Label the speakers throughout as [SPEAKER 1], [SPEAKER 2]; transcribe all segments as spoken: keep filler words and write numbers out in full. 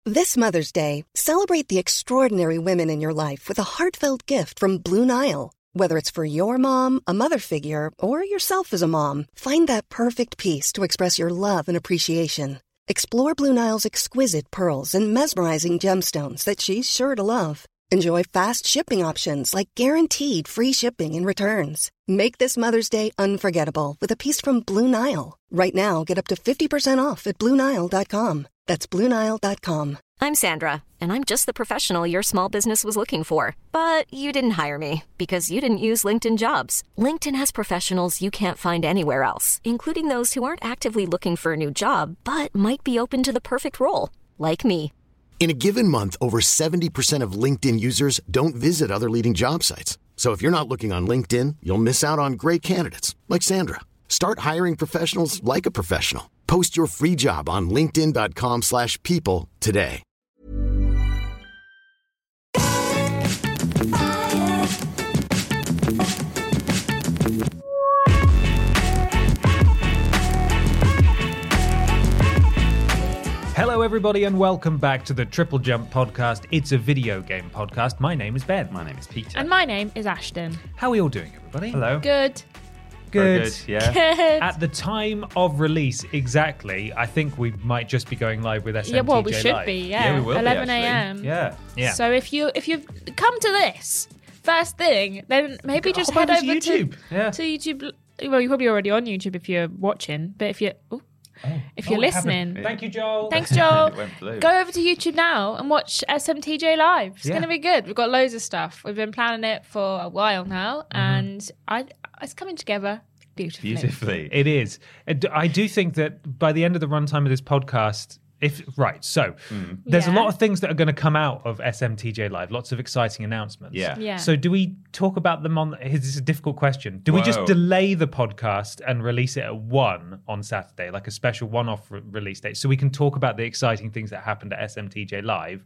[SPEAKER 1] This Mother's Day, celebrate the extraordinary women in your life with a heartfelt gift from Blue Nile. Whether it's for your mom, a mother figure, or yourself as a mom, find that perfect piece to express your love and appreciation. Explore Blue Nile's exquisite pearls and mesmerizing gemstones that she's sure to love. Enjoy fast shipping options like guaranteed free shipping and returns. Make this Mother's Day unforgettable with a piece from Blue Nile. Right now, get up to fifty percent off at Blue Nile dot com. That's Blue Nile dot com.
[SPEAKER 2] I'm Sandra, and I'm just the professional your small business was looking for. But you didn't hire me because you didn't use LinkedIn Jobs. LinkedIn has professionals you can't find anywhere else, including those who aren't actively looking for a new job, but might be open to the perfect role, like me.
[SPEAKER 3] In a given month, over seventy percent of LinkedIn users don't visit other leading job sites. So if you're not looking on LinkedIn, you'll miss out on great candidates like Sandra. Start hiring professionals like a professional. Post your free job on linkedin dot com slash people today.
[SPEAKER 4] Hello everybody and welcome back to the Triple Jump podcast. It's a video game podcast. My name is Ben.
[SPEAKER 5] My name is Peter.
[SPEAKER 6] And my name is Ashton.
[SPEAKER 4] How are we all doing, everybody?
[SPEAKER 5] Hello.
[SPEAKER 6] Good.
[SPEAKER 4] Good.
[SPEAKER 5] Very good, yeah.
[SPEAKER 6] Good.
[SPEAKER 4] At the time of release, exactly, I think we might just be going live with S M T J
[SPEAKER 6] Yeah, well, we should
[SPEAKER 4] Live.
[SPEAKER 6] be, yeah.
[SPEAKER 5] Yeah, we will be,
[SPEAKER 6] eleven
[SPEAKER 5] actually.
[SPEAKER 6] a.m.
[SPEAKER 5] Yeah.
[SPEAKER 4] Yeah.
[SPEAKER 6] So if you if you've come to this first thing, then maybe just
[SPEAKER 4] Hop
[SPEAKER 6] head
[SPEAKER 4] over
[SPEAKER 6] over
[SPEAKER 4] to YouTube.
[SPEAKER 6] to
[SPEAKER 4] Yeah.
[SPEAKER 6] to YouTube. Well, you're probably already on YouTube if you're watching, but if you're ooh, if you're
[SPEAKER 4] Oh, it happened.
[SPEAKER 6] listening,
[SPEAKER 4] Thank you, Joel.
[SPEAKER 6] thanks, Joel.
[SPEAKER 5] It went blue.
[SPEAKER 6] Go over to YouTube now and watch S M T J Live. It's
[SPEAKER 4] Yeah.
[SPEAKER 6] going to be good. We've got loads of stuff. We've been planning it for a while now,
[SPEAKER 4] Mm-hmm.
[SPEAKER 6] and I it's coming together beautifully.
[SPEAKER 5] Beautifully.
[SPEAKER 4] It is. And I do think that by the end of the runtime of this podcast, if right, so there's a
[SPEAKER 6] Yeah.
[SPEAKER 4] lot of things that are going to come out of S M T J Live, lots of exciting announcements.
[SPEAKER 5] Yeah.
[SPEAKER 6] Yeah.
[SPEAKER 4] So do we talk about them on, this is a difficult question. Do we just
[SPEAKER 5] Whoa.
[SPEAKER 4] delay the podcast and release it at one on Saturday, like a special one-off re- release date, so we can talk about the exciting things that happened at S M T J Live?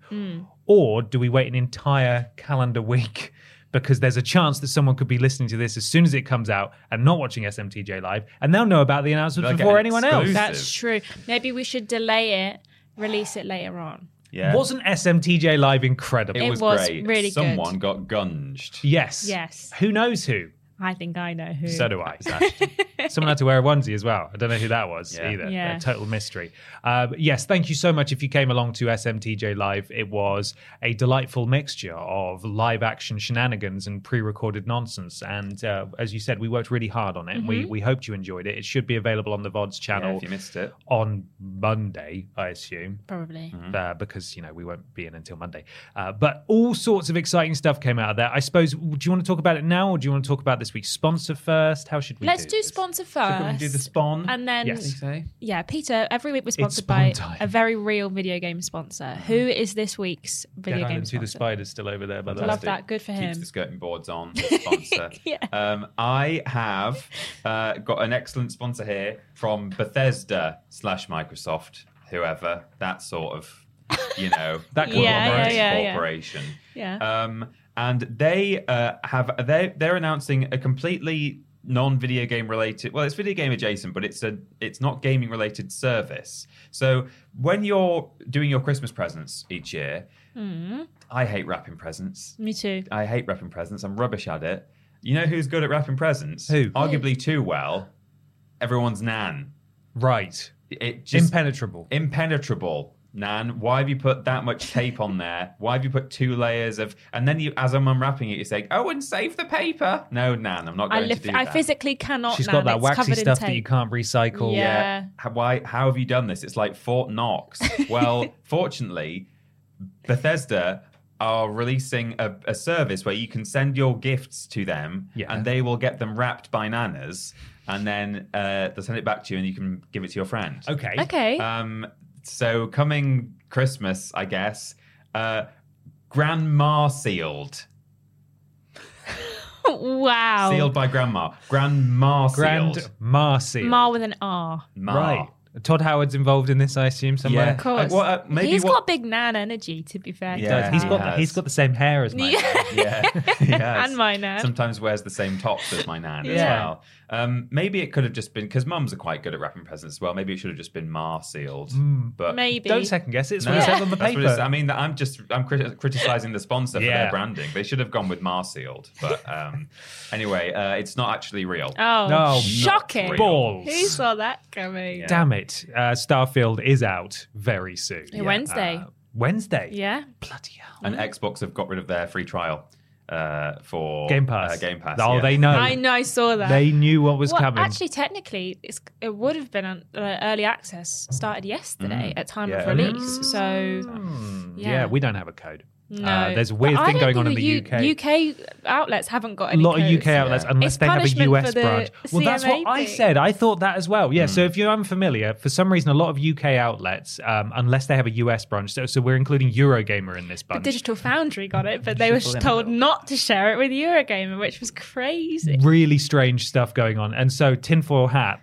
[SPEAKER 4] Or do we wait an entire calendar week because there's a chance that someone could be listening to this as soon as it comes out and not watching S M T J Live, and they'll know about the announcements
[SPEAKER 5] They'll get
[SPEAKER 4] before
[SPEAKER 5] an
[SPEAKER 4] anyone else?
[SPEAKER 5] exclusive.
[SPEAKER 6] That's true. Maybe we should delay it, release it later on.
[SPEAKER 5] Yeah.
[SPEAKER 4] Wasn't S M T J Live incredible?
[SPEAKER 5] It
[SPEAKER 6] It
[SPEAKER 5] was,
[SPEAKER 6] was
[SPEAKER 5] great.
[SPEAKER 6] really good.
[SPEAKER 5] Someone got gunged.
[SPEAKER 4] Yes.
[SPEAKER 6] Yes.
[SPEAKER 4] Who knows who?
[SPEAKER 6] I think I know who.
[SPEAKER 4] So do I. Someone had to wear a onesie as well. I don't know who that was
[SPEAKER 5] Yeah.
[SPEAKER 4] either.
[SPEAKER 6] Yeah.
[SPEAKER 4] A total mystery. Uh, but yes, thank you so much if you came along to S M T J Live. It was a delightful mixture of live action shenanigans and pre-recorded nonsense. And uh, as you said, we worked really hard on it.
[SPEAKER 6] Mm-hmm.
[SPEAKER 4] We we hoped you enjoyed it. It should be available on the V O Ds
[SPEAKER 5] Yeah,
[SPEAKER 4] channel
[SPEAKER 5] if you missed it.
[SPEAKER 4] on Monday, I assume.
[SPEAKER 6] Probably.
[SPEAKER 4] Uh, because, you know, we won't be in until Monday. Uh, but all sorts of exciting stuff came out of that. I suppose, do you want to talk about it now, or do you want to talk about this week's sponsor first? How should we
[SPEAKER 6] Let's
[SPEAKER 4] do
[SPEAKER 6] do
[SPEAKER 4] this?
[SPEAKER 6] sponsor
[SPEAKER 5] Should we
[SPEAKER 6] first.
[SPEAKER 5] do the spawn?
[SPEAKER 6] And then,
[SPEAKER 4] Yes.
[SPEAKER 5] Say?
[SPEAKER 6] yeah, Peter, every week we're
[SPEAKER 4] It's
[SPEAKER 6] sponsored
[SPEAKER 4] spawn
[SPEAKER 6] by
[SPEAKER 4] time.
[SPEAKER 6] a very real video game sponsor. Who is this week's video
[SPEAKER 4] Dead
[SPEAKER 6] game
[SPEAKER 4] Island two, the
[SPEAKER 6] sponsor?
[SPEAKER 4] Spider's still over there, by the way.
[SPEAKER 6] Love that. Good for him.
[SPEAKER 5] Keeps the skirting boards on. The sponsor.
[SPEAKER 6] Yeah.
[SPEAKER 5] um, I have uh, got an excellent sponsor here from Bethesda slash Microsoft, whoever that sort of, you know,
[SPEAKER 4] That
[SPEAKER 6] Yeah, yeah,
[SPEAKER 5] conglomerate
[SPEAKER 6] yeah, yeah.
[SPEAKER 5] corporation.
[SPEAKER 6] Yeah.
[SPEAKER 5] Um, and they uh, have they they're announcing a completely non-video game related. Well, it's video game adjacent, but it's a it's not gaming related service. So when you're doing your Christmas presents each year, I hate wrapping presents.
[SPEAKER 6] Me too.
[SPEAKER 5] I hate wrapping presents. I'm rubbish at it. You know who's good at wrapping presents?
[SPEAKER 4] Who?
[SPEAKER 5] Arguably too well. Everyone's nan.
[SPEAKER 4] Right.
[SPEAKER 5] It just
[SPEAKER 4] Impenetrable.
[SPEAKER 5] impenetrable. Nan, why have you put that much tape on there? Why have you put two layers of... And then you, as I'm unwrapping it, you say, oh, and save the paper. No, Nan, I'm not
[SPEAKER 6] I,
[SPEAKER 5] going
[SPEAKER 6] lif-
[SPEAKER 5] to do
[SPEAKER 6] I
[SPEAKER 5] that.
[SPEAKER 6] physically cannot.
[SPEAKER 4] She's
[SPEAKER 6] now,
[SPEAKER 4] got that
[SPEAKER 6] it's
[SPEAKER 4] waxy
[SPEAKER 6] covered in
[SPEAKER 4] stuff that
[SPEAKER 6] tape.
[SPEAKER 4] you can't recycle.
[SPEAKER 6] Yeah.
[SPEAKER 5] How, why, how have you done this? It's like Fort Knox. Well, fortunately, Bethesda are releasing a, a service where you can send your gifts to them,
[SPEAKER 4] Yeah.
[SPEAKER 5] and they will get them wrapped by nanas, and then uh, they'll send it back to you, and you can give it to your friend.
[SPEAKER 4] Okay.
[SPEAKER 6] Okay.
[SPEAKER 5] Um, so coming Christmas, I guess, uh, Grandma sealed.
[SPEAKER 6] wow.
[SPEAKER 5] Sealed by Grandma. Grandma sealed.
[SPEAKER 4] Grand Marcy.
[SPEAKER 6] Mar with an R.
[SPEAKER 5] Ma.
[SPEAKER 4] Right. Todd Howard's involved in this, I assume, somewhere.
[SPEAKER 5] Yeah.
[SPEAKER 6] Of course.
[SPEAKER 5] Uh, well, uh, maybe
[SPEAKER 6] He's
[SPEAKER 5] what-
[SPEAKER 6] got big nan energy, to be fair.
[SPEAKER 5] Yeah,
[SPEAKER 6] Todd
[SPEAKER 4] He's
[SPEAKER 5] he
[SPEAKER 4] got
[SPEAKER 6] Howard.
[SPEAKER 4] the,
[SPEAKER 5] has.
[SPEAKER 4] he's got the same hair as my
[SPEAKER 6] Yeah.
[SPEAKER 4] dad.
[SPEAKER 5] Yeah, he has.
[SPEAKER 6] And my nan.
[SPEAKER 5] Sometimes wears the same tops as my nan as
[SPEAKER 6] Yeah.
[SPEAKER 5] well. Um, maybe it could have just been because mums are quite good at wrapping presents as well. Maybe it should have just been Mar sealed. But
[SPEAKER 6] Maybe.
[SPEAKER 4] Don't second guess it. It's
[SPEAKER 5] No,
[SPEAKER 4] what it says on the
[SPEAKER 5] that's what it's-
[SPEAKER 4] paper.
[SPEAKER 5] I mean, I'm just I'm criti- criticizing the sponsor for
[SPEAKER 4] Yeah.
[SPEAKER 5] their branding. They should have gone with Mar sealed. But um, anyway, uh, it's not actually real.
[SPEAKER 6] Oh,
[SPEAKER 4] No,
[SPEAKER 6] shocking.
[SPEAKER 5] not
[SPEAKER 4] Balls.
[SPEAKER 6] Who saw that coming?
[SPEAKER 4] Damn it. Uh, Starfield is out very soon.
[SPEAKER 6] Yeah. Wednesday.
[SPEAKER 4] Uh, Wednesday?
[SPEAKER 6] Yeah.
[SPEAKER 4] Bloody hell.
[SPEAKER 5] And Xbox have got rid of their free trial uh, for
[SPEAKER 4] Game Pass.
[SPEAKER 5] Uh, Game Pass.
[SPEAKER 4] Oh,
[SPEAKER 5] yeah.
[SPEAKER 4] they know.
[SPEAKER 6] I know, I saw that.
[SPEAKER 4] They knew what was
[SPEAKER 6] well,
[SPEAKER 4] coming.
[SPEAKER 6] actually, technically, it's, it would have been on uh, early access started yesterday at time
[SPEAKER 5] Yeah,
[SPEAKER 6] of
[SPEAKER 5] early
[SPEAKER 6] release. So,
[SPEAKER 4] Hmm,
[SPEAKER 6] yeah.
[SPEAKER 4] yeah. we don't have a code.
[SPEAKER 6] no.
[SPEAKER 4] Uh, there's a weird
[SPEAKER 6] But I
[SPEAKER 4] thing
[SPEAKER 6] don't
[SPEAKER 4] going on in
[SPEAKER 6] think
[SPEAKER 4] the U K.
[SPEAKER 6] U K outlets haven't got
[SPEAKER 4] A
[SPEAKER 6] any
[SPEAKER 4] lot of U K
[SPEAKER 6] codes.
[SPEAKER 4] outlets,
[SPEAKER 5] Yeah.
[SPEAKER 4] unless
[SPEAKER 6] It's
[SPEAKER 4] they have a
[SPEAKER 6] punishment
[SPEAKER 4] U S
[SPEAKER 6] for the
[SPEAKER 4] branch. Well, that's what
[SPEAKER 6] C M A
[SPEAKER 4] I
[SPEAKER 6] thing.
[SPEAKER 4] said. I thought that as well. Yeah. So if you're unfamiliar, for some reason, a lot of U K outlets, um, unless they have a U S branch, so, so we're including Eurogamer in this
[SPEAKER 6] The
[SPEAKER 4] bunch.
[SPEAKER 6] Digital Foundry got it, but they were
[SPEAKER 5] Digital
[SPEAKER 6] told
[SPEAKER 5] Foundry.
[SPEAKER 6] not to share it with Eurogamer, which was crazy.
[SPEAKER 4] Really strange stuff going on. And so tinfoil hat,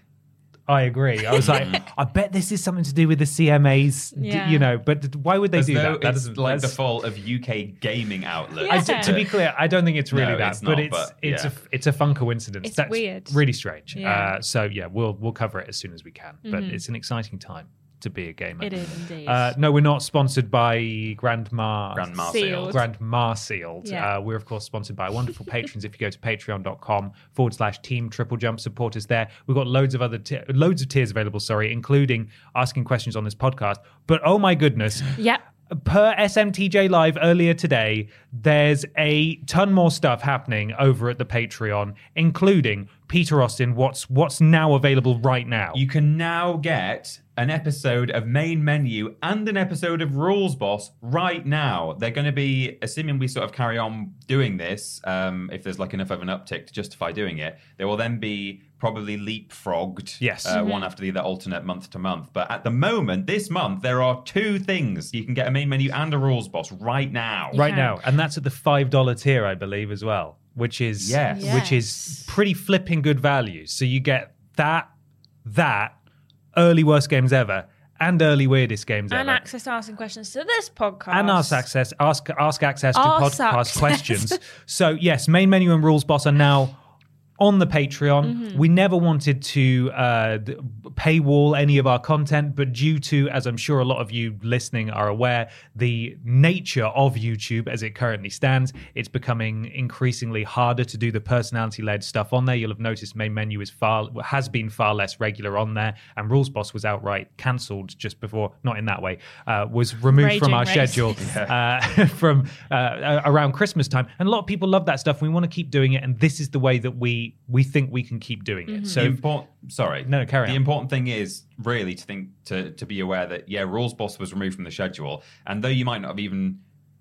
[SPEAKER 4] I agree. I was like, I bet this is something to do with the C M As, d-
[SPEAKER 6] Yeah.
[SPEAKER 4] you know, but why would they
[SPEAKER 5] As
[SPEAKER 4] do
[SPEAKER 5] though
[SPEAKER 4] that? That
[SPEAKER 5] it's
[SPEAKER 4] doesn't
[SPEAKER 5] like the
[SPEAKER 4] that's-
[SPEAKER 5] fault of U K gaming outlets.
[SPEAKER 6] Yeah.
[SPEAKER 4] I d- to be clear, I don't think it's really
[SPEAKER 5] No,
[SPEAKER 4] that,
[SPEAKER 5] it's
[SPEAKER 4] but
[SPEAKER 5] not,
[SPEAKER 4] it's
[SPEAKER 5] but,
[SPEAKER 4] it's
[SPEAKER 5] yeah.
[SPEAKER 4] a it's a fun coincidence.
[SPEAKER 6] It's
[SPEAKER 4] That's
[SPEAKER 6] weird.
[SPEAKER 4] really strange.
[SPEAKER 6] Yeah.
[SPEAKER 4] Uh, so yeah, we'll we'll cover it as soon as we can. But it's an exciting time to be a gamer.
[SPEAKER 6] It is indeed.
[SPEAKER 4] Uh, no, we're not sponsored by Grandma.
[SPEAKER 5] Grandma
[SPEAKER 6] Sealed.
[SPEAKER 5] sealed.
[SPEAKER 4] Grandma Sealed.
[SPEAKER 6] Yeah.
[SPEAKER 4] Uh, we're, of course, sponsored by wonderful patrons. If you go to patreon.com forward slash team triple jump, support us there. We've got loads of other t- loads of tiers available, sorry, including asking questions on this podcast. But oh my goodness.
[SPEAKER 6] Yep.
[SPEAKER 4] Per S M T J Live earlier today, there's a ton more stuff happening over at the Patreon, including Peter Austin, what's what's now available right now.
[SPEAKER 5] You can now get an episode of Main Menu and an episode of Rules Boss right now. They're going to be, assuming we sort of carry on doing this, um, if there's like enough of an uptick to justify doing it, they will then be probably leapfrogged,
[SPEAKER 4] Yes.
[SPEAKER 5] uh, one after the other, alternate month to month. But at the moment, this month, there are two things. You can get a Main Menu and a Rules Boss right now.
[SPEAKER 4] right
[SPEAKER 6] can.
[SPEAKER 4] now, and that's at the five dollar tier, I believe, as well, which is
[SPEAKER 5] Yes.
[SPEAKER 4] which is pretty flipping good value. So you get that that early worst games ever and early weirdest games
[SPEAKER 6] And
[SPEAKER 4] ever.
[SPEAKER 6] access to asking questions to this podcast.
[SPEAKER 4] And ask access, ask ask access to
[SPEAKER 6] Ask
[SPEAKER 4] podcast
[SPEAKER 6] access.
[SPEAKER 4] questions. So yes, Main Menu and Rules Boss are now on the Patreon.
[SPEAKER 6] Mm-hmm.
[SPEAKER 4] We never wanted to uh, d- paywall any of our content, but due to, as I'm sure a lot of you listening are aware, the nature of YouTube as it currently stands, it's becoming increasingly harder to do the personality-led stuff on there. You'll have noticed Main Menu is far has been far less regular on there, and Rules Boss was outright cancelled just before, not in that way, uh, was removed from
[SPEAKER 6] Raging
[SPEAKER 4] our
[SPEAKER 6] racist.
[SPEAKER 4] schedule uh, from uh, around Christmas time. And a lot of people love that stuff. We want to keep doing it, and this is the way that we we think we can keep doing it.
[SPEAKER 6] Mm-hmm.
[SPEAKER 4] So
[SPEAKER 5] the important, sorry,
[SPEAKER 4] No, carry
[SPEAKER 5] The
[SPEAKER 4] on.
[SPEAKER 5] important thing is really to think to to be aware that yeah, Rules Boss was removed from the schedule, and though you might not have even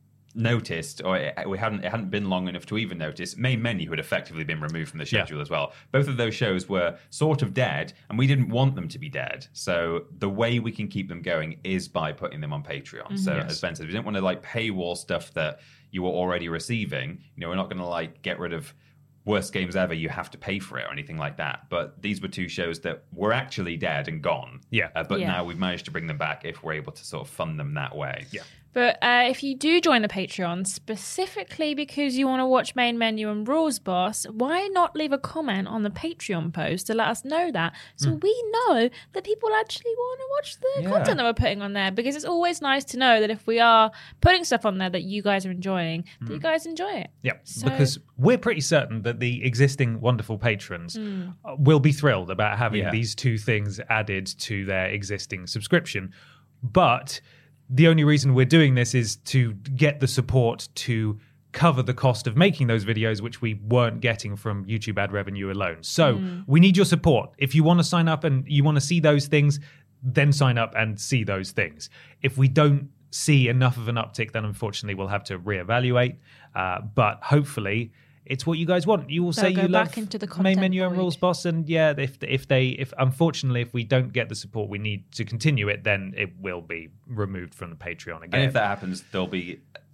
[SPEAKER 5] noticed, or it, we hadn't it hadn't been long enough to even notice, Main Menu had effectively been removed from the schedule
[SPEAKER 4] Yeah.
[SPEAKER 5] as well. Both of those shows were sort of dead, and we didn't want them to be dead. So the way we can keep them going is by putting them on Patreon. So
[SPEAKER 4] Yes.
[SPEAKER 5] as Ben said, we didn't want to like paywall stuff that you were already receiving. You know, we're not going to like get rid of worst games ever, you have to pay for it or anything like that. But these were two shows that were actually dead and gone.
[SPEAKER 4] Yeah.
[SPEAKER 5] Uh, but
[SPEAKER 6] Yeah.
[SPEAKER 5] now we've managed to bring them back if we're able to sort of fund them that way.
[SPEAKER 4] Yeah.
[SPEAKER 6] But uh, if you do join the Patreon, specifically because you want to watch Main Menu and Rules Boss, why not leave a comment on the Patreon post to let us know that, so we know that people actually want to watch the
[SPEAKER 5] Yeah.
[SPEAKER 6] content that we're putting on there? Because it's always nice to know that if we are putting stuff on there that you guys are enjoying, that you guys enjoy it.
[SPEAKER 4] Yeah,
[SPEAKER 6] So-
[SPEAKER 4] because we're pretty certain that the existing wonderful patrons uh, will be thrilled about having
[SPEAKER 5] Yeah.
[SPEAKER 4] these two things added to their existing subscription. But the only reason we're doing this is to get the support to cover the cost of making those videos, which we weren't getting from YouTube ad revenue alone. So we need your support. If you want to sign up and you want to see those things, then sign up and see those things. If we don't see enough of an uptick, then unfortunately we'll have to reevaluate. Uh, but hopefully it's what you guys want. You will
[SPEAKER 6] They'll
[SPEAKER 4] say
[SPEAKER 6] go
[SPEAKER 4] you
[SPEAKER 6] back
[SPEAKER 4] love
[SPEAKER 6] into the
[SPEAKER 4] Main
[SPEAKER 6] content
[SPEAKER 4] Menu and
[SPEAKER 6] void.
[SPEAKER 4] Rules Boss, and yeah, if if they if unfortunately if we don't get the support we need to continue it, then it will be removed from the Patreon again.
[SPEAKER 5] And if that happens, there'll be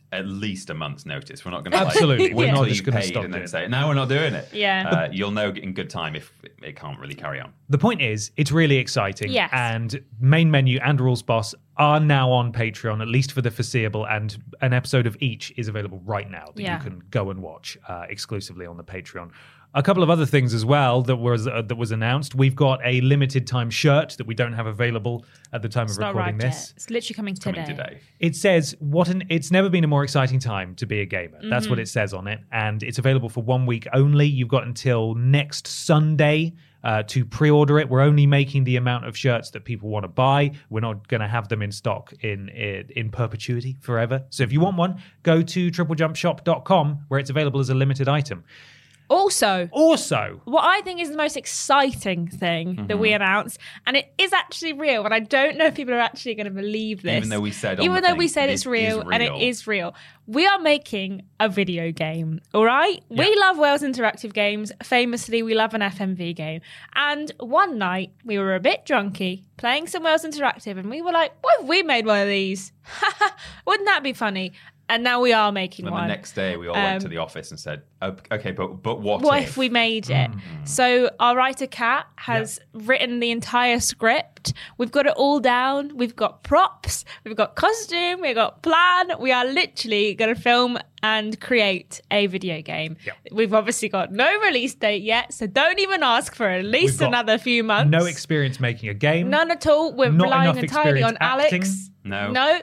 [SPEAKER 5] at least a month's notice. We're not going to like,
[SPEAKER 4] Absolutely.
[SPEAKER 5] wait
[SPEAKER 4] We're not
[SPEAKER 5] till
[SPEAKER 4] just
[SPEAKER 5] you've
[SPEAKER 4] gonna
[SPEAKER 5] paid
[SPEAKER 4] stop
[SPEAKER 5] and
[SPEAKER 4] doing
[SPEAKER 5] then
[SPEAKER 4] it.
[SPEAKER 5] say, no, we're not doing it.
[SPEAKER 6] Yeah.
[SPEAKER 5] Uh, you'll know in good time if it can't really carry on.
[SPEAKER 4] The point is, it's really exciting.
[SPEAKER 6] Yes.
[SPEAKER 4] And Main Menu and Rules Boss are now on Patreon, at least for the foreseeable, and an episode of each is available right now that
[SPEAKER 6] Yeah.
[SPEAKER 4] you can go and watch uh, exclusively on the Patreon. A couple of other things as well that was uh, that was announced. We've got a limited time shirt that we don't have available at the time
[SPEAKER 6] It's
[SPEAKER 4] of
[SPEAKER 6] not
[SPEAKER 4] recording
[SPEAKER 6] arrived
[SPEAKER 4] this.
[SPEAKER 6] yet. It's literally coming today.
[SPEAKER 5] Coming today.
[SPEAKER 4] It says what an it's never been a more exciting time to be a gamer. That's
[SPEAKER 6] Mm-hmm.
[SPEAKER 4] what it says on it, and it's available for one week only. You've got until next Sunday uh, to pre-order it. We're only making the amount of shirts that people want to buy. We're not going to have them in stock in, in in perpetuity forever. So if you want one, go to triple jump shop dot com where it's available as a limited item.
[SPEAKER 6] Also,
[SPEAKER 4] Also,
[SPEAKER 6] what I think is the most exciting thing
[SPEAKER 5] Mm-hmm.
[SPEAKER 6] that we announced, and it is actually real, and I don't know if people are actually going to believe this.
[SPEAKER 5] Even though we said on
[SPEAKER 6] even
[SPEAKER 5] the
[SPEAKER 6] though
[SPEAKER 5] thing,
[SPEAKER 6] we said
[SPEAKER 5] it
[SPEAKER 6] it's
[SPEAKER 5] is-
[SPEAKER 6] real,
[SPEAKER 5] is
[SPEAKER 6] and it
[SPEAKER 5] real.
[SPEAKER 6] is real, we are making a video game. All right, we
[SPEAKER 4] Yeah.
[SPEAKER 6] love Wales Interactive Games. Famously, we love an F M V game. And one night we were a bit drunky playing some Wales Interactive, and we were like, "What if we made one of these? Wouldn't that be funny?" And now we are making
[SPEAKER 5] And
[SPEAKER 6] one.
[SPEAKER 5] the next day, we all
[SPEAKER 6] Um,
[SPEAKER 5] went to the office and said, "Oh, okay, but but what,
[SPEAKER 6] What if we made it? So our writer Kat has written the entire script. We've got it all down. We've got props. We've got costume. We've got plan. We are literally going to film and create a video game.
[SPEAKER 4] Yeah.
[SPEAKER 6] We've obviously got no release date yet, so don't even ask for at least
[SPEAKER 4] got
[SPEAKER 6] another few months.
[SPEAKER 4] no experience making a game.
[SPEAKER 6] None at all. We're
[SPEAKER 4] Not
[SPEAKER 6] relying
[SPEAKER 4] enough
[SPEAKER 6] entirely on
[SPEAKER 4] experience acting.
[SPEAKER 6] Alex.
[SPEAKER 5] No.
[SPEAKER 6] No.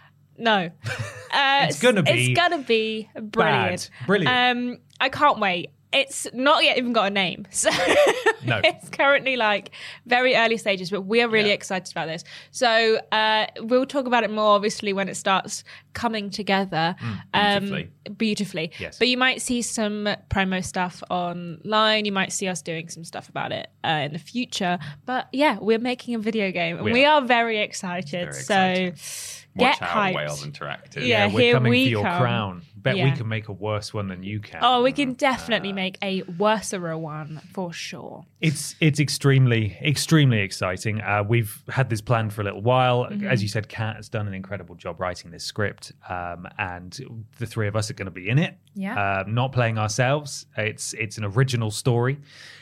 [SPEAKER 6] No. Uh,
[SPEAKER 4] It's gonna be
[SPEAKER 6] It's gonna be brilliant.
[SPEAKER 4] bad. Brilliant.
[SPEAKER 6] Um, I can't wait. It's not yet even got a name, so
[SPEAKER 4] No.
[SPEAKER 6] it's currently like very early stages. But we are really
[SPEAKER 5] Yeah.
[SPEAKER 6] excited about this. So uh, we'll talk about it more, obviously, when it starts coming together
[SPEAKER 5] beautifully.
[SPEAKER 6] Um, beautifully.
[SPEAKER 4] Yes.
[SPEAKER 6] But you might see some promo stuff online. You might see us doing some stuff about it uh, in the future. But yeah, we're making a video game, and
[SPEAKER 4] We
[SPEAKER 6] we
[SPEAKER 4] are.
[SPEAKER 6] are very excited.
[SPEAKER 5] Very
[SPEAKER 6] so.
[SPEAKER 5] excited.
[SPEAKER 6] Get
[SPEAKER 5] Watch out,
[SPEAKER 6] hyped.
[SPEAKER 5] Wales Interactive.
[SPEAKER 6] Yeah.
[SPEAKER 4] we're
[SPEAKER 6] here
[SPEAKER 4] coming
[SPEAKER 6] we
[SPEAKER 4] for your
[SPEAKER 6] come.
[SPEAKER 4] crown. Bet we
[SPEAKER 6] Yeah.
[SPEAKER 4] can make a worse one than you can.
[SPEAKER 6] Oh, we can definitely make a worser one for sure.
[SPEAKER 4] It's it's extremely extremely exciting. Uh, we've had this planned for a little while.
[SPEAKER 6] Mm-hmm.
[SPEAKER 4] As you said, Kat has done an incredible job writing this script, um, and the three of us are going to be in it.
[SPEAKER 6] Yeah.
[SPEAKER 4] um, not playing ourselves. It's it's an original story,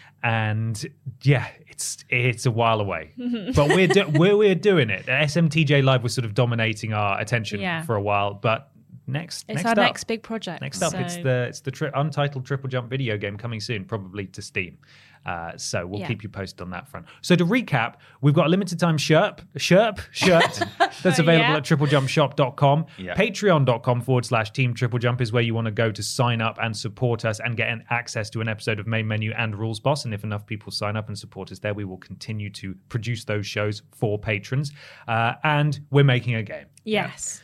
[SPEAKER 4] and yeah, it's it's a while away, but we're do- we're we're doing it. S M T J Live was sort of dominating our attention
[SPEAKER 6] Yeah.
[SPEAKER 4] for a while, but next
[SPEAKER 6] It's
[SPEAKER 4] next
[SPEAKER 6] our
[SPEAKER 4] up,
[SPEAKER 6] next big project.
[SPEAKER 4] Next up,
[SPEAKER 6] so-
[SPEAKER 4] it's the it's the tri- untitled Triple Jump video game coming soon, probably to Steam. Uh, so we'll
[SPEAKER 6] Yeah.
[SPEAKER 4] keep you posted on that front. So to recap, we've got a limited time shirt, shirt, shirt that's available
[SPEAKER 6] Yeah.
[SPEAKER 4] at triple jump shop dot com.
[SPEAKER 5] Yeah.
[SPEAKER 4] Patreon.com forward slash Team Triple Jump is where you want to go to sign up and support us and get an access to an episode of Main Menu and Rules Boss. And if enough people sign up and support us there, we will continue to produce those shows for patrons. Uh, and we're making a game.
[SPEAKER 6] Yes.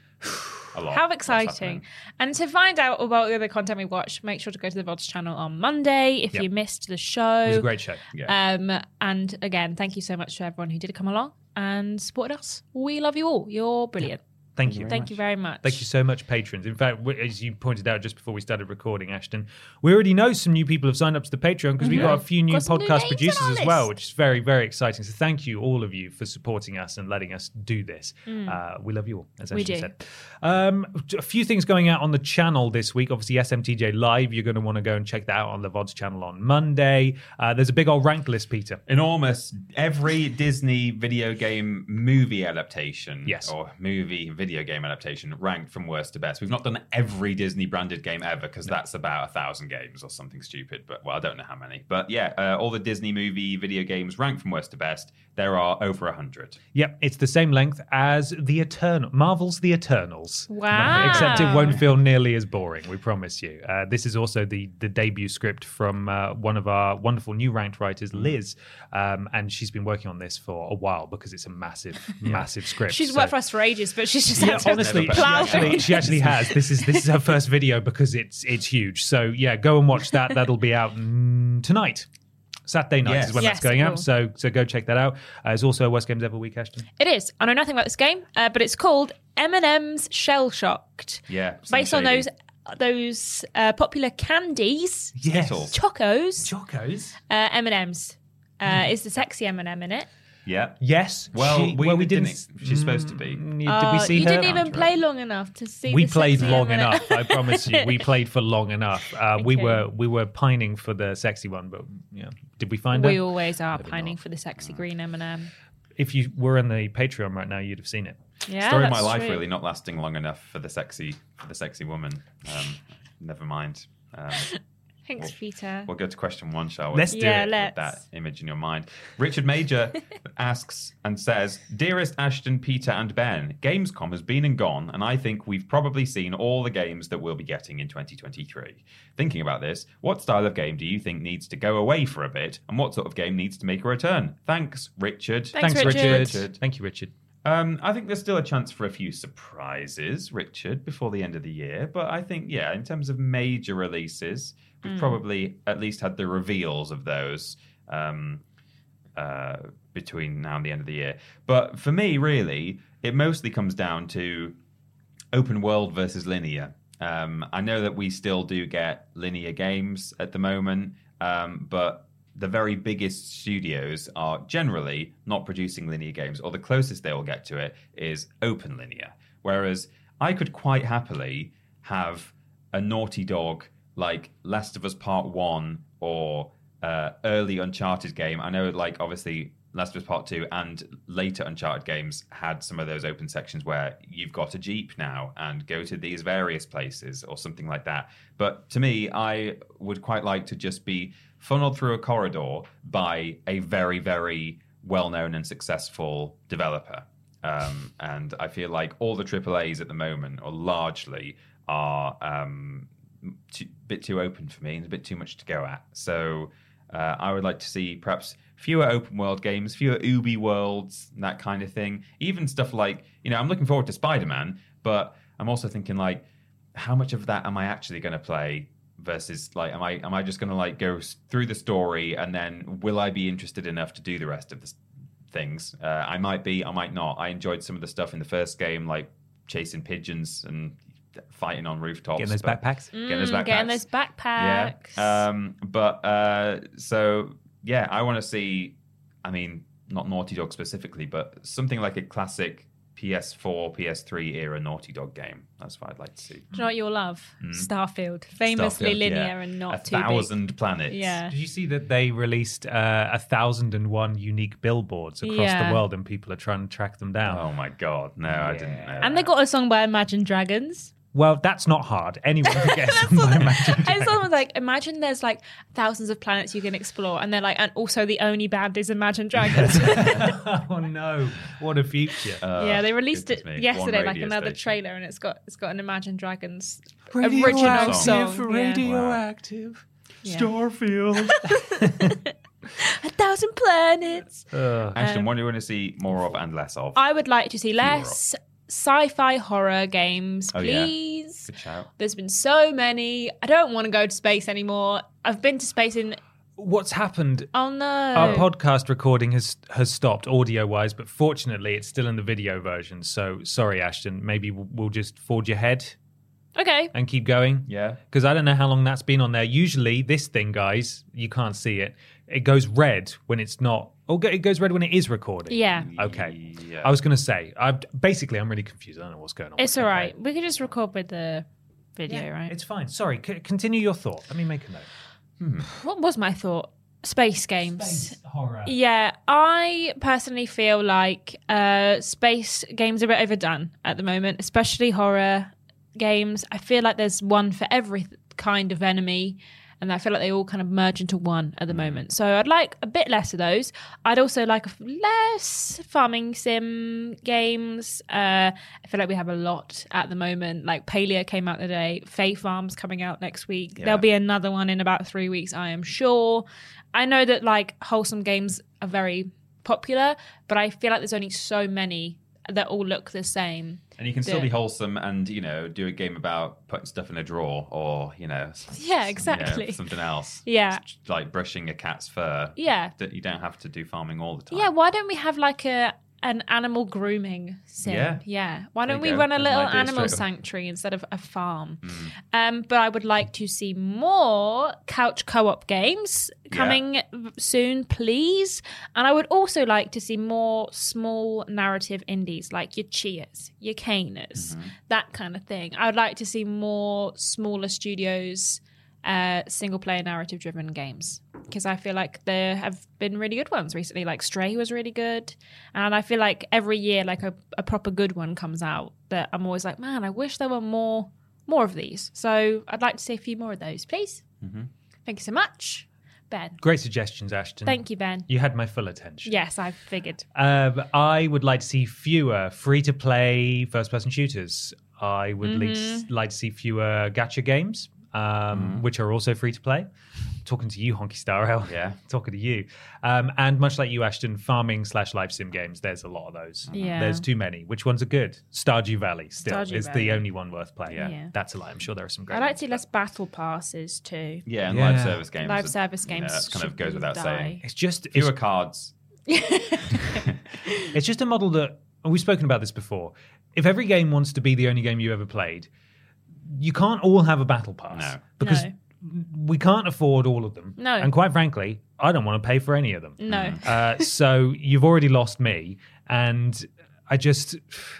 [SPEAKER 5] A lot.
[SPEAKER 6] How
[SPEAKER 5] Lots
[SPEAKER 6] exciting.
[SPEAKER 5] happening.
[SPEAKER 6] And to find out about the other content we watch, make sure to go to the V O D channel on Monday if
[SPEAKER 4] Yep.
[SPEAKER 6] you missed the
[SPEAKER 4] It was
[SPEAKER 6] show.
[SPEAKER 4] a great show.
[SPEAKER 5] Yeah.
[SPEAKER 6] Um, and again, thank you so much to everyone who did come along and supported us. We love you all. You're brilliant.
[SPEAKER 4] Thank you.
[SPEAKER 6] Thank you very much.
[SPEAKER 4] Thank you so much, patrons. In fact, w- as you pointed out just before we started recording, Ashton, we already know some new people have signed up to the Patreon because we've got a few new
[SPEAKER 6] Got some new
[SPEAKER 4] podcast
[SPEAKER 6] names
[SPEAKER 4] producers
[SPEAKER 6] on our
[SPEAKER 4] as well,
[SPEAKER 6] list.
[SPEAKER 4] which is very, very exciting. So thank you, all of you, for supporting us and letting us do this. Uh, we love you all, as
[SPEAKER 6] Mm. We
[SPEAKER 4] Ashton
[SPEAKER 6] do.
[SPEAKER 4] said. Um, a few things going out on the channel this week. Obviously, S M T J Live. You're going to want to go and check that out on the V O Ds channel on Monday. Uh, there's a big old rank list, Peter.
[SPEAKER 5] Enormous. Every Disney video game movie adaptation,
[SPEAKER 4] Yes.
[SPEAKER 5] or movie video game adaptation, ranked from worst to best. We've not done every Disney branded game ever because that's about a thousand games or something stupid. But well, I don't know how many. But yeah, uh, all the Disney movie video games ranked from worst to best. There are over a hundred.
[SPEAKER 4] Yep, it's the same length as the Eternal Marvel's The Eternals.
[SPEAKER 6] Wow.
[SPEAKER 4] Except it won't feel nearly as boring, we promise you. Uh, this is also the the debut script from uh, one of our wonderful new ranked writers, Liz, um, and she's been working on this for a while because it's a massive, massive script.
[SPEAKER 6] She's
[SPEAKER 4] So-
[SPEAKER 6] worked for us for ages, but she's just
[SPEAKER 4] yeah,
[SPEAKER 6] had to
[SPEAKER 4] honestly, she
[SPEAKER 6] plow
[SPEAKER 4] actually,
[SPEAKER 6] through
[SPEAKER 4] she actually has. This is this is her first video because it's it's huge. So yeah, go and watch that. That'll be out mm, tonight. Saturday night
[SPEAKER 5] Yes.
[SPEAKER 4] is when
[SPEAKER 6] Yes,
[SPEAKER 4] that's going
[SPEAKER 6] cool.
[SPEAKER 4] out. So so go check that out. Uh, it's also a Worst Games Ever week, Ashton.
[SPEAKER 6] It is. I know nothing about this game, uh, but it's called M and M's Shell Shocked.
[SPEAKER 5] Yeah, some
[SPEAKER 6] Based on
[SPEAKER 5] shady.
[SPEAKER 6] those those uh, popular candies,
[SPEAKER 4] Yes.
[SPEAKER 5] Skittles.
[SPEAKER 6] Chocos,
[SPEAKER 4] Chocos.
[SPEAKER 6] uh, M and M's. Uh, Is the sexy M and M in it?
[SPEAKER 5] Yeah.
[SPEAKER 4] Yes.
[SPEAKER 5] Well,
[SPEAKER 4] she,
[SPEAKER 5] we,
[SPEAKER 4] well, we
[SPEAKER 5] didn't.
[SPEAKER 4] didn't.
[SPEAKER 5] She's supposed to be.
[SPEAKER 4] Mm, Did
[SPEAKER 6] Oh,
[SPEAKER 4] we see
[SPEAKER 6] you
[SPEAKER 4] her?
[SPEAKER 6] didn't even
[SPEAKER 5] Soundtrack.
[SPEAKER 6] play long enough to see.
[SPEAKER 4] We
[SPEAKER 6] the
[SPEAKER 4] played
[SPEAKER 6] sexy
[SPEAKER 4] long
[SPEAKER 6] Emma.
[SPEAKER 4] enough. I promise you, we played for long enough. Uh, We
[SPEAKER 6] Okay.
[SPEAKER 4] were we were pining for the sexy one, but yeah, did we find
[SPEAKER 6] We
[SPEAKER 4] her?
[SPEAKER 6] always are pining for the sexy green M and M.
[SPEAKER 4] If you were on the Patreon right now, you'd have seen it.
[SPEAKER 6] Yeah,
[SPEAKER 5] Story of
[SPEAKER 6] that's
[SPEAKER 5] my life
[SPEAKER 6] true.
[SPEAKER 5] really not lasting long enough for the sexy for the sexy woman. Um, never mind. Um,
[SPEAKER 6] Thanks,
[SPEAKER 5] Well,
[SPEAKER 6] Peter.
[SPEAKER 5] We'll go to question one, shall we?
[SPEAKER 4] Let's do
[SPEAKER 6] Yeah,
[SPEAKER 4] it.
[SPEAKER 6] let's.
[SPEAKER 5] With that image in your mind. Richard Major asks and says, Dearest Ashton, Peter, and Ben, Gamescom has been and gone, and I think we've probably seen all the games that we'll be getting in twenty twenty-three. Thinking about this, what style of game do you think needs to go away for a bit, and what sort of game needs to make a return? Thanks, Richard.
[SPEAKER 6] Thanks,
[SPEAKER 4] Thanks,
[SPEAKER 6] Richard.
[SPEAKER 4] Richard.
[SPEAKER 5] Richard.
[SPEAKER 4] Thank you, Richard.
[SPEAKER 5] Um, I think there's still a chance for a few surprises, Richard, before the end of the year. But I think, yeah, in terms of major releases, we've probably at least had the reveals of those um, uh, between now and the end of the year. But for me, really, it mostly comes down to open world versus linear. Um, I know that we still do get linear games at the moment, um, but the very biggest studios are generally not producing linear games, or the closest they will get to it is open linear. Whereas I could quite happily have a Naughty Dog like Last of Us Part One or uh, early Uncharted game. I know, like, obviously Last of Us Part Two and later Uncharted games had some of those open sections where you've got a Jeep now and go to these various places or something like that. But to me, I would quite like to just be funneled through a corridor by a very, very well-known and successful developer. Um, and I feel like all the triple A's at the moment, or largely, are um, a bit too open for me and a bit too much to go at. So uh, I would like to see perhaps fewer open world games, fewer Ubi worlds, that kind of thing. Even stuff like, you know, I'm looking forward to Spider-Man, but I'm also thinking, like, how much of that am I actually going to play? Versus, like, am I am I just going to, like, go through the story and then will I be interested enough to do the rest of the things? Uh, I might be, I might not. I enjoyed some of the stuff in the first game, like chasing pigeons and fighting on rooftops.
[SPEAKER 4] Getting those
[SPEAKER 5] but-
[SPEAKER 4] backpacks.
[SPEAKER 5] Getting those
[SPEAKER 6] Mm,
[SPEAKER 5] backpacks.
[SPEAKER 6] Getting those backpacks.
[SPEAKER 5] Yeah. Um, but uh, so yeah, I want to see. I mean, not Naughty Dog specifically, but something like a classic P S four, P S three era Naughty Dog game. That's what I'd like to see.
[SPEAKER 6] Do you know what you'll love? Starfield. Famously
[SPEAKER 5] Starfield,
[SPEAKER 6] linear
[SPEAKER 5] yeah.
[SPEAKER 6] and not
[SPEAKER 5] a
[SPEAKER 6] too
[SPEAKER 5] thousand planets.
[SPEAKER 6] big. Yeah.
[SPEAKER 4] Did you see that they released uh, a thousand and one unique billboards across
[SPEAKER 6] Yeah.
[SPEAKER 4] the world, and people are trying to track them down?
[SPEAKER 5] Oh my god, no, I didn't know.
[SPEAKER 6] And they got a song by Imagine Dragons.
[SPEAKER 4] Well, that's not hard. Anyone can get some by Imagine
[SPEAKER 6] And
[SPEAKER 4] Dragons.
[SPEAKER 6] someone was like, imagine there's like thousands of planets you can explore. And they're like, and also the only band is Imagine Dragons.
[SPEAKER 4] Oh no! What a future!
[SPEAKER 5] Uh,
[SPEAKER 6] yeah, they released it
[SPEAKER 5] goodness me.
[SPEAKER 6] yesterday,
[SPEAKER 5] One
[SPEAKER 6] like
[SPEAKER 5] radio
[SPEAKER 6] another
[SPEAKER 5] station.
[SPEAKER 6] trailer, and it's got it's got an Imagine Dragons original song. Yeah.
[SPEAKER 4] radioactive.
[SPEAKER 6] Yeah.
[SPEAKER 5] Starfield.
[SPEAKER 6] A thousand planets.
[SPEAKER 5] Ashton,
[SPEAKER 6] Um,
[SPEAKER 5] what do you want to see more of and less of?
[SPEAKER 6] I would like to see less sci-fi horror games,
[SPEAKER 5] Oh, yeah.
[SPEAKER 6] please.
[SPEAKER 5] Good shout.
[SPEAKER 6] There's been so many. I don't want to go to space anymore. I've been to space in.
[SPEAKER 4] What's happened?
[SPEAKER 6] Oh no!
[SPEAKER 4] Our podcast recording has has stopped audio wise, but fortunately, it's still in the video version. So sorry, Ashton. Maybe we'll we'll just forge ahead
[SPEAKER 6] Okay.
[SPEAKER 4] and keep going.
[SPEAKER 5] Yeah.
[SPEAKER 4] Because I don't know how long that's been on there. Usually, this thing, guys, you can't see it. It goes red when it's not. Or it goes red when it is recording.
[SPEAKER 6] Yeah.
[SPEAKER 4] Okay.
[SPEAKER 5] Yeah.
[SPEAKER 4] I was going to say. I basically, I'm really confused. I don't know what's going on.
[SPEAKER 6] It's
[SPEAKER 4] with
[SPEAKER 6] all
[SPEAKER 4] it.
[SPEAKER 6] right. We could just record with the video, right?
[SPEAKER 4] It's fine. Sorry. C- continue your thought. Let me make a note.
[SPEAKER 6] What was my thought? Space games.
[SPEAKER 4] horror.
[SPEAKER 6] Yeah, I personally feel like uh, space games are a bit overdone at the moment, especially horror games. I feel like there's one for every kind of enemy, and I feel like they all kind of merge into one at the moment. So I'd like a bit less of those. I'd also like a f- less farming sim games. Uh, I feel like we have a lot at the moment. Like Paleo came out today, Fae Farm's coming out next week.
[SPEAKER 5] Yeah.
[SPEAKER 6] There'll be another one in about three weeks, I am sure. I know that like wholesome games are very popular, but I feel like there's only so many that all look the same.
[SPEAKER 5] And you can still
[SPEAKER 6] Yeah.
[SPEAKER 5] be wholesome and, you know, do a game about putting stuff in a drawer or, you know, s-
[SPEAKER 6] Yeah,
[SPEAKER 5] you know,
[SPEAKER 6] exactly.
[SPEAKER 5] something else.
[SPEAKER 6] Yeah.
[SPEAKER 5] Just like brushing a cat's fur.
[SPEAKER 6] Yeah.
[SPEAKER 5] That you don't have to do farming all the time.
[SPEAKER 6] Yeah, why don't we have like a an animal grooming sim.
[SPEAKER 5] Yeah.
[SPEAKER 6] Yeah. Why don't
[SPEAKER 5] There
[SPEAKER 6] we
[SPEAKER 5] you go.
[SPEAKER 6] run a
[SPEAKER 5] That's an
[SPEAKER 6] little
[SPEAKER 5] idea
[SPEAKER 6] animal
[SPEAKER 5] straight away.
[SPEAKER 6] sanctuary instead of a farm? Um, but I would like to see more couch co-op games coming soon, please. And I would also like to see more small narrative indies like your Chias, your Canas, that kind of thing. I would like to see more smaller studios, uh, single-player narrative-driven games. Because I feel like there have been really good ones recently. Like Stray was really good. And I feel like every year, like a, a proper good one comes out that I'm always like, man, I wish there were more more of these. So I'd like to see a few more of those, please. Mm-hmm. Thank you so much, Ben.
[SPEAKER 4] Great suggestions, Ashton.
[SPEAKER 6] Thank you, Ben.
[SPEAKER 4] You had my full attention.
[SPEAKER 6] Yes, I figured.
[SPEAKER 4] Um, I would like to see fewer free-to-play first-person shooters. I would
[SPEAKER 6] Mm-hmm.
[SPEAKER 4] like, like to see fewer gacha games, um, which are also free-to-play. Talking to you, Honky Star L.
[SPEAKER 5] Yeah.
[SPEAKER 4] Talking to you. Um, and much like you, Ashton, farming slash live sim games, there's a lot of those.
[SPEAKER 6] Yeah.
[SPEAKER 4] There's too many. Which ones are good? Stardew Valley still
[SPEAKER 6] Stardew
[SPEAKER 4] is
[SPEAKER 6] Valley.
[SPEAKER 4] the only one worth playing.
[SPEAKER 6] Yeah. Yeah.
[SPEAKER 4] That's a lie. I'm sure there are some great
[SPEAKER 6] I'd like
[SPEAKER 4] ones,
[SPEAKER 6] to see
[SPEAKER 4] but
[SPEAKER 6] less battle passes too.
[SPEAKER 5] Yeah, and
[SPEAKER 4] Yeah.
[SPEAKER 5] live service games.
[SPEAKER 6] Live
[SPEAKER 5] are-
[SPEAKER 6] service
[SPEAKER 5] you know,
[SPEAKER 6] games
[SPEAKER 5] that kind of
[SPEAKER 6] should
[SPEAKER 5] goes without
[SPEAKER 6] die.
[SPEAKER 5] saying.
[SPEAKER 4] It's just it's,
[SPEAKER 5] Fewer cards.
[SPEAKER 4] it's just a model that we've spoken about this before. If every game wants to be the only game you ever played, you can't all have a battle pass.
[SPEAKER 5] No.
[SPEAKER 4] Because
[SPEAKER 6] No.
[SPEAKER 4] we can't afford all of them.
[SPEAKER 6] No.
[SPEAKER 4] And quite frankly, I don't want to pay for any of them.
[SPEAKER 6] No.
[SPEAKER 4] Uh, so you've already lost me, and I just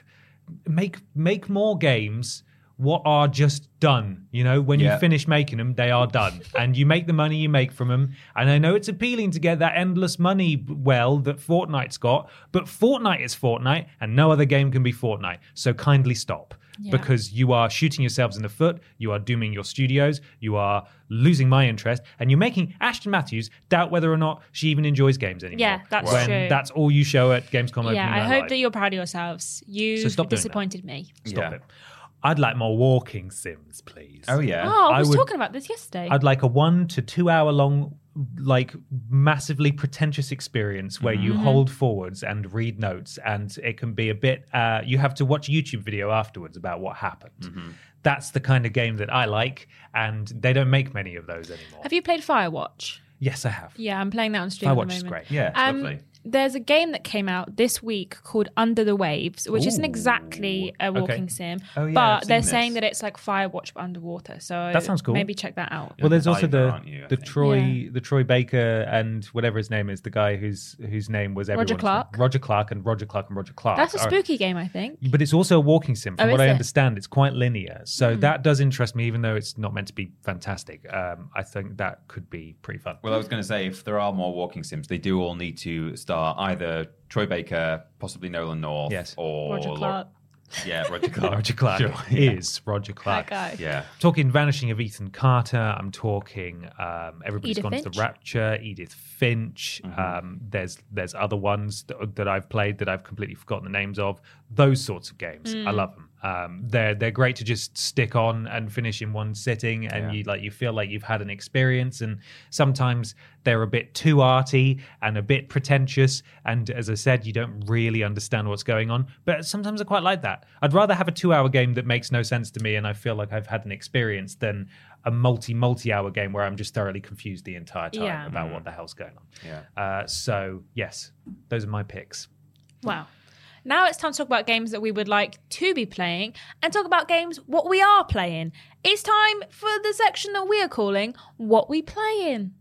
[SPEAKER 4] make make more games what are just done. You know, when
[SPEAKER 5] Yeah.
[SPEAKER 4] you finish making them, they are done, and you make the money you make from them. And I know it's appealing to get that endless money well that Fortnite's got, but Fortnite is Fortnite, and no other game can be Fortnite. So kindly stop.
[SPEAKER 6] Yeah.
[SPEAKER 4] Because you are shooting yourselves in the foot, you are dooming your studios, you are losing my interest, and you're making Ashton Matthews doubt whether or not she even enjoys games anymore.
[SPEAKER 6] Yeah, that's
[SPEAKER 4] when
[SPEAKER 6] true.
[SPEAKER 4] That's all you show at Gamescom
[SPEAKER 6] Yeah,
[SPEAKER 4] opening
[SPEAKER 6] I
[SPEAKER 4] night
[SPEAKER 6] hope
[SPEAKER 4] live.
[SPEAKER 6] that you're proud of yourselves. You
[SPEAKER 4] So stop doing that.
[SPEAKER 6] disappointed me.
[SPEAKER 4] Stop
[SPEAKER 5] Yeah.
[SPEAKER 4] it. I'd like more walking sims, please.
[SPEAKER 5] Oh, yeah.
[SPEAKER 6] Oh, I
[SPEAKER 4] I
[SPEAKER 6] was
[SPEAKER 4] would-
[SPEAKER 6] talking about this yesterday.
[SPEAKER 4] I'd like a one to two hour long, like massively pretentious experience where you
[SPEAKER 6] Mm-hmm.
[SPEAKER 4] hold forwards and read notes, and it can be a bit. Uh, you have to watch a YouTube video afterwards about what happened.
[SPEAKER 5] Mm-hmm.
[SPEAKER 4] That's the kind of game that I like, and they don't make many of those anymore.
[SPEAKER 6] Have you played Firewatch?
[SPEAKER 4] Yes, I have.
[SPEAKER 6] Yeah, I'm playing that on stream at
[SPEAKER 4] Firewatch
[SPEAKER 6] the
[SPEAKER 4] is
[SPEAKER 6] moment.
[SPEAKER 4] great.
[SPEAKER 5] Yeah, it's
[SPEAKER 6] Um,
[SPEAKER 5] lovely.
[SPEAKER 6] There's a game that came out this week called Under the Waves, which isn't
[SPEAKER 4] Ooh.
[SPEAKER 6] exactly a walking
[SPEAKER 4] Okay.
[SPEAKER 6] sim,
[SPEAKER 5] Oh, yeah,
[SPEAKER 6] but
[SPEAKER 5] I've
[SPEAKER 6] they're
[SPEAKER 5] seen
[SPEAKER 6] saying
[SPEAKER 5] this.
[SPEAKER 6] that it's like Firewatch but underwater. So
[SPEAKER 4] That sounds cool.
[SPEAKER 6] Maybe check that out.
[SPEAKER 4] Well, there's
[SPEAKER 5] a
[SPEAKER 4] also
[SPEAKER 5] diver,
[SPEAKER 4] the
[SPEAKER 5] aren't you, I
[SPEAKER 4] the
[SPEAKER 5] think?
[SPEAKER 4] Troy
[SPEAKER 6] Yeah.
[SPEAKER 4] the Troy Baker and whatever his name is, the guy whose whose name was everyone's
[SPEAKER 6] Clark?
[SPEAKER 4] name. Roger Clark and Roger Clark and Roger Clark.
[SPEAKER 6] That's a
[SPEAKER 4] are-
[SPEAKER 6] spooky game, I think.
[SPEAKER 4] But it's also a walking sim. From
[SPEAKER 6] Oh,
[SPEAKER 4] what
[SPEAKER 6] is
[SPEAKER 4] I
[SPEAKER 6] it?
[SPEAKER 4] understand, it's quite linear. So
[SPEAKER 6] Hmm.
[SPEAKER 4] that does interest me, even though it's not meant to be fantastic. Um, I think that could be pretty fun.
[SPEAKER 5] Well, I was going to say, if there are more walking sims, they do all need to star either Troy Baker, possibly Nolan North,
[SPEAKER 4] Yes.
[SPEAKER 5] or
[SPEAKER 6] Roger Clark.
[SPEAKER 5] Yeah, Roger Clark.
[SPEAKER 4] Roger Clark
[SPEAKER 5] Sure, yeah.
[SPEAKER 4] is Roger Clark.
[SPEAKER 6] That guy.
[SPEAKER 5] Yeah.
[SPEAKER 4] Talking Vanishing of Ethan Carter. I'm talking um, Everybody's
[SPEAKER 6] Edith
[SPEAKER 4] Gone to
[SPEAKER 6] Finch.
[SPEAKER 4] the Rapture, Edith Finch.
[SPEAKER 5] Mm-hmm.
[SPEAKER 4] Um, there's there's other ones that, that I've played that I've completely forgotten the names of. Those sorts of games,
[SPEAKER 6] Mm.
[SPEAKER 4] I love them. Um, they're they're great to just stick on and finish in one sitting, and
[SPEAKER 5] Yeah.
[SPEAKER 4] you like you feel like you've had an experience. And sometimes they're a bit too arty and a bit pretentious, and as I said, you don't really understand what's going on. But sometimes I quite like that. I'd rather have a two-hour game that makes no sense to me, and I feel like I've had an experience, than a multi multi hour game where I'm just thoroughly confused the entire time
[SPEAKER 6] Yeah.
[SPEAKER 4] about what the hell's going on.
[SPEAKER 5] Yeah.
[SPEAKER 4] Uh, so yes, those are my picks.
[SPEAKER 6] Wow. Now it's time to talk about games that we would like to be playing and talk about games what we are playing. It's time for the section that we are calling What We Playing.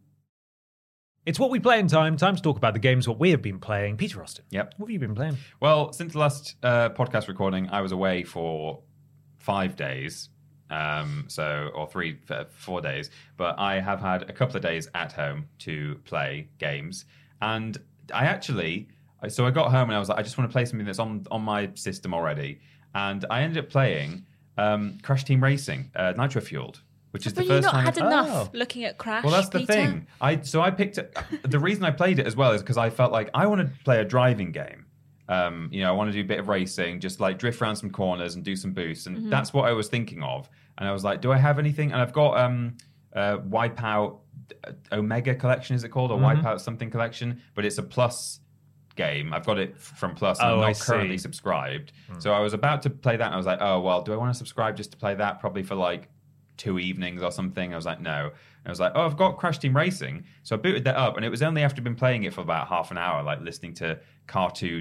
[SPEAKER 4] It's what we play in time. Time to talk about the games what we have been playing. Peter Austin.
[SPEAKER 5] Yep.
[SPEAKER 4] What have you been playing?
[SPEAKER 5] Well, since the last uh, podcast recording, I was away for five days. Um, so, or three, uh, four days. But I have had a couple of days at home to play games. And I actually, so I got home and I was like, I just want to play something that's on, on my system already. And I ended up playing um, Crash Team Racing, uh, Nitro Fueled, which is
[SPEAKER 6] But
[SPEAKER 5] the
[SPEAKER 6] you
[SPEAKER 5] first
[SPEAKER 6] not
[SPEAKER 5] time.
[SPEAKER 6] had
[SPEAKER 5] I've-
[SPEAKER 6] enough
[SPEAKER 4] Oh.
[SPEAKER 6] looking at Crash,
[SPEAKER 5] Well, that's the
[SPEAKER 6] Peter?
[SPEAKER 5] thing. I so I picked it. The reason I played it as well is because I felt like I want to play a driving game. Um, you know, I want to do a bit of racing, just like drift around some corners and do some boosts, and
[SPEAKER 6] Mm-hmm.
[SPEAKER 5] that's what I was thinking of. And I was like, do I have anything? And I've got um, uh, Wipeout uh, Omega Collection, is it called, or
[SPEAKER 6] Mm-hmm.
[SPEAKER 5] Wipeout something collection? But it's a Plus game. I've got it f- from Plus. And
[SPEAKER 4] Oh,
[SPEAKER 5] I'm
[SPEAKER 4] I
[SPEAKER 5] not currently
[SPEAKER 4] see.
[SPEAKER 5] subscribed. So I was about to play that, and I was like, oh well, do I want to subscribe just to play that? Probably for like two evenings or something. I was like, no. And I was like, oh, I've got Crash Team Racing. So I booted that up, and it was only after I'd been playing it for about half an hour, like listening to cartoon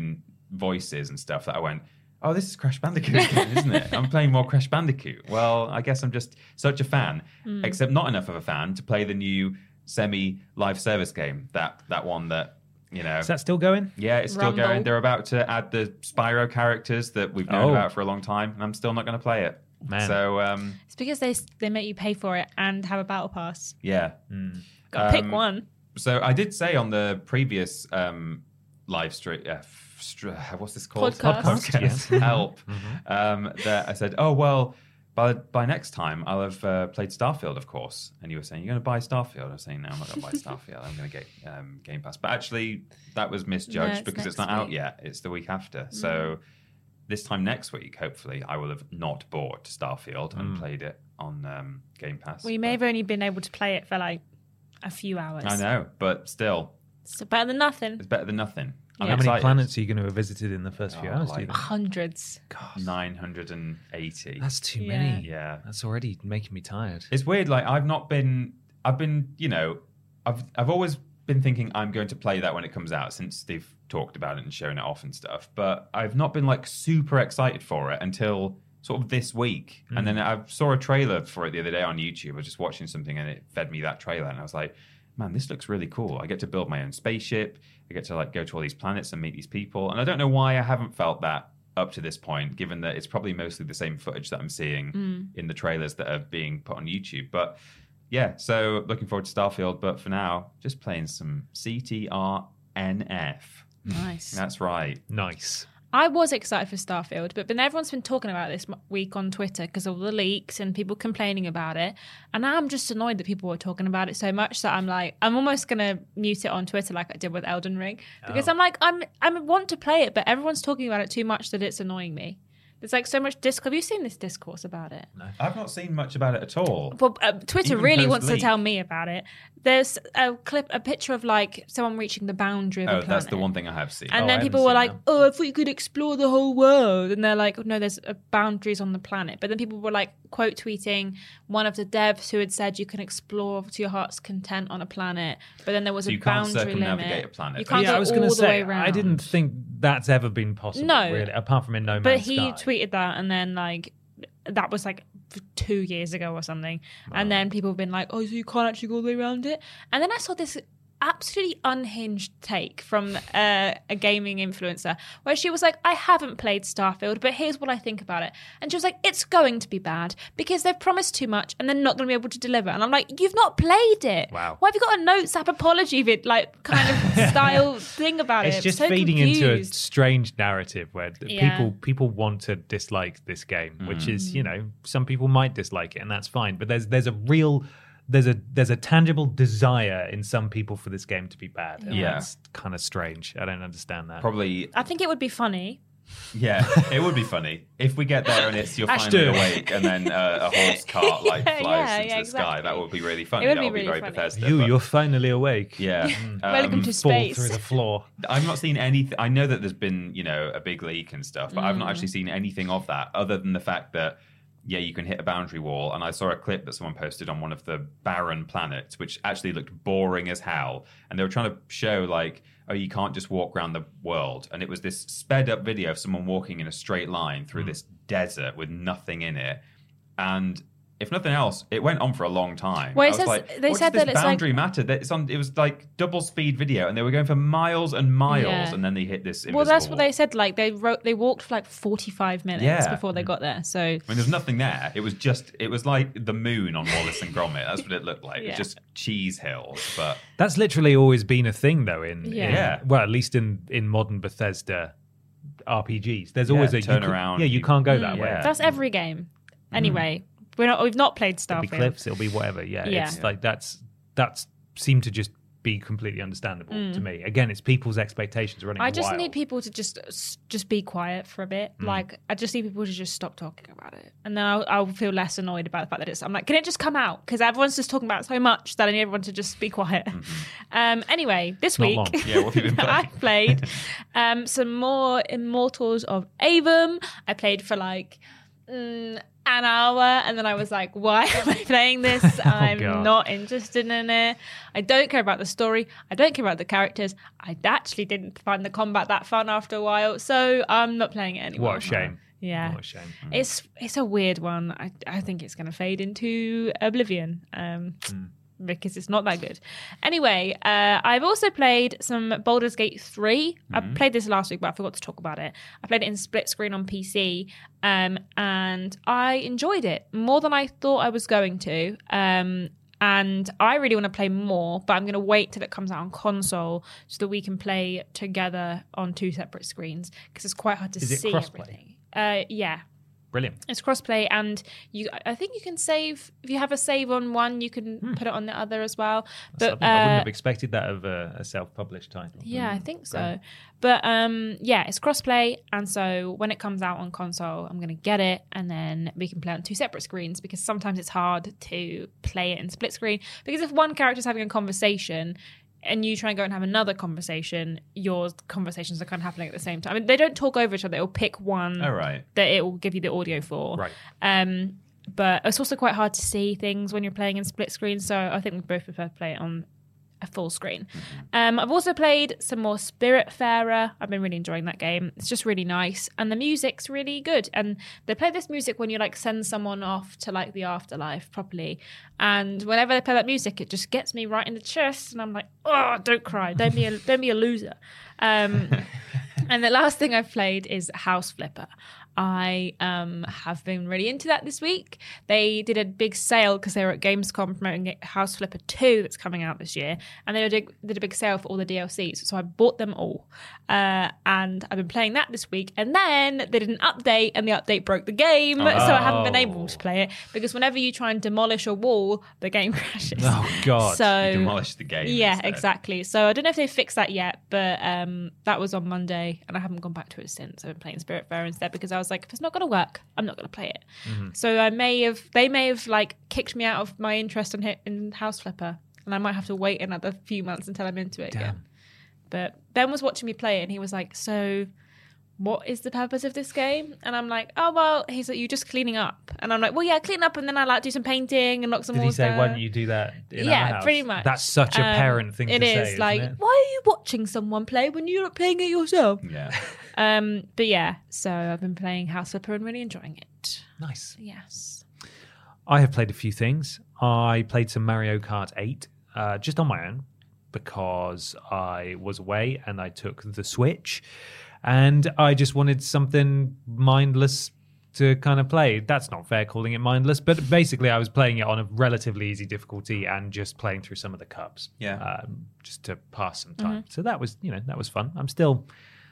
[SPEAKER 5] voices and stuff that I went, oh, this is Crash Bandicoot again, isn't it? I'm playing more Crash Bandicoot. Well, I guess I'm just such a fan, mm. except not enough of a fan to play the new semi-live service game. That that one that, you know...
[SPEAKER 4] Is that still going?
[SPEAKER 5] Yeah, it's still
[SPEAKER 6] Rumble.
[SPEAKER 5] going. They're about to add the Spyro characters that we've known
[SPEAKER 4] Oh.
[SPEAKER 5] about for a long time, and I'm still not going to play it.
[SPEAKER 4] Man.
[SPEAKER 5] So, um,
[SPEAKER 6] It's because they they make you pay for it and have a battle pass.
[SPEAKER 5] yeah.
[SPEAKER 6] Got to
[SPEAKER 5] Um,
[SPEAKER 6] pick one.
[SPEAKER 5] So I did say on the previous um, live stream, uh, f- str- what's this called?
[SPEAKER 6] Podcast.
[SPEAKER 4] Podcast, yes.
[SPEAKER 5] Help. um, that I said, oh, well, by by next time I'll have uh, played Starfield, of course. And you were saying, you're going to buy Starfield? I was saying, no, I'm not going to buy Starfield. I'm going to get um, Game Pass. But actually, that was misjudged
[SPEAKER 6] No, it's
[SPEAKER 5] because it's
[SPEAKER 6] next
[SPEAKER 5] not out
[SPEAKER 6] week.
[SPEAKER 5] yet. It's the week after. So this time next week, hopefully, I will have not bought Starfield and played it on um, Game Pass.
[SPEAKER 6] We may
[SPEAKER 5] But-
[SPEAKER 6] have only been able to play it for like a few hours.
[SPEAKER 5] I know, but still,
[SPEAKER 6] So better than nothing.
[SPEAKER 5] it's better than nothing. I'm
[SPEAKER 4] How many
[SPEAKER 5] excited.
[SPEAKER 4] planets are you going to have visited in the first few
[SPEAKER 5] Oh,
[SPEAKER 4] hours? do
[SPEAKER 5] like-
[SPEAKER 4] you think?
[SPEAKER 6] Hundreds.
[SPEAKER 5] nine hundred eighty.
[SPEAKER 4] That's too
[SPEAKER 6] Yeah.
[SPEAKER 4] many.
[SPEAKER 5] Yeah.
[SPEAKER 4] That's already making me tired.
[SPEAKER 5] It's weird. Like I've not been. I've been. You know. I've. I've always been thinking I'm going to play that when it comes out since they've talked about it and shown it off and stuff. But I've not been like super excited for it until sort of this week. And then I saw a trailer for it the other day on YouTube. I was just watching something and it fed me that trailer, and I was like, man, this looks really cool. I get to build my own spaceship. I get to like go to all these planets and meet these people. And I don't know why I haven't felt that up to this point, given that it's probably mostly the same footage that I'm seeing in the trailers that are being put on YouTube. But yeah, so looking forward to Starfield. But for now, just playing some C T R N F.
[SPEAKER 6] Nice.
[SPEAKER 5] That's right.
[SPEAKER 4] Nice.
[SPEAKER 6] I was excited for Starfield, but then everyone's been talking about this m- week on Twitter because of the leaks and people complaining about it. And now I'm just annoyed that people were talking about it so much that I'm like, I'm almost going to mute it on Twitter like I did with Elden Ring. Because I'm like, I'm I want to play it, but everyone's talking about it too much that it's annoying me. There's like so much disc. Have you seen this discourse about it?
[SPEAKER 5] I've not seen much about it at all.
[SPEAKER 6] Well, uh, Twitter
[SPEAKER 5] Even
[SPEAKER 6] really wants to
[SPEAKER 5] post-leak.
[SPEAKER 6] tell me about it. There's a clip, a picture of like someone reaching the boundary of a
[SPEAKER 5] Oh,
[SPEAKER 6] planet.
[SPEAKER 5] that's the one thing I have seen.
[SPEAKER 6] And
[SPEAKER 4] Oh, I
[SPEAKER 6] then
[SPEAKER 4] haven't
[SPEAKER 6] people were
[SPEAKER 4] seen
[SPEAKER 6] like,
[SPEAKER 4] that.
[SPEAKER 6] "Oh, I thought you could explore the whole world." And they're like, "No, there's uh, boundaries on the planet." But then people were like, quote tweeting one of the devs who had said you can explore to your heart's content on a planet. But then there was
[SPEAKER 5] So
[SPEAKER 6] a
[SPEAKER 5] you can't
[SPEAKER 6] boundary
[SPEAKER 5] circumnavigate
[SPEAKER 6] limit.
[SPEAKER 5] a planet.
[SPEAKER 6] You can't
[SPEAKER 4] yeah,
[SPEAKER 6] go
[SPEAKER 4] I was
[SPEAKER 6] all
[SPEAKER 4] going
[SPEAKER 6] the
[SPEAKER 4] to
[SPEAKER 6] way
[SPEAKER 4] say,
[SPEAKER 6] around.
[SPEAKER 4] I didn't think that's ever been possible,
[SPEAKER 6] No.
[SPEAKER 4] really, apart from in No Man's
[SPEAKER 6] But he
[SPEAKER 4] Sky.
[SPEAKER 6] tweeted that, and then like that was like f- two years ago or something. And then people have been like, "Oh, so you can't actually go all the way around it?" And then I saw this absolutely unhinged take from uh, a gaming influencer where she was like, "I haven't played Starfield, but here's what I think about it." And she was like, "It's going to be bad because they've promised too much and they're not going to be able to deliver." And I'm like, "You've not played it.
[SPEAKER 4] Wow.
[SPEAKER 6] Why have you got a notes app apology vid like kind of style thing about
[SPEAKER 4] It's
[SPEAKER 6] it?"
[SPEAKER 4] just
[SPEAKER 6] so
[SPEAKER 4] feeding into a
[SPEAKER 6] confused.
[SPEAKER 4] strange narrative where th-
[SPEAKER 6] Yeah.
[SPEAKER 4] people people want to dislike this game, which is, you know, some people might dislike it, and that's fine. But there's there's a real there's a there's a tangible desire in some people for this game to be bad. And
[SPEAKER 5] Yeah.
[SPEAKER 4] that's kind of strange. I don't understand that.
[SPEAKER 5] Probably,
[SPEAKER 6] I think it would be funny.
[SPEAKER 5] yeah, it would be funny if we get there and it's you're
[SPEAKER 6] Ash,
[SPEAKER 5] finally
[SPEAKER 4] do it.
[SPEAKER 5] awake and then uh, a horse cart like
[SPEAKER 6] Yeah,
[SPEAKER 5] flies
[SPEAKER 6] yeah,
[SPEAKER 5] into
[SPEAKER 6] yeah,
[SPEAKER 5] the sky.
[SPEAKER 6] exactly.
[SPEAKER 5] That would be really funny.
[SPEAKER 6] It would
[SPEAKER 5] that
[SPEAKER 6] be
[SPEAKER 5] would be
[SPEAKER 6] really
[SPEAKER 5] very
[SPEAKER 6] funny.
[SPEAKER 5] Bethesda.
[SPEAKER 4] you,
[SPEAKER 5] but-
[SPEAKER 4] you're finally awake.
[SPEAKER 5] yeah.
[SPEAKER 6] Welcome
[SPEAKER 5] Um,
[SPEAKER 6] to
[SPEAKER 4] Fall
[SPEAKER 6] space.
[SPEAKER 4] through the floor.
[SPEAKER 5] I've not seen anything. I know that there's been, you know, a big leak and stuff, but I've not
[SPEAKER 6] Mm.
[SPEAKER 5] actually seen anything of that other than the fact that, yeah, you can hit a boundary wall. And I saw a clip that someone posted on one of the barren planets, which actually looked boring as hell. And they were trying to show, like, oh, you can't just walk around the world. And it was this sped up video of someone walking in a straight line through this desert with nothing in it. And if nothing else, it went on for a long time.
[SPEAKER 6] Well, it
[SPEAKER 5] I was
[SPEAKER 6] says-
[SPEAKER 5] like,
[SPEAKER 6] they
[SPEAKER 5] what
[SPEAKER 6] said
[SPEAKER 5] does
[SPEAKER 6] that
[SPEAKER 5] this
[SPEAKER 6] it's like-
[SPEAKER 5] boundary matter? That it's on. It was like double speed video, and they were going for miles and miles,
[SPEAKER 6] Yeah.
[SPEAKER 5] and then they hit this.
[SPEAKER 6] Well, that's
[SPEAKER 5] invisible
[SPEAKER 6] what they
[SPEAKER 5] wall.
[SPEAKER 6] said. Like they wrote, they walked for like forty-five minutes
[SPEAKER 5] Yeah.
[SPEAKER 6] before they got there. So
[SPEAKER 5] I mean, there's nothing there. It was just. It was like the moon on Wallace and Gromit. That's what it looked like. It
[SPEAKER 6] Yeah.
[SPEAKER 5] was just cheese hills. But
[SPEAKER 4] That's literally always been a thing, though. In, in-
[SPEAKER 6] Yeah.
[SPEAKER 4] well, at least in in modern Bethesda R P Gs, there's always
[SPEAKER 5] Yeah,
[SPEAKER 4] a you
[SPEAKER 5] turn
[SPEAKER 4] can-
[SPEAKER 5] around,
[SPEAKER 4] Yeah, you
[SPEAKER 5] you-
[SPEAKER 4] can't go that
[SPEAKER 5] Mm.
[SPEAKER 4] way.
[SPEAKER 5] Yeah.
[SPEAKER 6] that's every game. Anyway, we're not. We've not played
[SPEAKER 4] It'll be
[SPEAKER 6] Starfield.
[SPEAKER 4] cliffs. It'll be whatever. Yeah,
[SPEAKER 6] Yeah.
[SPEAKER 4] it's like that's that's seemed to just be completely understandable to me. Again, it's people's expectations running.
[SPEAKER 6] Mm. I just
[SPEAKER 4] wild.
[SPEAKER 6] need people to just just be quiet for a bit. Like I just need people to just stop talking about it, and then I'll, I'll feel less annoyed about the fact that it's. I'm like, can it just come out? Because everyone's just talking about it so much that I need everyone to just be quiet. Um. Anyway, this
[SPEAKER 4] Not
[SPEAKER 6] week
[SPEAKER 4] long.
[SPEAKER 5] yeah, what have you been playing?
[SPEAKER 6] I played um some more Immortals of Avum. I played for like. Mm, an hour, and then I was like, why am I playing this? I'm
[SPEAKER 4] God.
[SPEAKER 6] not interested in it. I don't care about the story. I don't care about the characters. I actually didn't find the combat that fun after a while, so I'm not playing it anymore.
[SPEAKER 4] What a shame.
[SPEAKER 6] Yeah.
[SPEAKER 4] What a shame.
[SPEAKER 6] It's it's a weird one. I, I think it's going to fade into oblivion. Um,
[SPEAKER 4] Mm.
[SPEAKER 6] Because it's not that good. Anyway, uh, I've also played some Baldur's Gate three.
[SPEAKER 4] Mm-hmm.
[SPEAKER 6] I played this last week, but I forgot to talk about it. I played it in split screen on P C, um, and I enjoyed it more than I thought I was going to. Um, and I really want to play more, but I'm going to wait till it comes out on console so that we can play together on two separate screens because it's quite hard to
[SPEAKER 4] Is it
[SPEAKER 6] see
[SPEAKER 4] crossplay?
[SPEAKER 6] everything. Uh, yeah.
[SPEAKER 4] Brilliant.
[SPEAKER 6] It's crossplay, and you. I think you can save if you have a save on one, you can put it on the other as well. But
[SPEAKER 4] Something I wouldn't
[SPEAKER 6] uh,
[SPEAKER 4] have expected that of a, a self-published title.
[SPEAKER 6] yeah, I think so. But um, yeah, it's crossplay, and so when it comes out on console, I'm gonna get it, and then we can play on two separate screens because sometimes it's hard to play it in split screen because if one character's having a conversation and you try and go and have another conversation, your conversations are kind of happening at the same time. I mean, they don't talk over each other. It'll pick one
[SPEAKER 5] Oh, right.
[SPEAKER 6] that it will give you the audio for.
[SPEAKER 4] Right.
[SPEAKER 6] Um, but it's also quite hard to see things when you're playing in split screen, so I think we both prefer to play it on a full screen. Um, I've also played some more Spiritfarer. I've been really enjoying that game. It's just really nice, and the music's really good. And they play this music when you like send someone off to like the afterlife properly. And whenever they play that music, it just gets me right in the chest, and I'm like, oh, don't cry, don't be a, don't be a loser. Um, and the last thing I've played is House Flipper. I um, have been really into that this week. They did a big sale because they were at Gamescom promoting House Flipper two that's coming out this year. And they did, did a big sale for all the D L Cs. So I bought them all. Uh, and I've been playing that this week. And then they did an update and the update broke the game.
[SPEAKER 5] Oh.
[SPEAKER 6] So I haven't been able to play it because whenever you try and demolish a wall, the game crashes.
[SPEAKER 4] Oh, God.
[SPEAKER 6] So,
[SPEAKER 5] You demolished the game.
[SPEAKER 6] yeah,
[SPEAKER 5] instead.
[SPEAKER 6] exactly. So I don't know if they fixed that yet, but um, that was on Monday, and I haven't gone back to it since. I've been playing Spiritfarer instead because I was like, if it's not going to work, I'm not going to play it.
[SPEAKER 4] Mm-hmm.
[SPEAKER 6] So I may have, they may have like kicked me out of my interest in, in House Flipper, and I might have to wait another few months until I'm into it
[SPEAKER 4] Damn.
[SPEAKER 6] again. But Ben was watching me play it, and he was like, so what is the purpose of this game? And I'm like, oh, well, he's like, you're just cleaning up. And I'm like, well, yeah, clean up, and then I like do some painting and knock some
[SPEAKER 4] Did he
[SPEAKER 6] walls
[SPEAKER 4] say,
[SPEAKER 6] down.
[SPEAKER 4] why don't you do that in
[SPEAKER 6] Yeah,
[SPEAKER 4] our house?
[SPEAKER 6] pretty much.
[SPEAKER 4] That's such a
[SPEAKER 6] Um,
[SPEAKER 4] parent thing
[SPEAKER 6] it
[SPEAKER 4] to
[SPEAKER 6] is,
[SPEAKER 4] say,
[SPEAKER 6] like,
[SPEAKER 4] isn't it?
[SPEAKER 6] why are you watching someone play when you're not playing it yourself?
[SPEAKER 5] Yeah.
[SPEAKER 6] Um, but yeah, so I've been playing House Flipper and really enjoying it.
[SPEAKER 4] Nice.
[SPEAKER 6] Yes.
[SPEAKER 4] I have played a few things. I played some Mario Kart eight uh, just on my own because I was away and I took the Switch and I just wanted something mindless to kind of play. That's not fair calling it mindless, but basically I was playing it on a relatively easy difficulty and just playing through some of the cups.
[SPEAKER 5] Yeah.
[SPEAKER 4] Um, just to pass some time. So that was, you know, that was fun. I'm still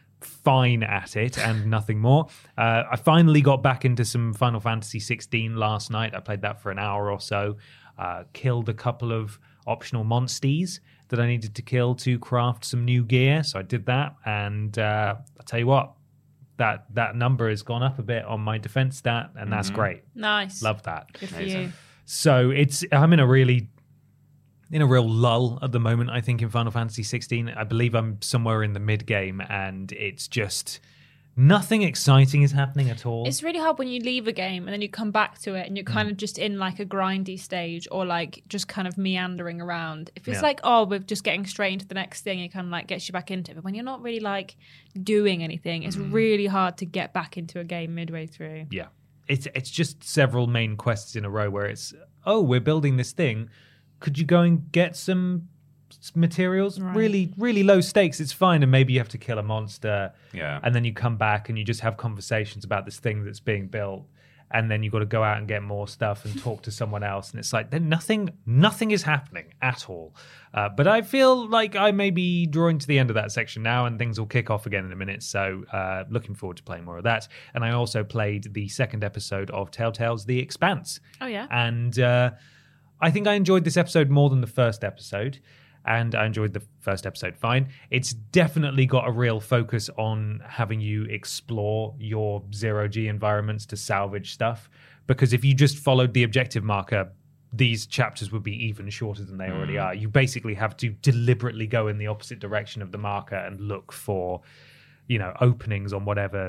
[SPEAKER 4] fine at it and nothing more. Uh, I finally got back into some Final Fantasy sixteen last night. I played that for an hour or so. Uh, killed a couple of optional monsties that I needed to kill to craft some new gear. So I did that. And uh, I'll tell you what, that that number has gone up a bit on my defense stat, and that's great.
[SPEAKER 6] Nice.
[SPEAKER 4] Love that.
[SPEAKER 6] Good for you.
[SPEAKER 4] So it's I'm in a really in a real lull at the moment, I think, in Final Fantasy sixteen. I believe I'm somewhere in the mid game, and it's just nothing exciting is happening at all.
[SPEAKER 6] It's really hard when you leave a game and then you come back to it and you're kind of just in like a grindy stage or like just kind of meandering around. If it's
[SPEAKER 4] Yeah.
[SPEAKER 6] like, oh, we're just getting straight into the next thing, it kind of like gets you back into it. But when you're not really like doing anything, it's really hard to get back into a game midway through.
[SPEAKER 4] Yeah. It's it's just several main quests in a row where it's, oh, we're building this thing. Could you go and get some s- materials?
[SPEAKER 6] Right.
[SPEAKER 4] Really, really low stakes. It's fine. And maybe you have to kill a monster.
[SPEAKER 5] Yeah.
[SPEAKER 4] And then you come back and you just have conversations about this thing that's being built. And then you've got to go out and get more stuff and talk to someone else. And it's like, then nothing, nothing is happening at all. Uh, but I feel like I may be drawing to the end of that section now and things will kick off again in a minute. So uh, looking forward to playing more of that. And I also played the second episode of Telltale's The Expanse.
[SPEAKER 6] Oh, yeah.
[SPEAKER 4] And uh, I think I enjoyed this episode more than the first episode. And I enjoyed the first episode fine. It's definitely got a real focus on having you explore your zero-G environments to salvage stuff. Because if you just followed the objective marker, these chapters would be even shorter than they already are. You basically have to deliberately go in the opposite direction of the marker and look for, you know, openings on whatever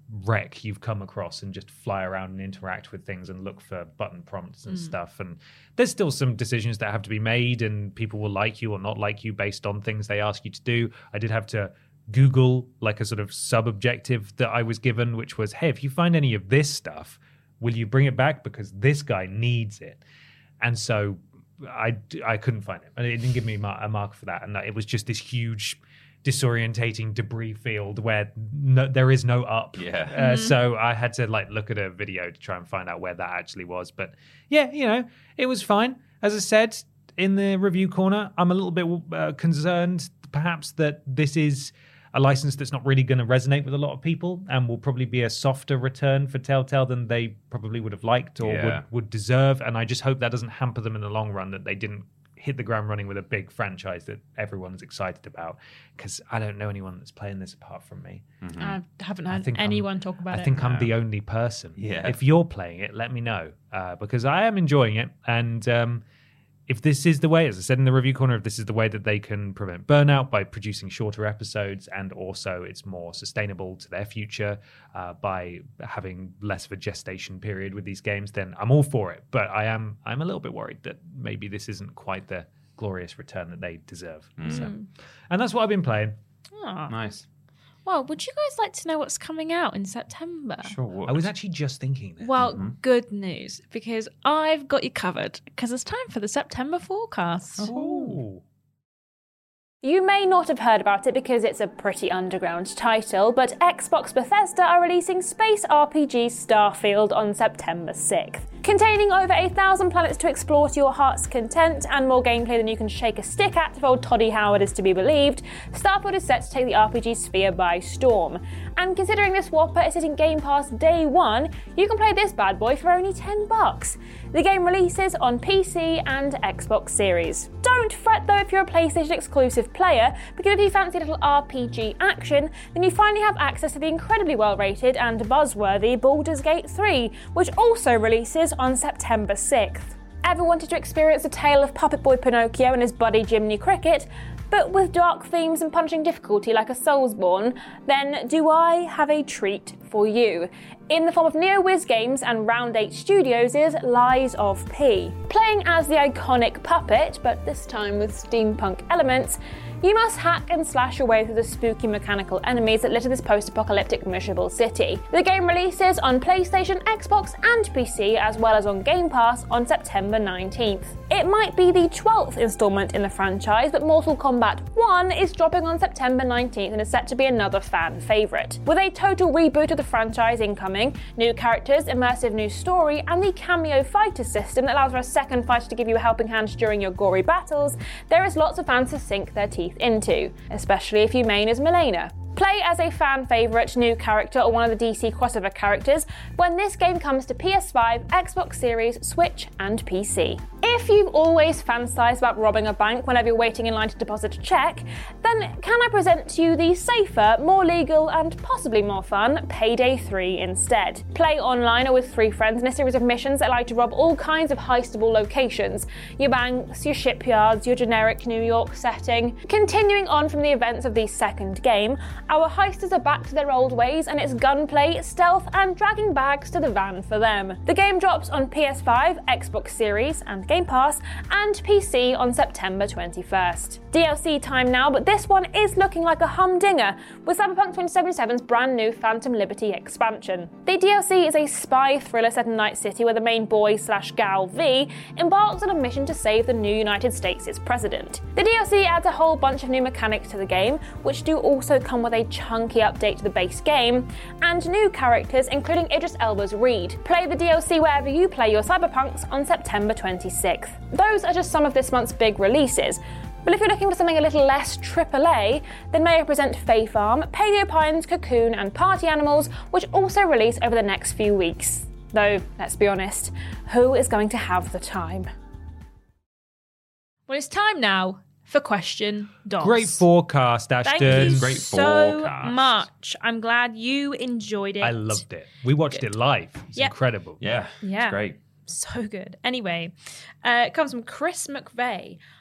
[SPEAKER 4] wreck you've come across and just fly around and interact with things and look for button prompts and mm. stuff. And there's still some decisions that have to be made, and people will like you or not like you based on things they ask you to do. I did have to Google like a sort of sub-objective that I was given, which was, hey, if you find any of this stuff, will you bring it back? Because this guy needs it. And so I, I couldn't find it. And it didn't give me a mark for that. And it was just this huge disorientating debris field where no, there is no up.
[SPEAKER 5] Yeah.
[SPEAKER 4] Uh, mm-hmm. So I had to like look at a video to try and find out where that actually was. But yeah, you know, it was fine. As I said in the review corner, I'm a little bit uh, concerned perhaps that this is a license that's not really going to resonate with a lot of people and will probably be a softer return for Telltale than they probably would have liked or
[SPEAKER 5] yeah.
[SPEAKER 4] would, would deserve. And I just hope that doesn't hamper them in the long run, that they didn't hit the ground running with a big franchise that everyone's excited about, because I don't know anyone that's playing this apart from me.
[SPEAKER 6] Mm-hmm. I haven't heard I anyone I'm, talk about
[SPEAKER 4] I
[SPEAKER 6] it.
[SPEAKER 4] I think
[SPEAKER 6] no.
[SPEAKER 4] I'm the only person.
[SPEAKER 5] Yeah.
[SPEAKER 4] If you're playing it, let me know, uh, because I am enjoying it. And um, if this is the way, as I said in the review corner, if this is the way that they can prevent burnout by producing shorter episodes, and also it's more sustainable to their future uh, by having less of a gestation period with these games, then I'm all for it. But I am I'm a little bit worried that maybe this isn't quite the glorious return that they deserve. Mm. So, and that's what I've been playing.
[SPEAKER 6] Oh.
[SPEAKER 5] Nice.
[SPEAKER 6] Well, would you guys like to know what's coming out in September?
[SPEAKER 5] Sure would.
[SPEAKER 4] I was actually just thinking that.
[SPEAKER 6] Well,
[SPEAKER 5] mm-hmm.
[SPEAKER 6] good news, because I've got you covered, because it's time for the September forecast.
[SPEAKER 4] Oh.
[SPEAKER 7] You may not have heard about it because it's a pretty underground title, but Xbox Bethesda are releasing space R P G Starfield on September sixth. Containing over a thousand planets to explore to your heart's content and more gameplay than you can shake a stick at if old Toddy Howard is to be believed, Starfield is set to take the R P G sphere by storm. And considering this whopper is hitting Game Pass day one, you can play this bad boy for only ten bucks. The game releases on P C and Xbox Series. Don't fret though if you're a PlayStation exclusive player, because if you fancy a little R P G action, then you finally have access to the incredibly well rated and buzzworthy Baldur's Gate three, which also releases on September sixth. Ever wanted to experience the tale of Puppet Boy Pinocchio and his buddy Jiminy Cricket, but with dark themes and punishing difficulty like a Soulsborne? Then do I have a treat for you. In the form of NeoWiz Games and Round eight Studios' Lies of P. Playing as the iconic Puppet, but this time with steampunk elements, you must hack and slash your way through the spooky mechanical enemies that litter this post-apocalyptic miserable city. The game releases on PlayStation, Xbox and P C, as well as on Game Pass on September nineteenth. It might be the twelfth installment in the franchise, but Mortal Kombat one is dropping on September nineteenth and is set to be another fan favourite. With a total reboot of the franchise incoming, new characters, immersive new story, and the cameo fighter system that allows for a second fighter to give you a helping hand during your gory battles, there is lots of fans to sink their teeth into, especially if you main as Milena. Play as a fan favourite new character or one of the D C crossover characters when this game comes to P S five, Xbox Series, Switch and P C. If you've always fantasised about robbing a bank whenever you're waiting in line to deposit a cheque, then can I present to you the safer, more legal and possibly more fun Payday three instead. Play online or with three friends in a series of missions that allow you to rob all kinds of heistable locations. Your banks, your shipyards, your generic New York setting. Continuing on from the events of the second game, our heisters are back to their old ways, and it's gunplay, stealth, and dragging bags to the van for them. The game drops on P S five, Xbox Series, and Game Pass, and P C on September twenty-first. D L C time now, but this one is looking like a humdinger, with Cyberpunk twenty seventy-seven's brand new Phantom Liberty expansion. The D L C is a spy thriller set in Night City where the main boy slash gal V embarks on a mission to save the new United States' president. The D L C adds a whole bunch of new mechanics to the game, which do also come with a chunky update to the base game, and new characters including Idris Elba's Reed. Play the D L C wherever you play your Cyberpunks on September twenty-sixth. Those are just some of this month's big releases. But if you're looking for something a little less triple A, then may I present Fae Farm, Paleo Pines, Cocoon and Party Animals, which also release over the next few weeks. Though, let's be honest, who is going to have the time?
[SPEAKER 6] Well, it's time now for Question Dos.
[SPEAKER 4] Great forecast, Ashton.
[SPEAKER 6] Thank you
[SPEAKER 5] Great
[SPEAKER 6] so
[SPEAKER 5] forecast.
[SPEAKER 6] much. I'm glad you enjoyed it.
[SPEAKER 4] I loved it. We watched
[SPEAKER 6] Good.
[SPEAKER 4] it live. It's
[SPEAKER 6] Yep.
[SPEAKER 4] incredible.
[SPEAKER 5] Yeah,
[SPEAKER 6] Yeah.
[SPEAKER 5] it's great.
[SPEAKER 6] So good. Anyway, uh, it comes from Chris McVeigh.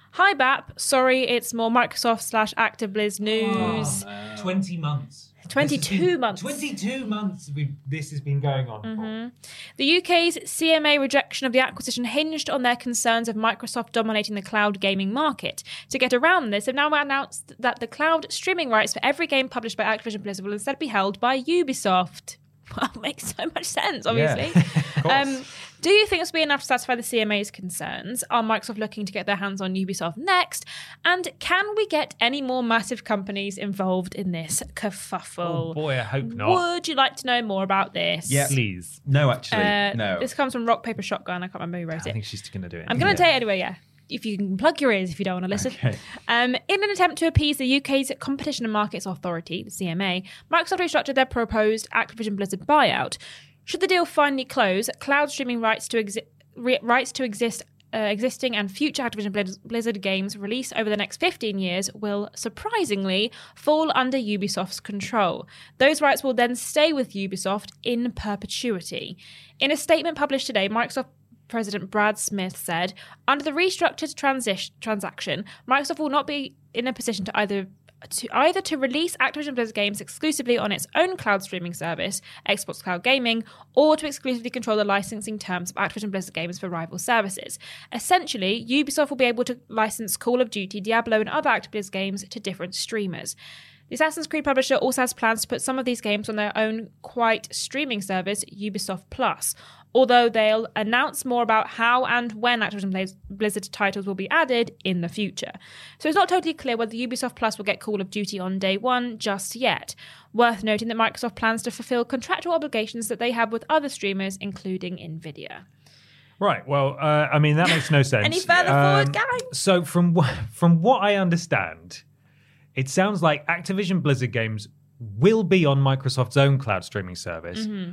[SPEAKER 7] Hi, B A P. Sorry, it's more Microsoft slash ActiveBliz news.
[SPEAKER 4] Oh, twenty months.
[SPEAKER 7] twenty-two months.
[SPEAKER 4] twenty-two months we've, this has been going on
[SPEAKER 7] mm-hmm. for. The U K's C M A rejection of the acquisition hinged on their concerns of Microsoft dominating the cloud gaming market. To get around this, they've now announced that the cloud streaming rights for every game published by Activision Blizzard will instead be held by Ubisoft. Well, makes so much sense, obviously.
[SPEAKER 5] Yeah, of course.
[SPEAKER 7] Um, do you think this will be enough to satisfy the C M A's concerns? Are Microsoft looking to get their hands on Ubisoft next? And can we get any more massive companies involved in this kerfuffle?
[SPEAKER 4] Oh boy, I hope not.
[SPEAKER 7] Would you like to know more about this?
[SPEAKER 5] Yeah.
[SPEAKER 4] Please.
[SPEAKER 5] No, actually,
[SPEAKER 7] Uh,
[SPEAKER 5] no.
[SPEAKER 7] This comes from Rock, Paper, Shotgun. I can't remember who wrote
[SPEAKER 4] I
[SPEAKER 7] it.
[SPEAKER 4] think she's going to do it.
[SPEAKER 7] I'm going to tell you anyway, yeah. If you can plug your ears if you don't want to listen.
[SPEAKER 5] Okay.
[SPEAKER 7] Um, in an attempt to appease the U K's Competition and Markets Authority, the C M A, Microsoft restructured their proposed Activision Blizzard buyout. Should the deal finally close, cloud streaming rights to, exi- re- rights to exist uh, existing and future Activision Blizz- Blizzard games released over the next fifteen years will, surprisingly, fall under Ubisoft's control. Those rights will then stay with Ubisoft in perpetuity. In a statement published today, Microsoft President Brad Smith said, under the restructured transi- transaction, Microsoft will not be in a position to either to either to release Activision Blizzard games exclusively on its own cloud streaming service, Xbox Cloud Gaming, or to exclusively control the licensing terms of Activision Blizzard games for rival services. Essentially, Ubisoft will be able to license Call of Duty, Diablo, and other Activision Blizzard games to different streamers. The Assassin's Creed publisher also has plans to put some of these games on their own quiet streaming service, Ubisoft Plus, although they'll announce more about how and when Activision Blizzard titles will be added in the future. So it's not totally clear whether Ubisoft Plus will get Call of Duty on day one just yet. Worth noting that Microsoft plans to fulfill contractual obligations that they have with other streamers, including Nvidia.
[SPEAKER 4] Right. Well, uh, I mean, that makes no sense.
[SPEAKER 7] Any further forward, guys?
[SPEAKER 4] So from wh- from what I understand, it sounds like Activision Blizzard games will be on Microsoft's own cloud streaming service,
[SPEAKER 7] Mm-hmm.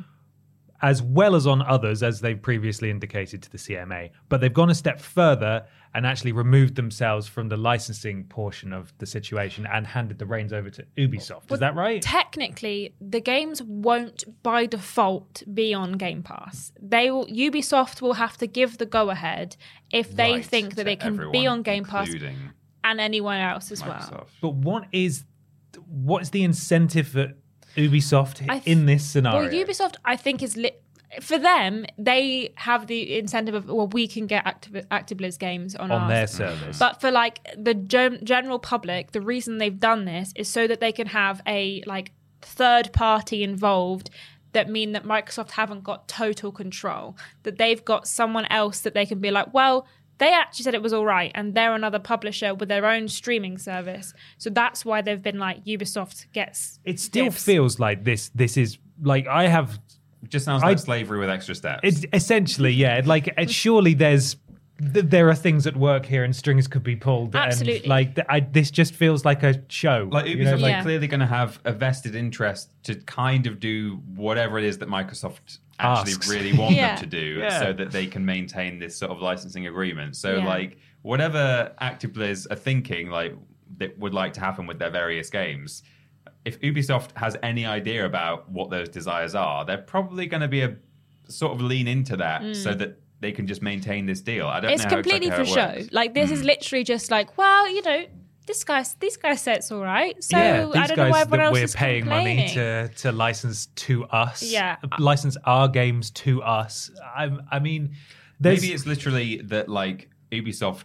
[SPEAKER 4] as well as on others, as they've previously indicated to the C M A. But they've gone a step further and actually removed themselves from the licensing portion of the situation and handed the reins over to Ubisoft. Is that right?
[SPEAKER 7] Technically, the games won't by default be on Game Pass. They will, Ubisoft will have to give the go-ahead if they
[SPEAKER 5] Right,
[SPEAKER 7] think that
[SPEAKER 5] to
[SPEAKER 7] they can be
[SPEAKER 5] everyone,
[SPEAKER 7] on Game Pass
[SPEAKER 5] including
[SPEAKER 7] and anyone else as well.
[SPEAKER 5] Microsoft.
[SPEAKER 4] But what is what is the incentive for Ubisoft
[SPEAKER 7] I th-
[SPEAKER 4] in this scenario?
[SPEAKER 7] Well, Ubisoft, I think, is li- for them. They have the incentive of well, we can get Activ- ActiveBliz games on,
[SPEAKER 4] on
[SPEAKER 7] our
[SPEAKER 4] their service.
[SPEAKER 7] But for like the gen- general public, the reason they've done this is so that they can have a like third party involved that mean that Microsoft haven't got total control, that they've got someone else that they can be like, well, they actually said it was all right, and they're another publisher with their own streaming service. So that's why they've been like, Ubisoft gets
[SPEAKER 4] It still
[SPEAKER 7] dibs.
[SPEAKER 4] feels like this. This is like I have.
[SPEAKER 5] It just sounds
[SPEAKER 4] I-
[SPEAKER 5] like slavery with extra steps.
[SPEAKER 4] It's essentially yeah. Like it, surely there's th- there are things at work here, and strings could be pulled.
[SPEAKER 7] Absolutely.
[SPEAKER 4] And like th- I, this just feels like a show.
[SPEAKER 5] Like
[SPEAKER 4] you
[SPEAKER 5] Ubisoft
[SPEAKER 4] know,
[SPEAKER 5] are
[SPEAKER 4] like-
[SPEAKER 7] Yeah.
[SPEAKER 5] clearly going to have a vested interest to kind of do whatever it is that Microsoft actually
[SPEAKER 4] Asks.
[SPEAKER 5] really want
[SPEAKER 7] Yeah.
[SPEAKER 5] them to do,
[SPEAKER 4] Yeah.
[SPEAKER 5] so that they can maintain this sort of licensing agreement. So
[SPEAKER 7] Yeah.
[SPEAKER 5] like whatever ActiveBliz are thinking, like that would like to happen with their various games. If Ubisoft has any idea about what those desires are, they're probably going to be a sort of lean into that so that they can just maintain this deal. I don't
[SPEAKER 7] It's
[SPEAKER 5] know how
[SPEAKER 7] completely
[SPEAKER 5] exactly
[SPEAKER 7] for
[SPEAKER 5] how it
[SPEAKER 7] show.
[SPEAKER 5] works.
[SPEAKER 7] Like this is literally just like, well, you know, this guy, these guys say it's all right. So
[SPEAKER 4] yeah, these
[SPEAKER 7] I don't know
[SPEAKER 4] guys
[SPEAKER 7] why everyone
[SPEAKER 4] that
[SPEAKER 7] else
[SPEAKER 4] we're
[SPEAKER 7] is
[SPEAKER 4] paying
[SPEAKER 7] complaining.
[SPEAKER 4] money to to license to us.
[SPEAKER 7] Yeah.
[SPEAKER 4] license our games to us. I, I mean, there's,
[SPEAKER 5] Maybe it's literally that like Ubisoft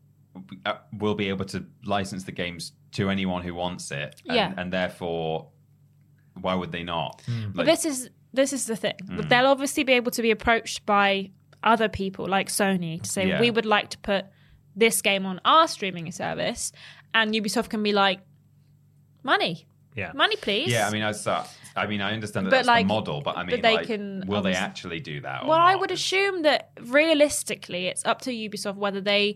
[SPEAKER 5] uh, will be able to license the games to anyone who wants it, and,
[SPEAKER 7] Yeah.
[SPEAKER 5] and therefore, why would they not?
[SPEAKER 7] But
[SPEAKER 5] Like,
[SPEAKER 7] this is this is the thing.
[SPEAKER 5] Mm.
[SPEAKER 7] They'll obviously be able to be approached by other people like Sony to say
[SPEAKER 5] Yeah.
[SPEAKER 7] we would like to put this game on our streaming service, and Ubisoft can be like, money,
[SPEAKER 4] yeah.
[SPEAKER 7] money, please.
[SPEAKER 5] yeah, I mean, I, so, I mean, I understand that
[SPEAKER 7] But,
[SPEAKER 5] that's
[SPEAKER 7] like,
[SPEAKER 5] the model, but I mean,
[SPEAKER 7] but they
[SPEAKER 5] like,
[SPEAKER 7] can
[SPEAKER 5] will they
[SPEAKER 7] obviously-
[SPEAKER 5] actually do that? or
[SPEAKER 7] Well, I
[SPEAKER 5] not?
[SPEAKER 7] would assume that realistically, it's up to Ubisoft whether they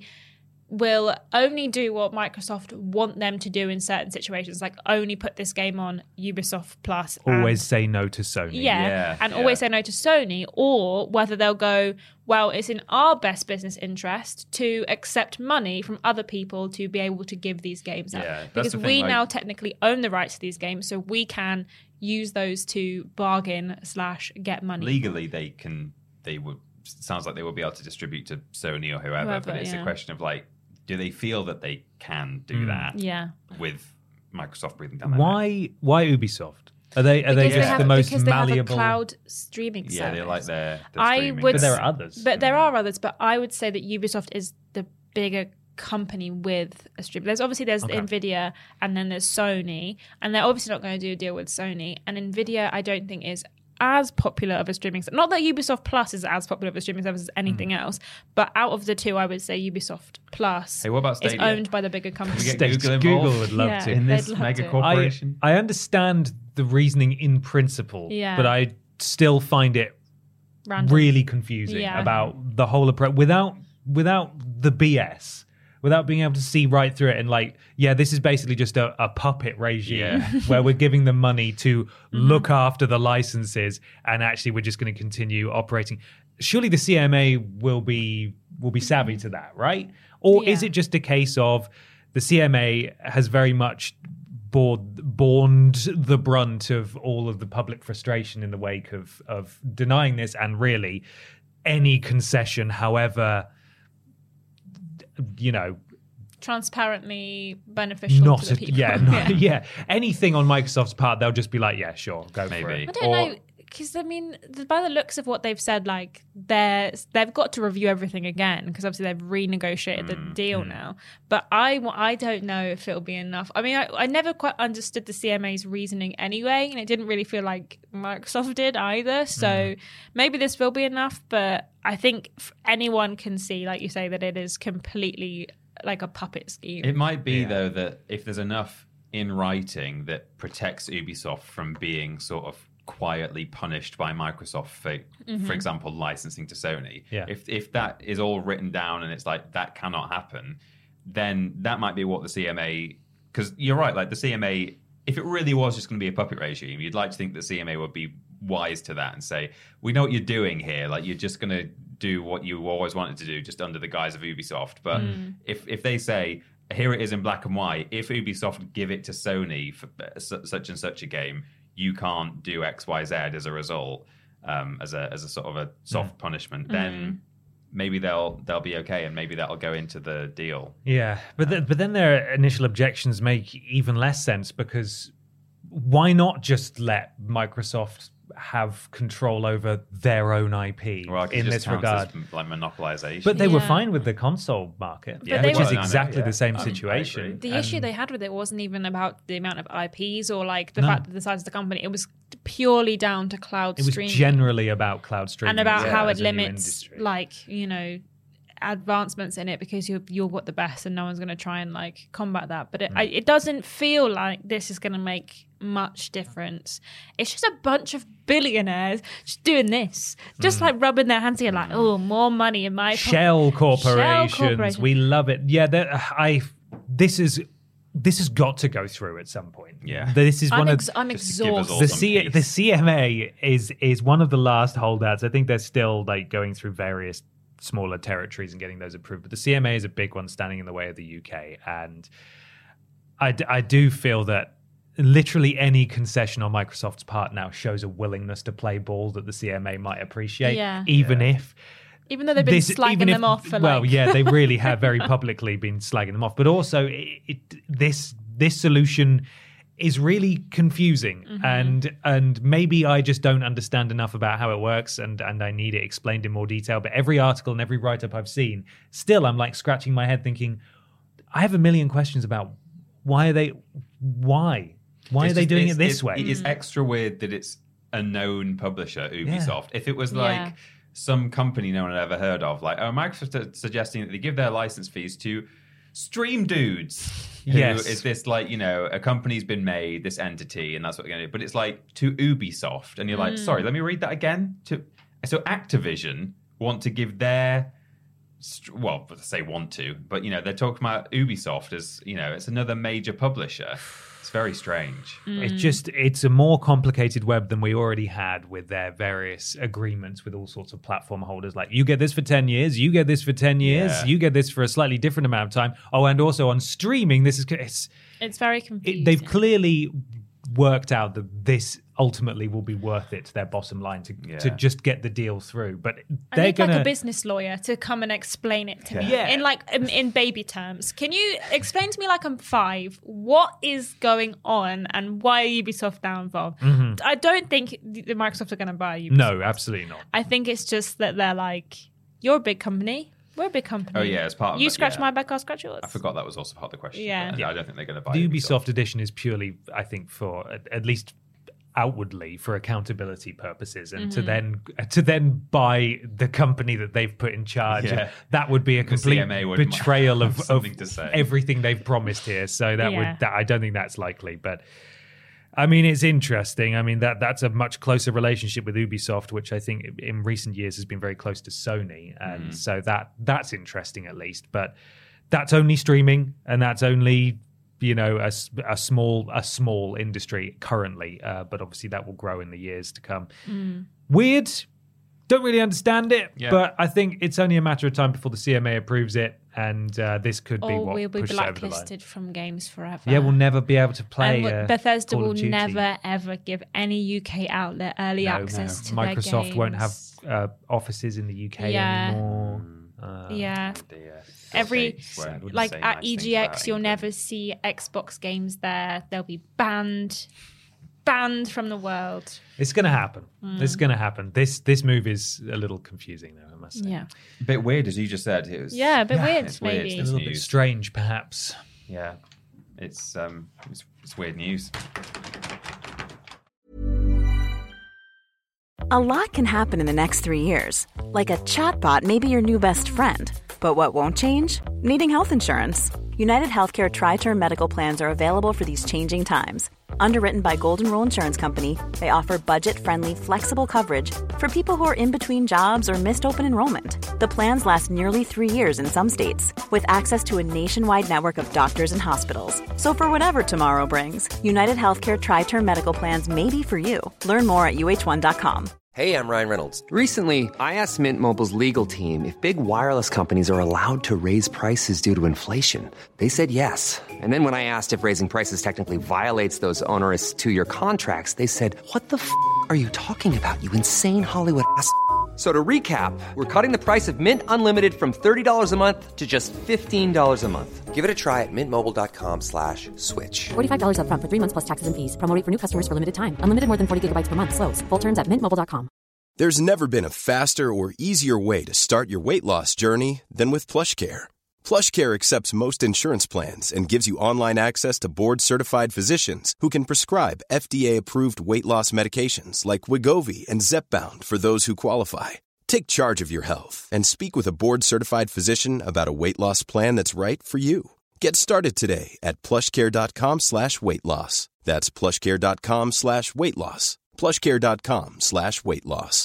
[SPEAKER 7] will only do what Microsoft want them to do in certain situations, like only put this game on Ubisoft Plus. and-
[SPEAKER 4] Always say no to Sony.
[SPEAKER 7] yeah,
[SPEAKER 5] Yeah,
[SPEAKER 7] and
[SPEAKER 5] yeah.
[SPEAKER 7] always say no to Sony, or whether they'll go, well, it's in our best business interest to accept money from other people to be able to give these games out.
[SPEAKER 5] Yeah, that's
[SPEAKER 7] because
[SPEAKER 5] the thing,
[SPEAKER 7] we
[SPEAKER 5] like-
[SPEAKER 7] now technically own the rights to these games, so we can use those to bargain slash get money.
[SPEAKER 5] legally they can. They would. Sounds like they will be able to distribute to Sony or whoever,
[SPEAKER 7] Whoever,
[SPEAKER 5] but it's
[SPEAKER 7] yeah.
[SPEAKER 5] a question of like do they feel that they can do that
[SPEAKER 6] Yeah.
[SPEAKER 5] with Microsoft breathing down their neck?
[SPEAKER 4] Why? Why Ubisoft? Are they? Are
[SPEAKER 6] Because
[SPEAKER 4] they
[SPEAKER 6] they
[SPEAKER 4] just
[SPEAKER 6] have,
[SPEAKER 4] the most
[SPEAKER 6] because they
[SPEAKER 4] malleable?
[SPEAKER 6] have a cloud streaming
[SPEAKER 5] Yeah,
[SPEAKER 6] service.
[SPEAKER 5] they like their, their
[SPEAKER 6] I
[SPEAKER 5] streaming.
[SPEAKER 6] would
[SPEAKER 4] But there
[SPEAKER 6] s-
[SPEAKER 4] are others.
[SPEAKER 6] But there are others. But I would say that Ubisoft is the bigger company with a stream. There's obviously there's
[SPEAKER 4] Okay.
[SPEAKER 6] Nvidia and then there's Sony, and they're obviously not going to do a deal with Sony. And Nvidia, I don't think is as popular of a streaming service. Not that Ubisoft Plus is as popular of a streaming service as anything
[SPEAKER 4] Hmm.
[SPEAKER 6] else, but out of the two, I would say Ubisoft Plus
[SPEAKER 5] Hey, what about
[SPEAKER 6] is
[SPEAKER 5] Stadia?
[SPEAKER 6] owned by the bigger company.
[SPEAKER 5] we get
[SPEAKER 4] States-
[SPEAKER 5] Google
[SPEAKER 4] Google
[SPEAKER 5] involved?
[SPEAKER 4] would love
[SPEAKER 6] Yeah.
[SPEAKER 4] to.
[SPEAKER 5] in this
[SPEAKER 6] They'd love
[SPEAKER 5] mega
[SPEAKER 6] to.
[SPEAKER 5] corporation?
[SPEAKER 4] I, I understand the reasoning in principle,
[SPEAKER 6] Yeah.
[SPEAKER 4] but I still find it
[SPEAKER 6] Random.
[SPEAKER 4] really confusing
[SPEAKER 6] Yeah.
[SPEAKER 4] about the whole approach without without the B S, without being able to see right through it and like, yeah, this is basically just a, a puppet regime
[SPEAKER 5] Yeah.
[SPEAKER 4] where we're giving them money to look after the licenses and actually we're just going to continue operating. Surely the C M A will be will be savvy to that, right? Or is
[SPEAKER 6] Yeah.
[SPEAKER 4] it just a case of the C M A has very much Borne, borne the brunt of all of the public frustration in the wake of of denying this, and really any concession, however, you know,
[SPEAKER 6] transparently beneficial
[SPEAKER 4] not
[SPEAKER 6] to the
[SPEAKER 4] a,
[SPEAKER 6] people.
[SPEAKER 4] yeah, not, yeah, anything on Microsoft's part, they'll just be like, yeah, sure, go for
[SPEAKER 5] Maybe.
[SPEAKER 4] it.
[SPEAKER 6] I don't
[SPEAKER 4] Or-
[SPEAKER 6] know, because I mean, the, by the looks of what they've said, like they're they've got to review everything again because obviously they've renegotiated the deal now. But I I don't know if it'll be enough. I mean, I, I never quite understood the C M A's reasoning anyway, and it didn't really feel like Microsoft did either. So maybe this will be enough. But I think f- anyone can see, like you say, that it is completely like a puppet scheme.
[SPEAKER 5] It might be, though, that if there's enough in writing that protects Ubisoft from being sort of quietly punished by Microsoft for, for example, licensing to Sony.
[SPEAKER 4] Yeah.
[SPEAKER 5] If if that is all written down and it's like that cannot happen, then that might be what the C M A. Because you're right, like the C M A. If it really was just going to be a puppet regime, you'd like to think the C M A would be wise to that and say, we know what you're doing here. Like you're just going to do what you always wanted to do, just under the guise of Ubisoft. But if if they say, here it is in black and white, if Ubisoft give it to Sony for su- such and such a game, you can't do X, Y, Z as a result, um, as a as a sort of a soft punishment, then maybe they'll they'll be okay, and maybe that'll go into the deal.
[SPEAKER 4] Yeah, but th- but then their initial objections make even less sense because why not just let Microsoft have control over their own I P
[SPEAKER 5] Well,
[SPEAKER 4] in this regard?
[SPEAKER 5] as, like monopolization.
[SPEAKER 4] But they were
[SPEAKER 6] Yeah.
[SPEAKER 4] fine with the console market,
[SPEAKER 5] Yeah,
[SPEAKER 6] they
[SPEAKER 4] which
[SPEAKER 6] were-
[SPEAKER 4] is
[SPEAKER 5] Well, I know,
[SPEAKER 4] exactly
[SPEAKER 5] yeah.
[SPEAKER 4] the same
[SPEAKER 5] I mean, I
[SPEAKER 4] situation.
[SPEAKER 5] agree.
[SPEAKER 6] The
[SPEAKER 4] And-
[SPEAKER 6] issue they had with it wasn't even about the amount of I Ps or like the
[SPEAKER 4] No.
[SPEAKER 6] fact that the size of the company. It was purely down to cloud
[SPEAKER 4] it was
[SPEAKER 6] streaming
[SPEAKER 4] generally about cloud streaming
[SPEAKER 6] and about
[SPEAKER 4] as a-
[SPEAKER 6] how it
[SPEAKER 4] as a new
[SPEAKER 6] limits
[SPEAKER 4] industry.
[SPEAKER 6] like, you know, advancements in it because you're you're got the best and no one's going to try and like combat that. But it, I, it doesn't feel like this is going to make much difference. It's just a bunch of billionaires just doing this, just like rubbing their hands together, like, oh, more money in my pocket.
[SPEAKER 4] Shell corporations.
[SPEAKER 6] corporation.
[SPEAKER 4] We love it. Yeah, that- I. This is this has got to go through at some point.
[SPEAKER 5] Yeah.
[SPEAKER 4] this is
[SPEAKER 6] I'm,
[SPEAKER 4] one
[SPEAKER 6] ex-
[SPEAKER 4] of
[SPEAKER 6] I'm
[SPEAKER 5] Just to give us
[SPEAKER 6] exhausted.
[SPEAKER 5] all
[SPEAKER 4] the
[SPEAKER 5] some
[SPEAKER 4] C
[SPEAKER 5] peace.
[SPEAKER 4] the C M A is is one of the last holdouts. I think they're still like going through various smaller territories and getting those approved. But the C M A is a big one standing in the way of the U K, and I, d- I do feel that literally any concession on Microsoft's part now shows a willingness to play ball that the C M A might appreciate,
[SPEAKER 6] Yeah.
[SPEAKER 4] even if.
[SPEAKER 6] Even though they've been
[SPEAKER 4] This-
[SPEAKER 6] slagging
[SPEAKER 4] even if-
[SPEAKER 6] them off for
[SPEAKER 4] well,
[SPEAKER 6] like
[SPEAKER 4] yeah, they really have very publicly been slagging them off. But also, it, it, this this solution is really confusing,
[SPEAKER 6] Mm-hmm.
[SPEAKER 4] and and maybe I just don't understand enough about how it works, and and I need it explained in more detail. But every article and every write up I've seen, still I'm like scratching my head, thinking, I have a million questions about why are they why why
[SPEAKER 5] It's
[SPEAKER 4] are they
[SPEAKER 5] just-
[SPEAKER 4] doing
[SPEAKER 5] it's-
[SPEAKER 4] it this
[SPEAKER 5] it's-
[SPEAKER 4] way?
[SPEAKER 5] It's extra weird that it's a known publisher, Ubisoft. If it was like
[SPEAKER 6] Yeah.
[SPEAKER 5] some company no one had ever heard of, like, oh, Microsoft are suggesting that they give their license fees to Stream Dudes. Who
[SPEAKER 4] Yes.
[SPEAKER 5] is this like, you know, a company's been made, this entity, and that's what they're going to do. But it's like to Ubisoft. And you're like, sorry, let me read that again. To So Activision want to give their, str- well, I say want to, but, you know, they're talking about Ubisoft as, you know, it's another major publisher. It's very strange.
[SPEAKER 4] It's just it's a more complicated web than we already had with their various agreements with all sorts of platform holders. Like you get this for ten years, you get this for ten years,
[SPEAKER 5] Yeah.
[SPEAKER 4] you get this for a slightly different amount of time. Oh, and also on streaming, this is it's
[SPEAKER 6] it's very confusing.
[SPEAKER 4] it, they've clearly worked out that this ultimately will be worth it to their bottom line to
[SPEAKER 5] Yeah.
[SPEAKER 4] to just get the deal through. But
[SPEAKER 6] I
[SPEAKER 4] they're
[SPEAKER 6] need
[SPEAKER 4] gonna
[SPEAKER 6] like a business lawyer to come and explain it to me
[SPEAKER 4] Yeah.
[SPEAKER 6] in like in, in baby terms. Can you explain to me like I'm five what is going on and why are Ubisoft now involved?
[SPEAKER 4] Mm-hmm.
[SPEAKER 6] I don't think the the Microsoft are going to buy Ubisoft.
[SPEAKER 4] no, absolutely not.
[SPEAKER 6] I think it's just that they're like, you're a big company, we're a big company.
[SPEAKER 5] Oh, yeah, as part of
[SPEAKER 6] you
[SPEAKER 5] it,
[SPEAKER 6] scratch
[SPEAKER 5] yeah.
[SPEAKER 6] my back, I'll scratch yours.
[SPEAKER 5] I forgot that was also part of the question.
[SPEAKER 6] Yeah.
[SPEAKER 5] but
[SPEAKER 6] Yeah.
[SPEAKER 5] I don't think they're going to buy
[SPEAKER 4] The
[SPEAKER 5] Ubisoft.
[SPEAKER 4] Ubisoft edition is purely, I think, for at, at least outwardly for accountability purposes, and
[SPEAKER 6] Mm-hmm.
[SPEAKER 4] to then to then buy the company that they've put in charge.
[SPEAKER 5] Yeah.
[SPEAKER 4] That would be a
[SPEAKER 5] The
[SPEAKER 4] complete
[SPEAKER 5] C M A would
[SPEAKER 4] betrayal
[SPEAKER 5] have
[SPEAKER 4] of, of
[SPEAKER 5] something to say.
[SPEAKER 4] everything they've promised here. So that
[SPEAKER 6] Yeah.
[SPEAKER 4] would that, I don't think that's likely, but. I mean, it's interesting. I mean, that that's a much closer relationship with Ubisoft, which I think in recent years has been very close to Sony, and
[SPEAKER 5] Mm.
[SPEAKER 4] so that that's interesting at least. But that's only streaming, and that's only you know a, s- a small a small industry currently. Uh, but obviously, that will grow in the years to come. Weird. Don't really understand it,
[SPEAKER 5] Yeah.
[SPEAKER 4] but I think it's only a matter of time before the C M A approves it, and uh, this could be
[SPEAKER 6] or
[SPEAKER 4] what
[SPEAKER 6] we'll be
[SPEAKER 4] pushes it over the line.
[SPEAKER 6] blacklisted from games forever.
[SPEAKER 4] Yeah, we'll never be able to play.
[SPEAKER 6] And
[SPEAKER 4] uh,
[SPEAKER 6] Bethesda
[SPEAKER 4] Call of
[SPEAKER 6] will
[SPEAKER 4] Duty.
[SPEAKER 6] never ever give any U K outlet early
[SPEAKER 4] No,
[SPEAKER 6] access to
[SPEAKER 4] Microsoft
[SPEAKER 6] their
[SPEAKER 4] won't have
[SPEAKER 6] games.
[SPEAKER 4] uh, offices in the U K
[SPEAKER 6] Yeah.
[SPEAKER 4] anymore. Uh,
[SPEAKER 6] Yeah.
[SPEAKER 5] Dear.
[SPEAKER 6] Every
[SPEAKER 5] Gates won't
[SPEAKER 6] like
[SPEAKER 5] say
[SPEAKER 6] at
[SPEAKER 5] nice things
[SPEAKER 6] E G X,
[SPEAKER 5] about
[SPEAKER 6] you'll
[SPEAKER 5] England.
[SPEAKER 6] never see Xbox games there. They'll be banned, banned from the world.
[SPEAKER 4] It's going to happen. It's going to happen. This this move is a little confusing, though, I must say.
[SPEAKER 6] Yeah,
[SPEAKER 5] A bit weird, as you just said. It was,
[SPEAKER 6] yeah, a bit weird,
[SPEAKER 5] it's weird.
[SPEAKER 6] maybe.
[SPEAKER 4] A
[SPEAKER 5] This
[SPEAKER 4] little bit
[SPEAKER 5] news.
[SPEAKER 4] strange, perhaps.
[SPEAKER 5] Yeah, it's um, it's, it's weird news.
[SPEAKER 8] A lot can happen in the next three years. Like a chatbot may be your new best friend. But what won't change? Needing health insurance. United Healthcare Tri-Term Medical Plans are available for these changing times. Underwritten by Golden Rule Insurance Company, they offer budget-friendly, flexible coverage for people who are in between jobs or missed open enrollment. The plans last nearly three years in some states, with access to a nationwide network of doctors and hospitals. So for whatever tomorrow brings, United Healthcare Tri-Term Medical Plans may be for you. Learn more at U H one dot com.
[SPEAKER 9] Hey, I'm Ryan Reynolds. Recently, I asked Mint Mobile's legal team if big wireless companies are allowed to raise prices due to inflation. They said yes. And then when I asked if raising prices technically violates those onerous two-year contracts, they said, "What the f*** are you talking about, you insane Hollywood ass?" So to recap, we're cutting the price of Mint Unlimited from thirty dollars a month to just fifteen dollars a month. Give it a try at mintmobile.com slash switch.
[SPEAKER 10] forty-five dollars up front for three months plus taxes and fees. Promo rate for new customers for limited time. Unlimited more than forty gigabytes per month. Slows full terms at mint mobile dot com.
[SPEAKER 11] There's never been a faster or easier way to start your weight loss journey than with PlushCare. PlushCare accepts most insurance plans and gives you online access to board-certified physicians who can prescribe F D A-approved weight loss medications like Wegovy and Zepbound for those who qualify. Take charge of your health and speak with a board-certified physician about a weight loss plan that's right for you. Get started today at plushcare.com slash weight loss. That's plushcare.com slash weight loss. plushcare.com slash weight loss.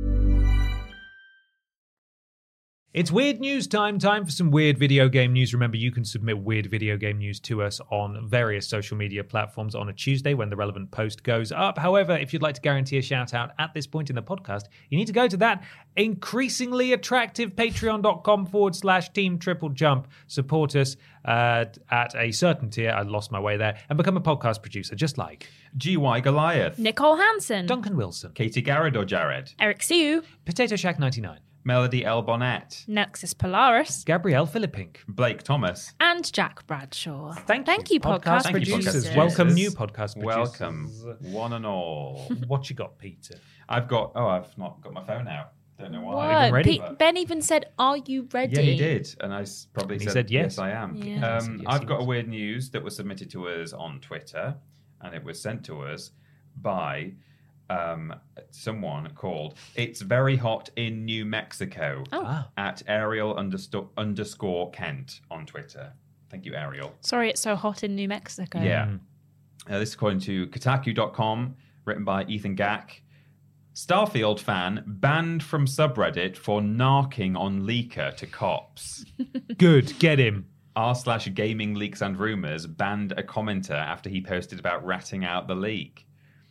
[SPEAKER 4] It's weird news time. Time for some weird video game news. Remember, you can submit weird video game news to us on various social media platforms on a Tuesday when the relevant post goes up. However, if you'd like to guarantee a shout out at this point in the podcast, you need to go to that increasingly attractive patreon.com forward slash team triple jump. Support us uh, at a certain tier. I lost my way there. And become a podcast producer, just like
[SPEAKER 5] G Y Goliath,
[SPEAKER 6] Nicole Hansen,
[SPEAKER 4] Duncan Wilson,
[SPEAKER 5] Katie Garrett or Jared,
[SPEAKER 6] Eric Siu,
[SPEAKER 4] Potato Shack ninety-nine,
[SPEAKER 5] Melody L. Bonnet,
[SPEAKER 6] Nexus Polaris,
[SPEAKER 4] Gabrielle Philippink,
[SPEAKER 5] Blake Thomas.
[SPEAKER 6] and Jack Bradshaw.
[SPEAKER 4] Thank,
[SPEAKER 6] Thank you, podcast,
[SPEAKER 5] Thank you,
[SPEAKER 4] producers.
[SPEAKER 5] podcast
[SPEAKER 4] Welcome,
[SPEAKER 5] producers.
[SPEAKER 4] new podcast producers.
[SPEAKER 5] Welcome, one and all.
[SPEAKER 4] What you got, Peter?
[SPEAKER 5] I've got. Oh, I've not got my phone out. Don't know why.
[SPEAKER 6] What?
[SPEAKER 4] even ready?
[SPEAKER 6] Pe- Ben even said, "Are you ready?"
[SPEAKER 5] Yeah, he did, and I s- probably
[SPEAKER 4] He
[SPEAKER 5] said,
[SPEAKER 4] said yes.
[SPEAKER 5] I am.
[SPEAKER 6] Yeah.
[SPEAKER 4] He said
[SPEAKER 5] Um,
[SPEAKER 4] yes,
[SPEAKER 5] I've
[SPEAKER 4] he
[SPEAKER 5] got
[SPEAKER 4] was.
[SPEAKER 5] a weird news that was submitted to us on Twitter, and it was sent to us by um, someone called "It's Very Hot in New Mexico"
[SPEAKER 6] Oh.
[SPEAKER 4] Ah.
[SPEAKER 5] at Ariel understo- underscore Kent on Twitter. Thank you, Ariel.
[SPEAKER 6] Sorry, it's so hot in New Mexico.
[SPEAKER 5] Yeah. Uh, this is according to Kotaku dot com, written by Ethan Gack. Starfield fan banned from subreddit for narking on leaker to cops.
[SPEAKER 4] Good, get him.
[SPEAKER 5] R slash gaming leaks and rumors banned a commenter after he posted about ratting out the leak.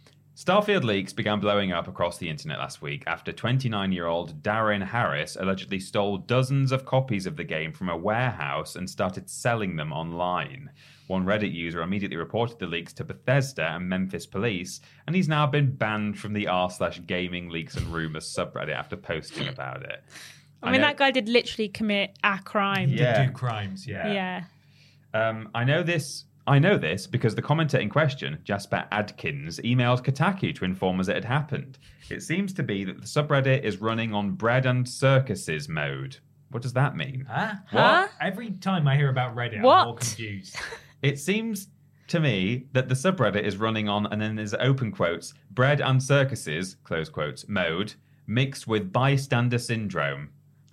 [SPEAKER 5] Starfield leaks began blowing up across the internet last week after twenty-nine-year-old Darren Harris allegedly stole dozens of copies of the game from a warehouse and started selling them online. One Reddit user immediately reported the leaks to Bethesda and Memphis police, and he's now been banned from the r slash gaming leaks and rumors subreddit after posting about it.
[SPEAKER 6] I mean, I know, that guy did literally commit a crime.
[SPEAKER 5] Yeah.
[SPEAKER 4] Did do crimes, yeah.
[SPEAKER 6] Yeah.
[SPEAKER 5] Um, I know this... I know this because the commenter in question, Jasper Adkins, emailed Kotaku to inform us it had happened. It seems to be that the subreddit is running on bread and circuses mode. What does that mean?
[SPEAKER 4] Huh?
[SPEAKER 5] What?
[SPEAKER 6] Huh?
[SPEAKER 4] Every time I hear about Reddit,
[SPEAKER 6] What?
[SPEAKER 4] I'm more confused.
[SPEAKER 5] It seems to me that the subreddit is running on, and then there's open quotes, bread and circuses, close quotes, mode, mixed with bystander syndrome.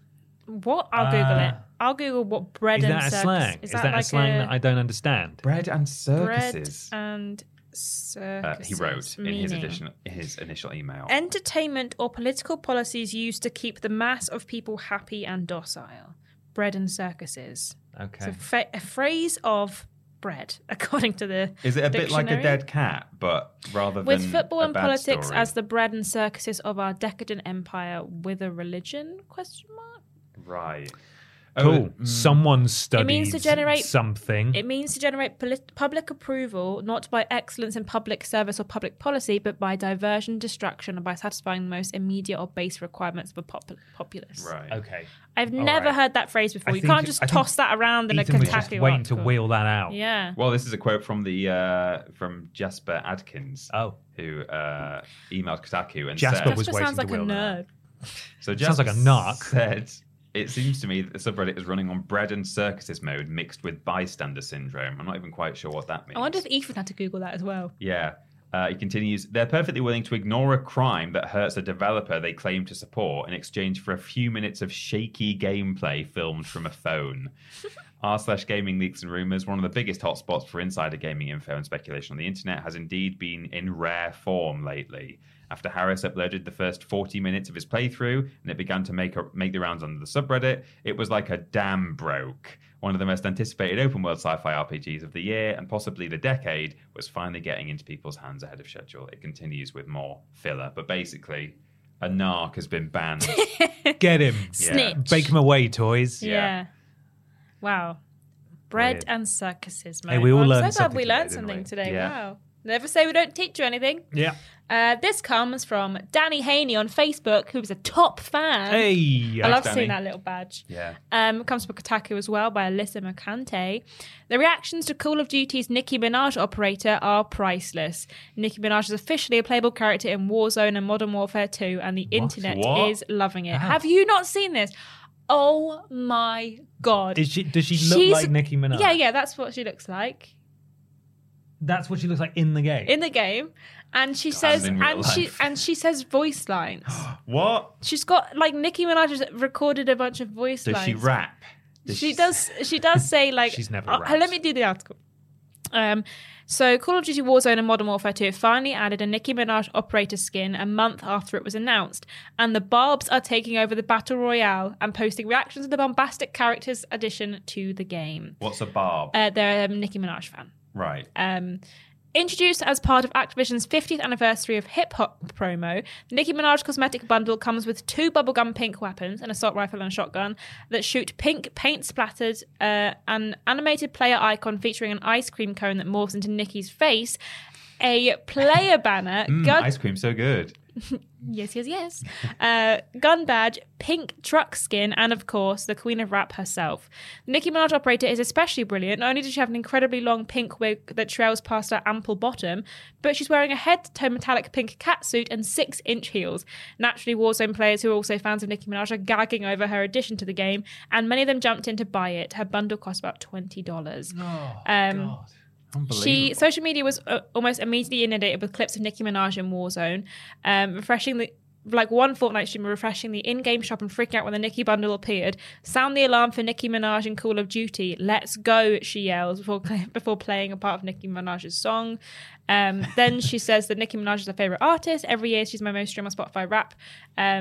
[SPEAKER 6] What? I'll Google
[SPEAKER 4] Uh,
[SPEAKER 6] it. I'll Google what bread
[SPEAKER 4] Is
[SPEAKER 6] and
[SPEAKER 4] that a
[SPEAKER 6] circus
[SPEAKER 4] slang?
[SPEAKER 6] is.
[SPEAKER 4] Is
[SPEAKER 6] that,
[SPEAKER 4] that,
[SPEAKER 6] like
[SPEAKER 4] a slang
[SPEAKER 6] a
[SPEAKER 4] that I don't understand?
[SPEAKER 5] Bread and
[SPEAKER 6] bread
[SPEAKER 5] circuses.
[SPEAKER 6] and
[SPEAKER 5] Uh,
[SPEAKER 6] circuses?
[SPEAKER 5] he wrote in his,
[SPEAKER 6] meaning?
[SPEAKER 5] addition, his initial email.
[SPEAKER 6] Entertainment or political policies used to keep the mass of people happy and docile. Bread and circuses.
[SPEAKER 4] Okay.
[SPEAKER 6] It's a, fa- a phrase of bread, according to the
[SPEAKER 5] Is it a bit like a
[SPEAKER 6] dictionary.
[SPEAKER 5] dead cat, but rather
[SPEAKER 6] With
[SPEAKER 5] than
[SPEAKER 6] football
[SPEAKER 5] a
[SPEAKER 6] and
[SPEAKER 5] bad
[SPEAKER 6] politics
[SPEAKER 5] story?
[SPEAKER 6] as the bread and circuses of our decadent empire with a religion? Question mark.
[SPEAKER 5] Right.
[SPEAKER 4] Cool.
[SPEAKER 5] Oh, mm,
[SPEAKER 4] Someone studied
[SPEAKER 6] It means to generate
[SPEAKER 4] something.
[SPEAKER 6] It means to generate polit- public approval, not by excellence in public service or public policy, but by diversion, distraction, and by satisfying the most immediate or base requirements of a pop- populace.
[SPEAKER 5] Right.
[SPEAKER 4] Okay.
[SPEAKER 6] I've
[SPEAKER 4] All
[SPEAKER 6] never
[SPEAKER 4] right.
[SPEAKER 6] heard that phrase before.
[SPEAKER 4] I
[SPEAKER 6] You
[SPEAKER 4] think-
[SPEAKER 6] can't just
[SPEAKER 4] I think
[SPEAKER 6] toss that around in
[SPEAKER 4] Ethan
[SPEAKER 6] a
[SPEAKER 4] was just
[SPEAKER 6] Kotaku
[SPEAKER 4] waiting to
[SPEAKER 6] article.
[SPEAKER 4] wheel that out.
[SPEAKER 6] Yeah.
[SPEAKER 5] Well, this is a quote from the uh, from Jasper Adkins,
[SPEAKER 4] Oh.
[SPEAKER 5] who uh, emailed Kotaku and
[SPEAKER 4] Jasper
[SPEAKER 5] said,
[SPEAKER 4] was
[SPEAKER 6] Jasper
[SPEAKER 4] waiting
[SPEAKER 6] sounds
[SPEAKER 4] to
[SPEAKER 6] like a
[SPEAKER 4] wheel that out.
[SPEAKER 6] nerd.
[SPEAKER 5] so
[SPEAKER 4] Sounds like a
[SPEAKER 5] Jasper
[SPEAKER 4] narc.
[SPEAKER 5] said, it seems to me that the subreddit is running on bread and circuses mode mixed with bystander syndrome. I'm not even quite sure what that means.
[SPEAKER 6] I wonder if Ethan had to Google that as well.
[SPEAKER 5] Yeah. Uh, he continues, they're perfectly willing to ignore a crime that hurts a developer they claim to support in exchange for a few minutes of shaky gameplay filmed from a phone. r slash gaming leaks and rumors, one of the biggest hotspots for insider gaming info and speculation on the internet, has indeed been in rare form lately. After Harris uploaded the first forty minutes of his playthrough and it began to make, make the rounds on the subreddit, it was like a dam broke. One of the most anticipated open-world sci-fi R P Gs of the year and possibly the decade was finally getting into people's hands ahead of schedule. It continues with more filler, but basically, a narc has been banned.
[SPEAKER 4] Get him.
[SPEAKER 6] Snitch.
[SPEAKER 4] Bake him away, toys.
[SPEAKER 6] Yeah.
[SPEAKER 5] Yeah.
[SPEAKER 6] Wow. Bread
[SPEAKER 4] Weird.
[SPEAKER 6] and circuses, mate.
[SPEAKER 4] Hey, we all
[SPEAKER 6] I'm
[SPEAKER 4] learned
[SPEAKER 6] so glad
[SPEAKER 4] something
[SPEAKER 6] we
[SPEAKER 4] today,
[SPEAKER 6] learned
[SPEAKER 4] didn't
[SPEAKER 6] something
[SPEAKER 4] we?
[SPEAKER 6] today.
[SPEAKER 5] Yeah.
[SPEAKER 6] Wow. Never say we don't teach you anything.
[SPEAKER 4] Yeah.
[SPEAKER 6] Uh, this comes from Danny Haney on Facebook, who's a top fan.
[SPEAKER 4] Hey.
[SPEAKER 6] I love
[SPEAKER 5] Danny.
[SPEAKER 6] seeing that little badge.
[SPEAKER 5] Yeah.
[SPEAKER 6] Um, comes from Kotaku as well by Alyssa Mercante. The reactions to Call of Duty's Nicki Minaj operator are priceless. Nicki Minaj is officially a playable character in Warzone and Modern Warfare two, and the internet
[SPEAKER 5] What?
[SPEAKER 6] is loving it.
[SPEAKER 4] How?
[SPEAKER 6] Have you not seen this? Oh my god!
[SPEAKER 4] Is she, does she look
[SPEAKER 6] She's-
[SPEAKER 4] like Nicki Minaj?
[SPEAKER 6] Yeah, yeah, that's what she looks like
[SPEAKER 4] That's what she looks like in the game.
[SPEAKER 6] in the game. And she says,
[SPEAKER 5] in real
[SPEAKER 6] and she
[SPEAKER 5] life.
[SPEAKER 6] and she says voice lines.
[SPEAKER 5] What?
[SPEAKER 6] She's got like Nicki Minaj has recorded a bunch of voice
[SPEAKER 5] Does
[SPEAKER 6] lines.
[SPEAKER 5] she rap? Does
[SPEAKER 6] She does. She does say like.
[SPEAKER 4] She's never
[SPEAKER 6] uh,
[SPEAKER 4] rapped.
[SPEAKER 6] let me do the article. Um, so Call of Duty Warzone and Modern Warfare two finally added a Nicki Minaj operator skin a month after it was announced, and the Barbs are taking over the battle royale and posting reactions to the bombastic characters addition to the game.
[SPEAKER 5] What's a barb?
[SPEAKER 6] Uh, they're a Nicki Minaj fan.
[SPEAKER 5] right.
[SPEAKER 6] Um, introduced as part of Activision's fiftieth anniversary of hip hop promo, the Nicki Minaj cosmetic bundle comes with two bubblegum pink weapons, an assault rifle and a shotgun, that shoot pink paint splattered, uh, an animated player icon featuring an ice cream cone that morphs into Nicki's face, a player banner,
[SPEAKER 5] Mm,
[SPEAKER 6] gun-
[SPEAKER 5] ice cream, so good.
[SPEAKER 6] yes, yes, yes, uh, gun badge, pink truck skin, and of course, the Queen of Rap herself. The Nicki Minaj operator is especially brilliant. Not only does she have an incredibly long pink wig that trails past her ample bottom, but she's wearing a head-to-toe metallic pink catsuit and six-inch heels. Naturally, Warzone players who are also fans of Nicki Minaj are gagging over her addition to the game, and many of them jumped in to buy it. Her bundle cost about twenty dollars.
[SPEAKER 4] Oh,
[SPEAKER 6] Um,
[SPEAKER 4] God.
[SPEAKER 6] She social media was uh, almost immediately inundated with clips of Nicki Minaj in Warzone, um, refreshing the like one Fortnite streamer refreshing the in-game shop and freaking out when the Nicki bundle appeared. Sound the alarm for Nicki Minaj in Call of Duty. Let's go, she yells before before playing a part of Nicki Minaj's song. Um, then she says that Nicki Minaj is her favorite artist. Every year she's my most streamed on Spotify rap. Um,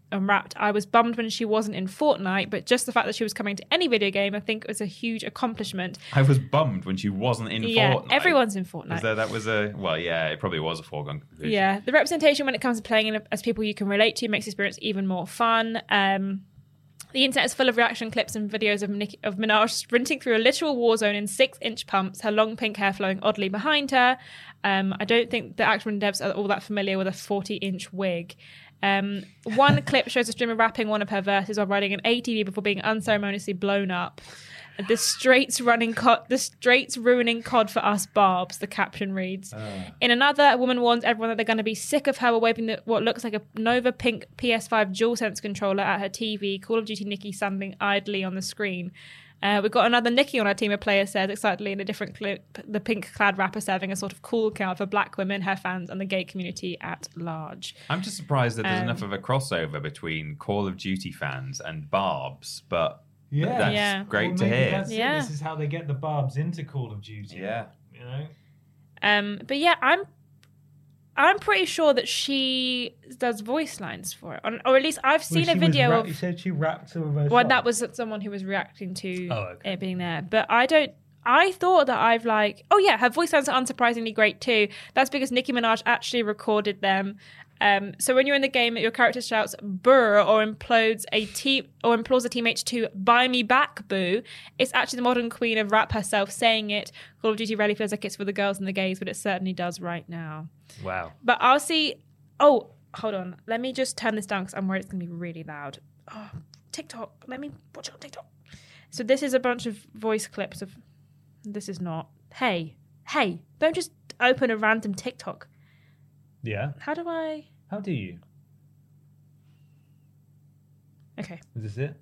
[SPEAKER 6] Unwrapped. I was bummed when she wasn't in Fortnite, but just the fact that she was coming to any video game, I think was a huge accomplishment.
[SPEAKER 5] I was bummed when she wasn't in
[SPEAKER 6] yeah,
[SPEAKER 5] Fortnite.
[SPEAKER 6] Everyone's in Fortnite.
[SPEAKER 5] There, that was a well, yeah, it probably was a foregone conclusion.
[SPEAKER 6] Yeah, the representation when it comes to playing in, as people you can relate to makes the experience even more fun. Um, the internet is full of reaction clips and videos of Nicki, of Minaj sprinting through a literal war zone in six-inch pumps, her long pink hair flowing oddly behind her. Um, I don't think the actor and devs are all that familiar with a forty-inch wig. Um, one clip shows a streamer rapping one of her verses while riding an A T V before being unceremoniously blown up. The straights running cod, the straights ruining C O D for us barbs, the caption reads. Uh. In another, a woman warns everyone that they're going to be sick of her while waving the, what looks like a Nova Pink P S five DualSense controller at her T V, Call of Duty Nicki standing idly on the screen. Uh, we've got another Nicki on our team, a player says excitedly in a different clip, the pink-clad rapper serving a sort of cool card for black women, her fans, and the gay community at large.
[SPEAKER 5] I'm just surprised that there's
[SPEAKER 6] Um,
[SPEAKER 5] enough of a crossover between Call of Duty fans and Barbs, but
[SPEAKER 4] Yeah.
[SPEAKER 5] that's
[SPEAKER 6] Yeah.
[SPEAKER 5] great
[SPEAKER 4] Well,
[SPEAKER 5] to
[SPEAKER 4] maybe
[SPEAKER 5] hear.
[SPEAKER 4] That's it.
[SPEAKER 6] Yeah.
[SPEAKER 4] This is how they get the barbs into Call of Duty.
[SPEAKER 5] Yeah.
[SPEAKER 4] You know?
[SPEAKER 6] Um, but yeah, I'm I'm pretty sure that she does voice lines for it, or, or at least I've seen
[SPEAKER 4] Well,
[SPEAKER 6] a
[SPEAKER 4] she was
[SPEAKER 6] video
[SPEAKER 4] ra-
[SPEAKER 6] of.
[SPEAKER 4] You said she rapped some of her
[SPEAKER 6] Well,
[SPEAKER 4] songs.
[SPEAKER 6] that was someone who was reacting to
[SPEAKER 4] Oh, okay.
[SPEAKER 6] it being there. But I don't. I thought that I've like. Oh yeah, her voice sounds unsurprisingly great too. That's because Nicki Minaj actually recorded them. Um, so when you're in the game, your character shouts "brr" or implodes a team or implores a teammate to "buy me back, boo." It's actually the modern queen of rap herself saying it. Call of Duty rarely feels like it's for the girls and the gays, but it certainly does right now.
[SPEAKER 4] Wow.
[SPEAKER 6] But I'll see. Oh, hold on. Let me just turn this down because I'm worried it's going to be really loud. Oh, TikTok. Let me watch it on TikTok. So this is a bunch of voice clips of. This is not. Hey, hey! Don't just open a random TikTok.
[SPEAKER 4] Yeah.
[SPEAKER 6] How do I?
[SPEAKER 4] How do you?
[SPEAKER 6] Okay.
[SPEAKER 4] Is this it?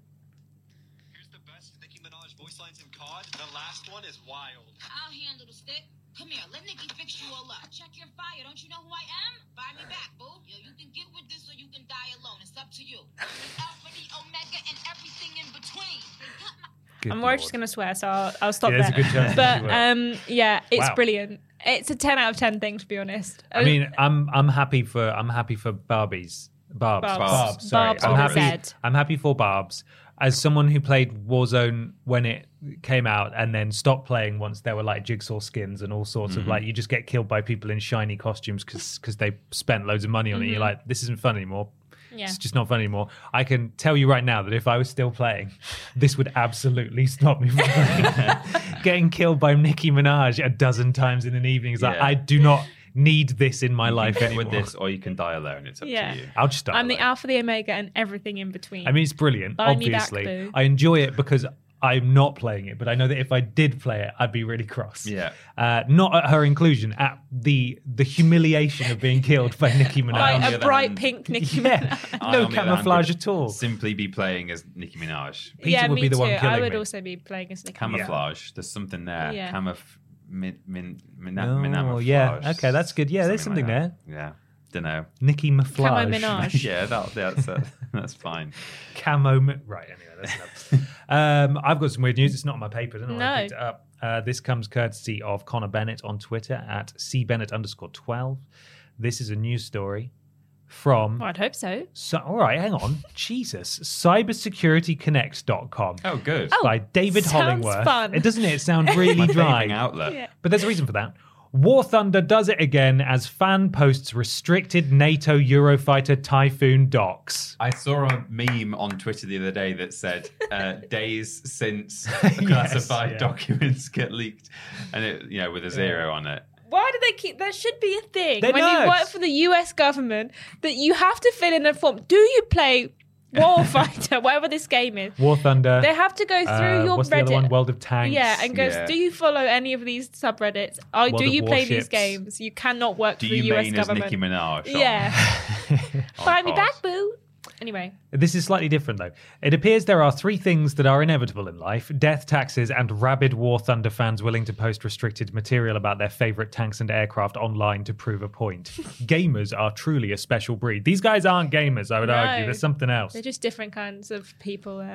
[SPEAKER 12] Here's the best Nicki Minaj voice lines in C O D. The last one is wild.
[SPEAKER 13] I'll handle the stick. Come here, let Nicki fix you all up. Check your fire. Don't you know who I am? Buy me back, boo. Yo, you can get with this or you can die alone. It's up to you. I'm the Alpha, the Omega, and everything in between.
[SPEAKER 4] Good
[SPEAKER 6] I'm
[SPEAKER 4] Lord.
[SPEAKER 6] worried just going to swear, so I'll, I'll stop
[SPEAKER 4] Yeah,
[SPEAKER 6] there.
[SPEAKER 4] there's a good chance
[SPEAKER 6] but
[SPEAKER 4] you will.
[SPEAKER 6] um, yeah, it's
[SPEAKER 4] Wow.
[SPEAKER 6] brilliant. It's a ten out of ten thing, to be honest.
[SPEAKER 4] I mean, I'm I'm happy for I'm happy for Barbies. Barbs.
[SPEAKER 6] Barbs.
[SPEAKER 4] Barbs. Sorry.
[SPEAKER 6] Barbs
[SPEAKER 4] I'm
[SPEAKER 6] with a
[SPEAKER 4] happy.
[SPEAKER 6] Z.
[SPEAKER 4] I'm happy for Barbs. As someone who played Warzone when it came out and then stopped playing once there were like jigsaw skins and all sorts
[SPEAKER 5] Mm-hmm.
[SPEAKER 4] of like you just get killed by people in shiny costumes because they spent loads of money on it. You're like, this isn't fun anymore.
[SPEAKER 6] Yeah.
[SPEAKER 4] It's just not fun anymore. I can tell you right now that if I was still playing, this would absolutely stop me from playing. Getting killed by Nicki Minaj a dozen times in an evening is like,
[SPEAKER 5] Yeah.
[SPEAKER 4] I do not need this in my
[SPEAKER 5] You
[SPEAKER 4] life
[SPEAKER 5] can get
[SPEAKER 4] anymore.
[SPEAKER 5] with this, or you can die alone. It's up
[SPEAKER 6] Yeah.
[SPEAKER 5] to you.
[SPEAKER 4] I'll just start.
[SPEAKER 6] I'm the
[SPEAKER 4] alone.
[SPEAKER 6] Alpha, the Omega, and everything in between.
[SPEAKER 4] I mean, it's brilliant,
[SPEAKER 6] Buy me back,
[SPEAKER 4] obviously.
[SPEAKER 6] boo.
[SPEAKER 4] I enjoy it because I'm not playing it, but I know that if I did play it, I'd be really cross.
[SPEAKER 5] Yeah.
[SPEAKER 4] Uh, not at her inclusion, at the the humiliation of being killed by Nicki Minaj.
[SPEAKER 6] Like
[SPEAKER 5] on the
[SPEAKER 6] a
[SPEAKER 5] other
[SPEAKER 6] bright
[SPEAKER 5] hand-
[SPEAKER 6] pink Nicki
[SPEAKER 4] Yeah.
[SPEAKER 6] Minaj.
[SPEAKER 5] I,
[SPEAKER 4] No
[SPEAKER 5] on the other hand,
[SPEAKER 4] camouflage
[SPEAKER 5] would
[SPEAKER 4] at all.
[SPEAKER 5] Simply be playing as Nicki Minaj.
[SPEAKER 4] Peter
[SPEAKER 6] yeah,
[SPEAKER 4] would
[SPEAKER 6] me
[SPEAKER 4] be the
[SPEAKER 6] too.
[SPEAKER 4] one killing
[SPEAKER 6] I would
[SPEAKER 4] me.
[SPEAKER 6] also be playing as Nicki.
[SPEAKER 5] Camouflage. There's something there.
[SPEAKER 6] Yeah.
[SPEAKER 5] Camouf. Min, min, min,
[SPEAKER 4] Oh,
[SPEAKER 5] min,
[SPEAKER 4] yeah. Okay, that's good. Yeah, there's something
[SPEAKER 5] like that. Yeah. Don't know.
[SPEAKER 4] Nicki Minaj.
[SPEAKER 6] Camo Minaj.
[SPEAKER 5] yeah, that, that's uh, that's fine.
[SPEAKER 4] Camo. Mi- Right, anyway, that's enough. um, I've got some weird news. It's not on my paper. I don't know why I
[SPEAKER 6] No.
[SPEAKER 4] picked it up. Uh, this comes courtesy of Connor Bennett on Twitter at cbennett underscore twelve. This is a news story from...
[SPEAKER 6] Well, I'd hope so.
[SPEAKER 4] So, all right, hang on. Jesus. cyber security connect dot com.
[SPEAKER 5] Oh, good.
[SPEAKER 6] Oh,
[SPEAKER 4] by David
[SPEAKER 6] sounds
[SPEAKER 4] Hollingworth.
[SPEAKER 6] fun.
[SPEAKER 4] It doesn't it sound really
[SPEAKER 5] My
[SPEAKER 4] dry?
[SPEAKER 5] favourite outlet.
[SPEAKER 6] Yeah.
[SPEAKER 4] But there's a reason for that. War Thunder does it again as fan posts restricted NATO Eurofighter Typhoon docks.
[SPEAKER 5] I saw a meme on Twitter the other day that said uh, days since classified
[SPEAKER 4] yeah.
[SPEAKER 5] documents get leaked, and it, you know, with a zero on it.
[SPEAKER 6] Why do they keep? There should be a thing
[SPEAKER 4] They're
[SPEAKER 6] when
[SPEAKER 4] nerds.
[SPEAKER 6] you work for the U S government that you have to fill in a form. Do you play Warfighter, whatever this game is?
[SPEAKER 4] War Thunder.
[SPEAKER 6] They have to go through
[SPEAKER 4] uh,
[SPEAKER 6] your
[SPEAKER 4] what's the
[SPEAKER 6] Reddit.
[SPEAKER 4] other one? World of Tanks.
[SPEAKER 6] Yeah, and goes,
[SPEAKER 5] Yeah.
[SPEAKER 6] do you follow any of these subreddits? Oh,
[SPEAKER 4] World
[SPEAKER 6] do
[SPEAKER 4] of
[SPEAKER 6] you play these
[SPEAKER 4] Warships.
[SPEAKER 6] games? You cannot work
[SPEAKER 5] Do
[SPEAKER 6] for the
[SPEAKER 5] you
[SPEAKER 6] U S
[SPEAKER 5] main as
[SPEAKER 6] government.
[SPEAKER 5] Nicki Minaj? on-
[SPEAKER 6] Yeah.
[SPEAKER 5] on
[SPEAKER 6] Buy me
[SPEAKER 5] Pod?
[SPEAKER 6] back, boo. Anyway,
[SPEAKER 4] This is slightly different, though. It appears there are three things that are inevitable in life: death, taxes, and rabid War Thunder fans willing to post restricted material about their favorite tanks and aircraft online to prove a point. Gamers are truly a special breed. These guys aren't gamers, I would
[SPEAKER 6] No.
[SPEAKER 4] argue. There's something else.
[SPEAKER 6] they're just different kinds of people there.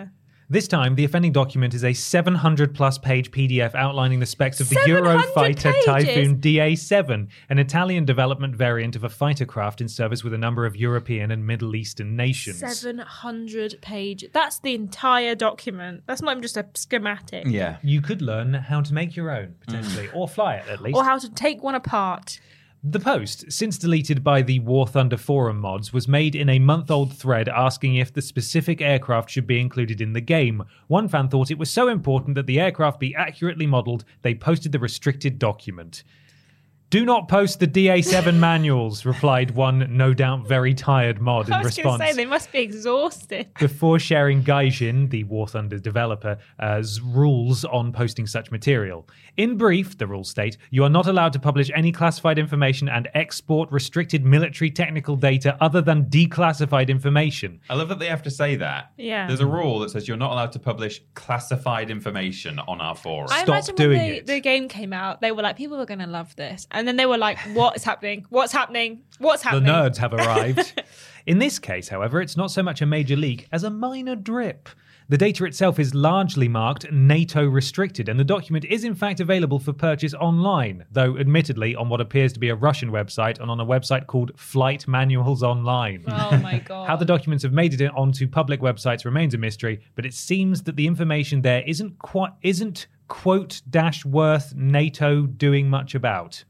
[SPEAKER 4] This time, the offending document is a seven hundred plus page P D F outlining the specs of the Eurofighter
[SPEAKER 6] pages?
[SPEAKER 4] Typhoon D A seven, an Italian development variant of a fighter craft in service with a number of European and Middle Eastern nations.
[SPEAKER 6] seven hundred page. That's the entire document. That's not even just a schematic.
[SPEAKER 5] Yeah.
[SPEAKER 4] You could learn how to make your own, potentially, or fly it at least.
[SPEAKER 6] Or how to take one apart.
[SPEAKER 4] The post, since deleted by the War Thunder forum mods, was made in a month-old thread asking if the specific aircraft should be included in the game. One fan thought it was so important that the aircraft be accurately modelled, they posted the restricted document. Do not post the D A seven manuals, replied one no doubt very tired mod in
[SPEAKER 6] I was
[SPEAKER 4] response.
[SPEAKER 6] going to say, they must be exhausted.
[SPEAKER 4] Before sharing Gaijin, the War Thunder developer, as rules on posting such material. In brief, the rules state, you are not allowed to publish any classified information and export restricted military technical data other than declassified information.
[SPEAKER 5] I love that they have to say that.
[SPEAKER 6] Yeah.
[SPEAKER 5] There's a rule that says you're not allowed to publish classified information on our forum.
[SPEAKER 6] I
[SPEAKER 4] Stop
[SPEAKER 6] imagine
[SPEAKER 4] doing
[SPEAKER 6] when the,
[SPEAKER 4] it.
[SPEAKER 6] the game came out, they were like, people are going to love this. And then they were like, what is happening? What's happening? What's
[SPEAKER 4] The
[SPEAKER 6] happening?
[SPEAKER 4] nerds have arrived. In this case, however, it's not so much a major leak as a minor drip. The data itself is largely marked NATO restricted, and the document is in fact available for purchase online, though admittedly on what appears to be a Russian website and on a website called Flight Manuals Online.
[SPEAKER 6] Oh my God.
[SPEAKER 4] How the documents have made it onto public websites remains a mystery, but it seems that the information there isn't quite isn't quote dash worth NATO doing much about.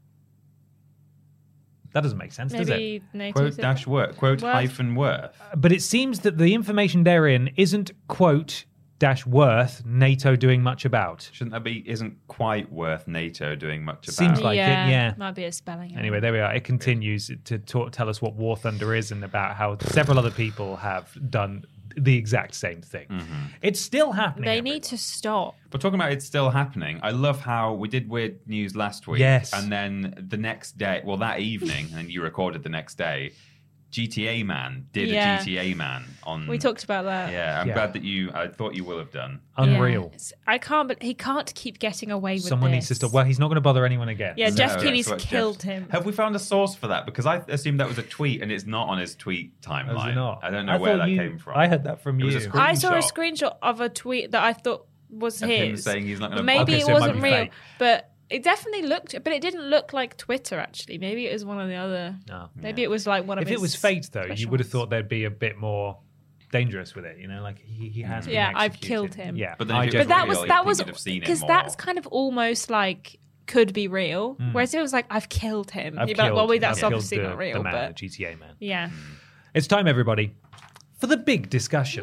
[SPEAKER 4] That doesn't make sense, does it?
[SPEAKER 6] Maybe NATO
[SPEAKER 5] Quote
[SPEAKER 6] said
[SPEAKER 5] dash
[SPEAKER 6] that.
[SPEAKER 5] worth. Quote
[SPEAKER 6] Worth.
[SPEAKER 5] hyphen worth.
[SPEAKER 4] But it seems that the information therein isn't quote dash worth NATO doing much about.
[SPEAKER 5] Shouldn't that be isn't quite worth NATO doing much about?
[SPEAKER 4] Seems like
[SPEAKER 6] yeah,
[SPEAKER 4] it, yeah.
[SPEAKER 6] Might be a spelling error.
[SPEAKER 4] Anyway, there we are. It continues to talk, tell us what War Thunder is and about how several other people have done the exact same thing.
[SPEAKER 5] Mm-hmm.
[SPEAKER 4] It's still happening.
[SPEAKER 6] They
[SPEAKER 4] everyone.
[SPEAKER 6] need to stop.
[SPEAKER 5] But talking about it's still happening, I love how we did weird news last week.
[SPEAKER 4] Yes.
[SPEAKER 5] And then the next day, well, that evening, and you recorded the next day, G T A Man did
[SPEAKER 6] Yeah.
[SPEAKER 5] a G T A Man on.
[SPEAKER 6] We talked about that.
[SPEAKER 5] Yeah, I'm
[SPEAKER 4] Yeah.
[SPEAKER 5] glad that you. I thought you will have done.
[SPEAKER 4] Unreal.
[SPEAKER 6] Yes. I can't, but he can't keep getting away with
[SPEAKER 4] Someone
[SPEAKER 6] this.
[SPEAKER 4] needs to stop. Well, he's not going to bother anyone again.
[SPEAKER 6] Yeah,
[SPEAKER 5] No,
[SPEAKER 6] Jeff
[SPEAKER 5] that's
[SPEAKER 6] Keighley's
[SPEAKER 5] what Jeff-
[SPEAKER 6] killed him.
[SPEAKER 5] Have we found a source for that? Because I assumed that was a tweet, and it's not on his tweet timeline.
[SPEAKER 4] Was it not?
[SPEAKER 5] I don't know
[SPEAKER 4] I
[SPEAKER 5] where
[SPEAKER 4] thought
[SPEAKER 5] that
[SPEAKER 4] you-
[SPEAKER 5] came from.
[SPEAKER 4] I heard that from
[SPEAKER 5] It was
[SPEAKER 4] you.
[SPEAKER 5] a
[SPEAKER 6] I saw a
[SPEAKER 5] screenshot.
[SPEAKER 6] screenshot of a tweet that I thought was
[SPEAKER 5] Of him
[SPEAKER 6] his.
[SPEAKER 5] saying he's not
[SPEAKER 6] But
[SPEAKER 5] gonna-
[SPEAKER 6] maybe
[SPEAKER 4] Okay,
[SPEAKER 6] it
[SPEAKER 4] so it might
[SPEAKER 6] wasn't
[SPEAKER 4] be
[SPEAKER 6] real.
[SPEAKER 4] fake.
[SPEAKER 6] But it definitely looked, but it didn't look like Twitter, actually. Maybe it was one of the other.
[SPEAKER 4] No.
[SPEAKER 6] Maybe it was like one of
[SPEAKER 4] If
[SPEAKER 6] his
[SPEAKER 4] it was faked, though, you
[SPEAKER 6] special
[SPEAKER 4] would have
[SPEAKER 6] ones.
[SPEAKER 4] thought there'd be a bit more dangerous with it. You know, like he, he has been
[SPEAKER 6] Yeah, I've
[SPEAKER 4] executed.
[SPEAKER 6] killed him.
[SPEAKER 4] Yeah,
[SPEAKER 5] But then
[SPEAKER 4] I
[SPEAKER 5] if it
[SPEAKER 4] just-
[SPEAKER 6] But that
[SPEAKER 5] real,
[SPEAKER 6] was
[SPEAKER 5] you'd
[SPEAKER 6] that
[SPEAKER 5] think
[SPEAKER 6] was
[SPEAKER 5] you'd have seen it
[SPEAKER 6] because
[SPEAKER 5] more.
[SPEAKER 6] that's kind of almost like could be real.
[SPEAKER 4] Mm.
[SPEAKER 6] Whereas it was like I've killed him.
[SPEAKER 4] I've
[SPEAKER 6] You'd be like, well,
[SPEAKER 4] killed-
[SPEAKER 6] wait, that's
[SPEAKER 4] I've killed
[SPEAKER 6] obviously
[SPEAKER 4] the-
[SPEAKER 6] not real.
[SPEAKER 4] the man,
[SPEAKER 6] but
[SPEAKER 4] the G T A man.
[SPEAKER 6] yeah.
[SPEAKER 4] It's time, everybody, for the big discussion.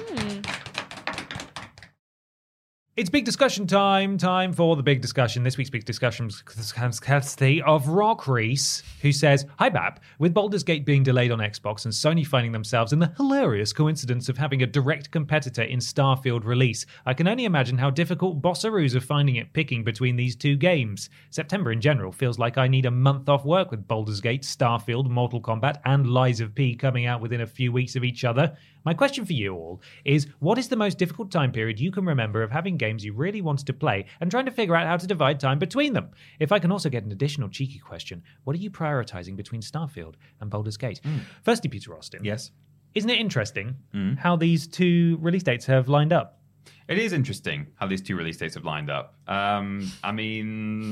[SPEAKER 4] It's big discussion time. Time for the big discussion. This week's big discussion comes courtesy of Rock Reese, who says, "Hi, Bap. With Baldur's Gate being delayed on Xbox and Sony finding themselves in the hilarious coincidence of having a direct competitor in Starfield release, I can only imagine how difficult bossaroos are finding it picking between these two games. September in general feels like I need a month off work with Baldur's Gate, Starfield, Mortal Kombat, and Lies of P coming out within a few weeks of each other. My question for you all is, what is the most difficult time period you can remember of having games you really wanted to play and trying to figure out how to divide time between them? If I can also get an additional cheeky question, what are you prioritizing between Starfield and Baldur's Gate?" Mm. Firstly, Peter Austin.
[SPEAKER 5] Yes.
[SPEAKER 4] Isn't it interesting
[SPEAKER 5] Mm.
[SPEAKER 4] how these two release dates have lined up?
[SPEAKER 5] It is interesting how these two release dates have lined up. Um, I mean,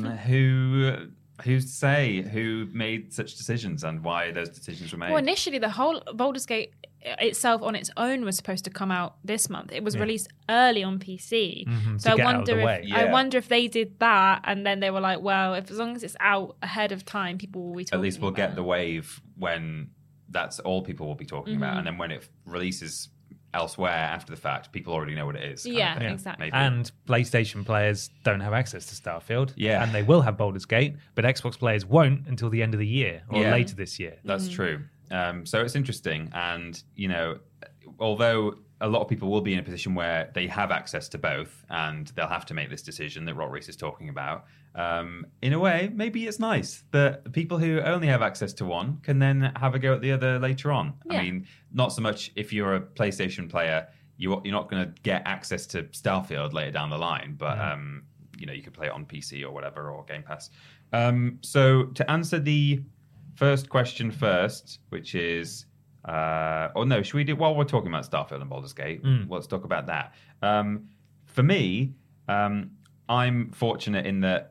[SPEAKER 5] who who's to say who made such decisions and why those decisions were made?
[SPEAKER 6] Well, initially, the whole Baldur's Gate itself on its own was supposed to come out this month. It was
[SPEAKER 4] Yeah.
[SPEAKER 6] released early on P C.
[SPEAKER 4] Mhm,
[SPEAKER 6] so
[SPEAKER 4] to
[SPEAKER 6] I
[SPEAKER 4] get out of
[SPEAKER 6] wonder
[SPEAKER 4] the
[SPEAKER 6] if
[SPEAKER 4] way.
[SPEAKER 6] I
[SPEAKER 5] Yeah.
[SPEAKER 6] wonder if they did that and then they were like, well, if as long as it's out ahead of time, people will be talking
[SPEAKER 5] At least we'll
[SPEAKER 6] about
[SPEAKER 5] get
[SPEAKER 6] it.
[SPEAKER 5] the wave when that's all people will be talking about,
[SPEAKER 6] Mhm.
[SPEAKER 5] and then when it releases elsewhere after the fact, people already know what it is. kind of
[SPEAKER 6] Yeah,
[SPEAKER 5] thing,
[SPEAKER 6] exactly.
[SPEAKER 5] maybe.
[SPEAKER 4] And PlayStation players don't have access to Starfield.
[SPEAKER 5] Yeah.
[SPEAKER 4] And they will have Baldur's Gate, but Xbox players won't until the end of the year or
[SPEAKER 5] Yeah.
[SPEAKER 4] later this year.
[SPEAKER 5] That's true. Um, so it's interesting. And, you know, although a lot of people will be in a position where they have access to both and they'll have to make this decision that Rock Race is talking about, um, in a way, maybe it's nice that the people who only have access to one can then have a go at the other later on.
[SPEAKER 6] Yeah.
[SPEAKER 5] I mean, not so much if you're a PlayStation player, you, you're not going to get access to Starfield later down the line, but, um, you know, you could play it on P C or whatever, or Game Pass. Um, so to answer the first question first, which is, uh, oh no, should we do, while we're talking about Starfield and Baldur's Gate,
[SPEAKER 4] Mm.
[SPEAKER 5] let's talk about that. Um, for me, um, I'm fortunate in that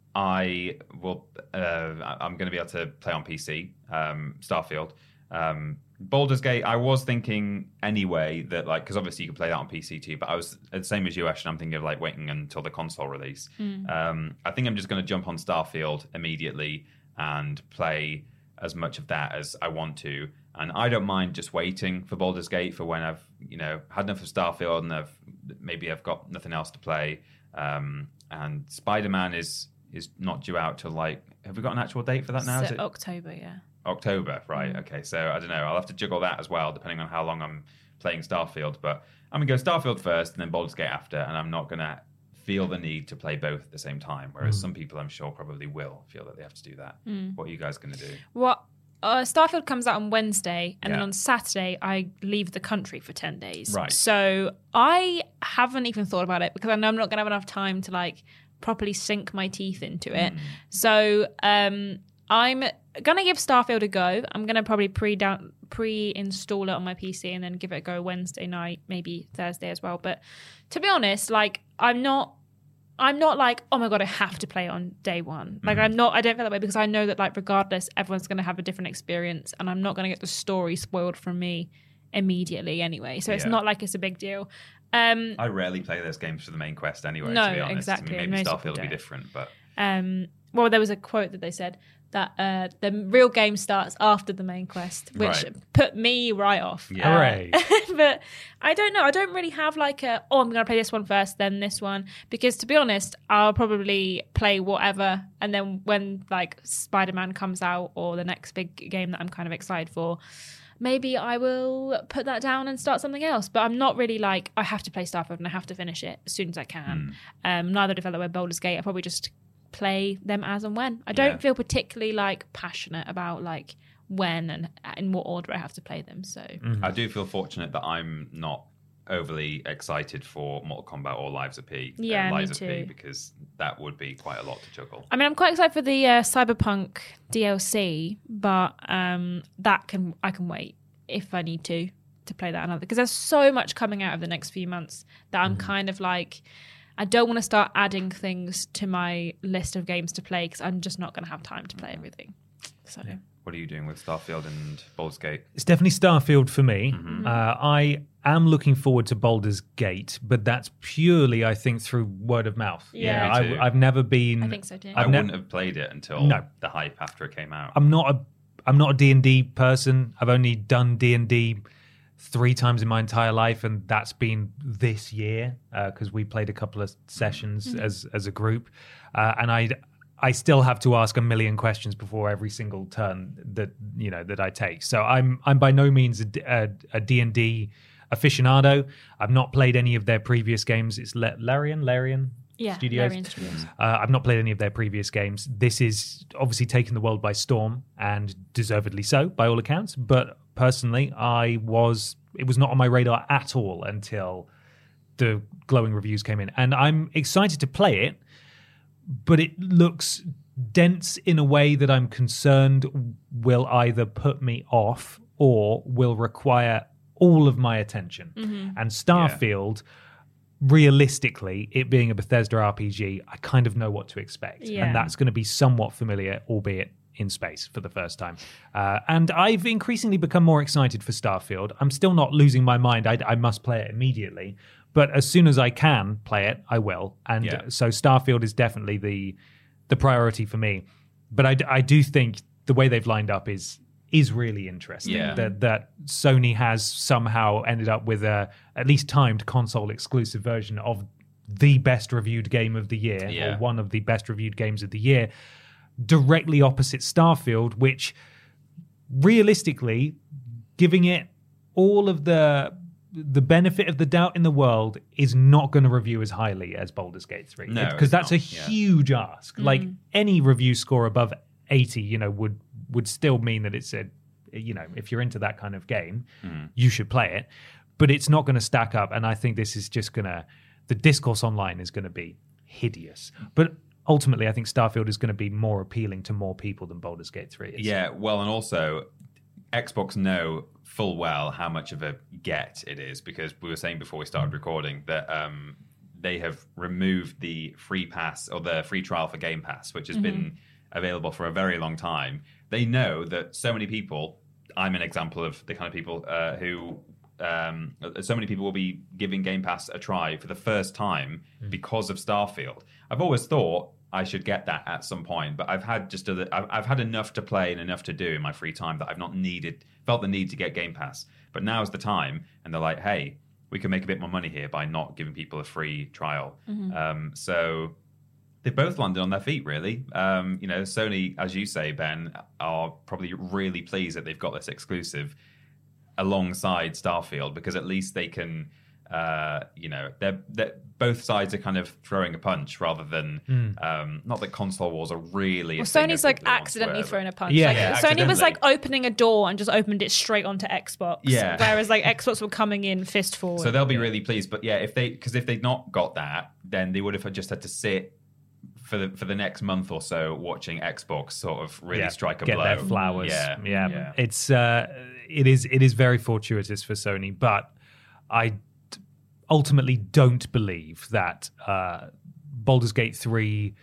[SPEAKER 5] I will. Uh, I'm going to be able to play on P C, um, Starfield, um, Baldur's Gate. I was thinking anyway that like because obviously you can play that on P C too. But I was the same as you, Ash, and I'm thinking of like waiting until the console release.
[SPEAKER 6] Mm.
[SPEAKER 5] Um, I think I'm just going to jump on Starfield immediately and play as much of that as I want to. And I don't mind just waiting for Baldur's Gate for when I've, you know, had enough of Starfield and I've maybe I've got nothing else to play. Um, and Spider-Man is is not due out till like, have we got an actual date for that now?
[SPEAKER 6] So
[SPEAKER 5] Is it
[SPEAKER 6] October, yeah.
[SPEAKER 5] October, right?
[SPEAKER 6] Mm.
[SPEAKER 5] Okay, so I don't know. I'll have to juggle that as well, depending on how long I'm playing Starfield. But I'm gonna go Starfield first and then Baldur's Gate after, and I'm not gonna feel the need to play both at the same time. Whereas
[SPEAKER 4] Mm.
[SPEAKER 5] some people, I'm sure, probably will feel that they have to do that.
[SPEAKER 6] Mm.
[SPEAKER 5] What are you guys gonna do?
[SPEAKER 6] What? Uh, Starfield comes out on Wednesday, and
[SPEAKER 5] Yeah.
[SPEAKER 6] then on Saturday I leave the country for ten days.
[SPEAKER 5] Right.
[SPEAKER 6] So I haven't even thought about it because I know I'm not going to have enough time to like properly sink my teeth into it.
[SPEAKER 5] Mm.
[SPEAKER 6] So um, I'm going to give Starfield a go. I'm going to probably pre down pre-install it on my P C and then give it a go Wednesday night, maybe Thursday as well. But to be honest, like I'm not. I'm not like, oh my God, I have to play it on day one. Like,
[SPEAKER 5] Mm-hmm.
[SPEAKER 6] I'm not, I don't feel that way because I know that, like, regardless, everyone's going to have a different experience and I'm not going to get the story spoiled from me immediately anyway. So it's
[SPEAKER 5] Yeah.
[SPEAKER 6] not like it's a big deal. Um,
[SPEAKER 5] I rarely play those games for the main quest anyway,
[SPEAKER 6] No,
[SPEAKER 5] to be honest.
[SPEAKER 6] exactly.
[SPEAKER 5] I mean,
[SPEAKER 6] Most
[SPEAKER 5] maybe
[SPEAKER 6] people
[SPEAKER 5] Starfield will be
[SPEAKER 6] don't.
[SPEAKER 5] different, but
[SPEAKER 6] um, well, there was a quote that they said that uh, the real game starts after the main quest, which
[SPEAKER 5] Right.
[SPEAKER 6] put me right off.
[SPEAKER 5] Yeah.
[SPEAKER 6] Uh,
[SPEAKER 4] Hooray.
[SPEAKER 6] but I don't know. I don't really have like a, oh, I'm going to play this one first, then this one. Because to be honest, I'll probably play whatever. And then when like Spider-Man comes out or the next big game that I'm kind of excited for, maybe I will put that down and start something else. But I'm not really like, I have to play Starfield and I have to finish it as soon as I can.
[SPEAKER 5] Hmm.
[SPEAKER 6] Um, neither developer with Baldur's Gate. I probably just play them as and when. I don't
[SPEAKER 5] Yeah.
[SPEAKER 6] feel particularly like passionate about like when and in what order I have to play them. So
[SPEAKER 5] I do feel fortunate that I'm not overly excited for Mortal Kombat or Lives of P. uh,
[SPEAKER 6] Yeah, me
[SPEAKER 5] Lies of P,
[SPEAKER 6] too.
[SPEAKER 5] because that would be quite a lot to juggle.
[SPEAKER 6] I mean, I'm quite excited for the uh, Cyberpunk D L C, but um, that can I can wait if I need to to play that another because there's so much coming out of the next few months that I'm kind of like I don't want to start adding things to my list of games to play because I'm just not going to have time to play everything. So.
[SPEAKER 5] What are you doing with Starfield and Baldur's Gate?
[SPEAKER 4] It's definitely Starfield for me.
[SPEAKER 5] Mm-hmm.
[SPEAKER 4] Uh, I am looking forward to Baldur's Gate, but that's purely, I think, through word of mouth.
[SPEAKER 6] Yeah.
[SPEAKER 5] Yeah, me too.
[SPEAKER 4] I, I've never been.
[SPEAKER 6] I think so too.
[SPEAKER 5] I
[SPEAKER 4] I've ne-
[SPEAKER 5] wouldn't have played it until
[SPEAKER 4] No.
[SPEAKER 5] the hype after it came out.
[SPEAKER 4] I'm not a. I'm not a D and D person. I've only done D and D three times in my entire life, and that's been this year because we played a couple of sessions
[SPEAKER 6] Mm-hmm.
[SPEAKER 4] as as a group, uh, and I I still have to ask a million questions before every single turn that you know that I take. So I'm I'm by no means a, a, a D and D aficionado. I've not played any of their previous games. It's Le- Larian, Larian.
[SPEAKER 6] Yeah,
[SPEAKER 4] Studios.
[SPEAKER 6] Larian Studios.
[SPEAKER 4] Uh, I've not played any of their previous games. This is obviously taking the world by storm, and deservedly so, by all accounts. But personally, I was it was not on my radar at all until the glowing reviews came in, and I'm excited to play it. But it looks dense in a way that I'm concerned will either put me off or will require all of my attention.
[SPEAKER 6] Mm-hmm.
[SPEAKER 4] And Starfield. Realistically, it being a Bethesda R P G, I kind of know what to expect.
[SPEAKER 6] Yeah.
[SPEAKER 4] And that's going to be somewhat familiar, albeit in space for the first time. Uh, and I've increasingly become more excited for Starfield. I'm still not losing my mind. I, I must play it immediately. But as soon as I can play it, I will. And
[SPEAKER 5] Yeah.
[SPEAKER 4] so Starfield is definitely the the priority for me. But I, I do think the way they've lined up is is really interesting.
[SPEAKER 5] Yeah.
[SPEAKER 4] That that Sony has somehow ended up with a at least timed console exclusive version of the best reviewed game of the year,
[SPEAKER 5] Yeah.
[SPEAKER 4] or one of the best reviewed games of the year, directly opposite Starfield, which realistically, giving it all of the the benefit of the doubt in the world, is not going to review as highly as Baldur's Gate three.
[SPEAKER 5] No,
[SPEAKER 4] because
[SPEAKER 5] it's
[SPEAKER 4] that's
[SPEAKER 5] not,
[SPEAKER 4] a
[SPEAKER 5] yeah.
[SPEAKER 4] huge ask. Like any review score above eighty, you know, would would still mean that it's a, you know, if you're into that kind of game, you should play it. But it's not going to stack up, and I think this is just going to, the discourse online is going to be hideous. But ultimately, I think Starfield is going to be more appealing to more people than Baldur's Gate three is.
[SPEAKER 5] Yeah, well, and also Xbox know full well how much of a get it is, because we were saying before we started recording that um, they have removed the free pass or the free trial for Game Pass, which has mm-hmm. been available for a very long time. They know that so many people, I'm an example of the kind of people uh, who, um, so many people will be giving Game Pass a try for the first time mm. because of Starfield. I've always thought I should get that at some point, but I've had just a, I've, I've had enough to play and enough to do in my free time that I've not needed, felt the need to get Game Pass. But now's the time, and they're like, hey, we can make a bit more money here by not giving people a free trial. Mm-hmm. Um, so they both landed on their feet, really. Um, you know, Sony, as you say, Ben, are probably really pleased that they've got this exclusive alongside Starfield, because at least they can, uh, you know, they're, they're both sides are kind of throwing a punch rather than, mm. um, not that console wars are really.
[SPEAKER 6] Well, Sony's like accidentally throwing a punch.
[SPEAKER 4] Yeah,
[SPEAKER 6] like,
[SPEAKER 4] yeah
[SPEAKER 6] Sony was like opening a door and just opened it straight onto Xbox.
[SPEAKER 5] Yeah.
[SPEAKER 6] Whereas like Xbox were coming in fist forward.
[SPEAKER 5] So they'll be really pleased. But yeah, if they, because if they'd not got that, then they would have just had to sit for the for the next month or so watching Xbox sort of really
[SPEAKER 4] yeah,
[SPEAKER 5] strike a
[SPEAKER 4] get
[SPEAKER 5] blow.
[SPEAKER 4] Their flowers.
[SPEAKER 5] Yeah,
[SPEAKER 4] yeah.
[SPEAKER 5] yeah.
[SPEAKER 4] It's uh, it is it is very fortuitous for Sony, but I d- ultimately don't believe that uh, Baldur's Gate three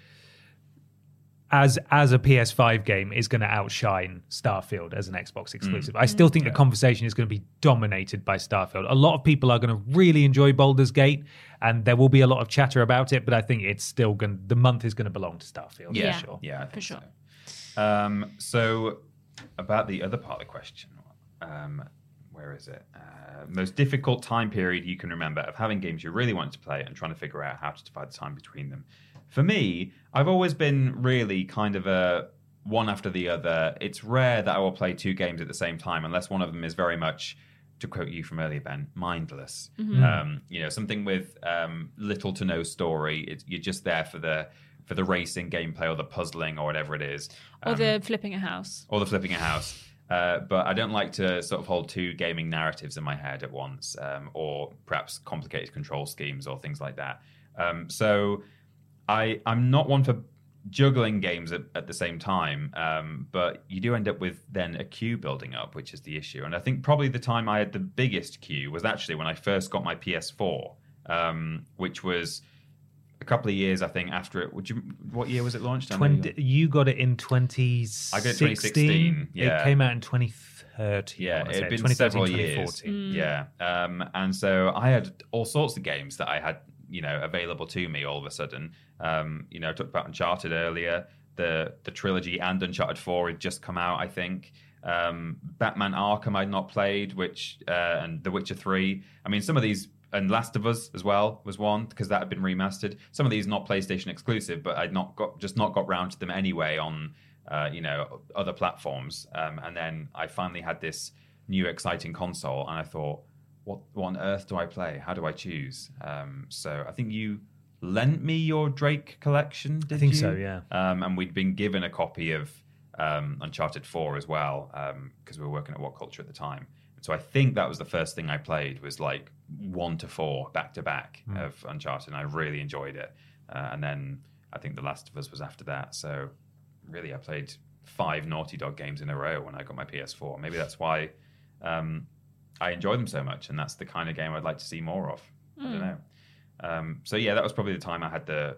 [SPEAKER 4] as as a P S five game is going to outshine Starfield as an Xbox exclusive. Mm. I still think yeah. the conversation is going to be dominated by Starfield. A lot of people are going to really enjoy Baldur's Gate, and there will be a lot of chatter about it, but I think it's still going the month is going to belong to Starfield.
[SPEAKER 5] Yeah,
[SPEAKER 4] for sure.
[SPEAKER 5] Yeah,
[SPEAKER 6] for sure.
[SPEAKER 5] So. Um, so about the other part of the question, um, where is it? Uh, most difficult time period you can remember of having games you really wanted to play and trying to figure out how to divide the time between them. For me, I've always been really kind of a one after the other. It's rare that I will play two games at the same time unless one of them is very much, to quote you from earlier, Ben, mindless. Mm-hmm. Um, you know, something with um, little to no story. It's, you're just there for the for the racing gameplay or the puzzling or whatever it is.
[SPEAKER 6] Or
[SPEAKER 5] um,
[SPEAKER 6] the flipping a house.
[SPEAKER 5] Or the flipping a house. Uh, but I don't like to sort of hold two gaming narratives in my head at once, um, or perhaps complicated control schemes or things like that. Um, so I, I'm not one for juggling games at, at the same time, um, but you do end up with then a queue building up, which is the issue. And I think probably the time I had the biggest queue was actually when I first got my P S four, um, which was a couple of years, I think, after it. Would you? What year was it launched?
[SPEAKER 4] twenty, you got it in twenty sixteen.
[SPEAKER 5] I got it twenty sixteen. Yeah,
[SPEAKER 4] it came out in twenty thirteen.
[SPEAKER 5] Yeah, it had been several years. Mm. Yeah, um, and so I had all sorts of games that I had, you know, available to me all of a sudden. Um, you know, I talked about Uncharted earlier. The the trilogy and Uncharted four had just come out, I think. Um, Batman Arkham I'd not played, which uh, and The Witcher three. I mean, some of these. And Last of Us as well was one, because that had been remastered. Some of these not PlayStation exclusive, but I'd not got just not got round to them anyway on uh, you know other platforms. Um, and then I finally had this new exciting console, and I thought, what, what on earth do I play? How do I choose? Um, so I think you lent me your Drake collection. Did
[SPEAKER 4] I think
[SPEAKER 5] you?
[SPEAKER 4] so, yeah.
[SPEAKER 5] Um, and we'd been given a copy of um, Uncharted four as well, because um, we were working at What Culture at the time. So I think that was the first thing I played, was like one to four back to back of Uncharted, and I really enjoyed it. Uh, and then I think The Last of Us was after that. So really, I played five Naughty Dog games in a row when I got my P S four. Maybe that's why um, I enjoy them so much, and that's the kind of game I'd like to see more of. Mm. I don't know. Um, so yeah, that was probably the time I had the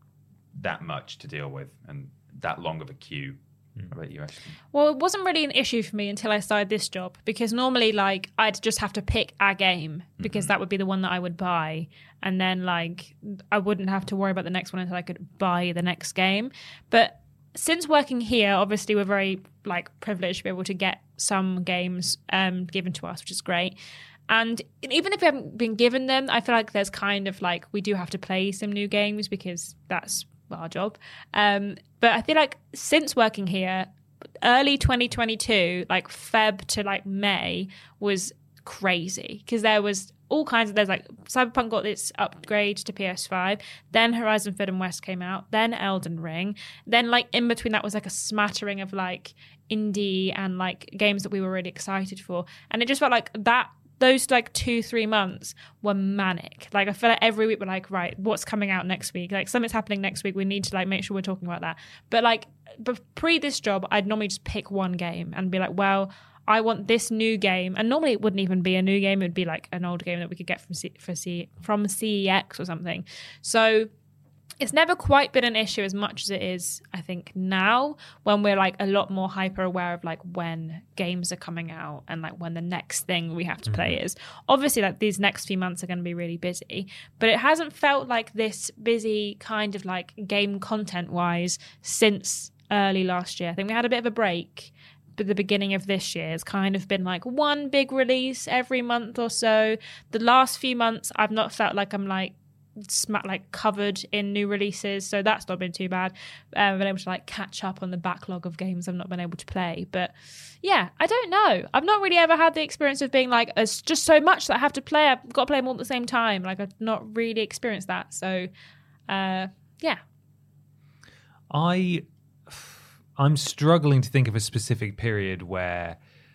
[SPEAKER 5] that much to deal with and that long of a queue. What about you, Ashley?
[SPEAKER 6] Well, it wasn't really an issue for me until I started this job, because normally, like, I'd just have to pick a game because mm-hmm. that would be the one that I would buy, and then, like, I wouldn't have to worry about the next one until I could buy the next game. But since working here, obviously, we're very, like, privileged to be able to get some games um, given to us, which is great. And even if we haven't been given them, I feel like there's kind of, like, we do have to play some new games because that's our job. Um, but I feel like since working here, early twenty twenty-two, like Feb to like May, was crazy because there was all kinds of, there's like Cyberpunk got its upgrade to P S five, then Horizon Forbidden West came out, then Elden Ring, then like in between that was like a smattering of like indie and like games that we were really excited for, and it just felt like that those like two, three months were manic. Like I feel like every week we're like, right, what's coming out next week? Like something's happening next week. We need to like make sure we're talking about that. But like but pre this job, I'd normally just pick one game and be like, well, I want this new game, and normally it wouldn't even be a new game; it would be like an old game that we could get from C- for C- from C E X or something. So it's never quite been an issue as much as it is, I think, now, when we're like a lot more hyper aware of like when games are coming out and like when the next thing we have to play mm-hmm. is. Obviously, like these next few months are going to be really busy, but it hasn't felt like this busy kind of like game content wise since early last year. I think we had a bit of a break. But the beginning of this year has kind of been like one big release every month or so. The last few months, I've not felt like I'm like smack like covered in new releases, so that's not been too bad. Um, I've been able to like catch up on the backlog of games I've not been able to play. But yeah, I don't know. I've not really ever had the experience of being like, it's just so much that I have to play. I've got to play them all at the same time. Like I've not really experienced that. So uh, yeah.
[SPEAKER 4] I, I'm struggling to think of a specific period where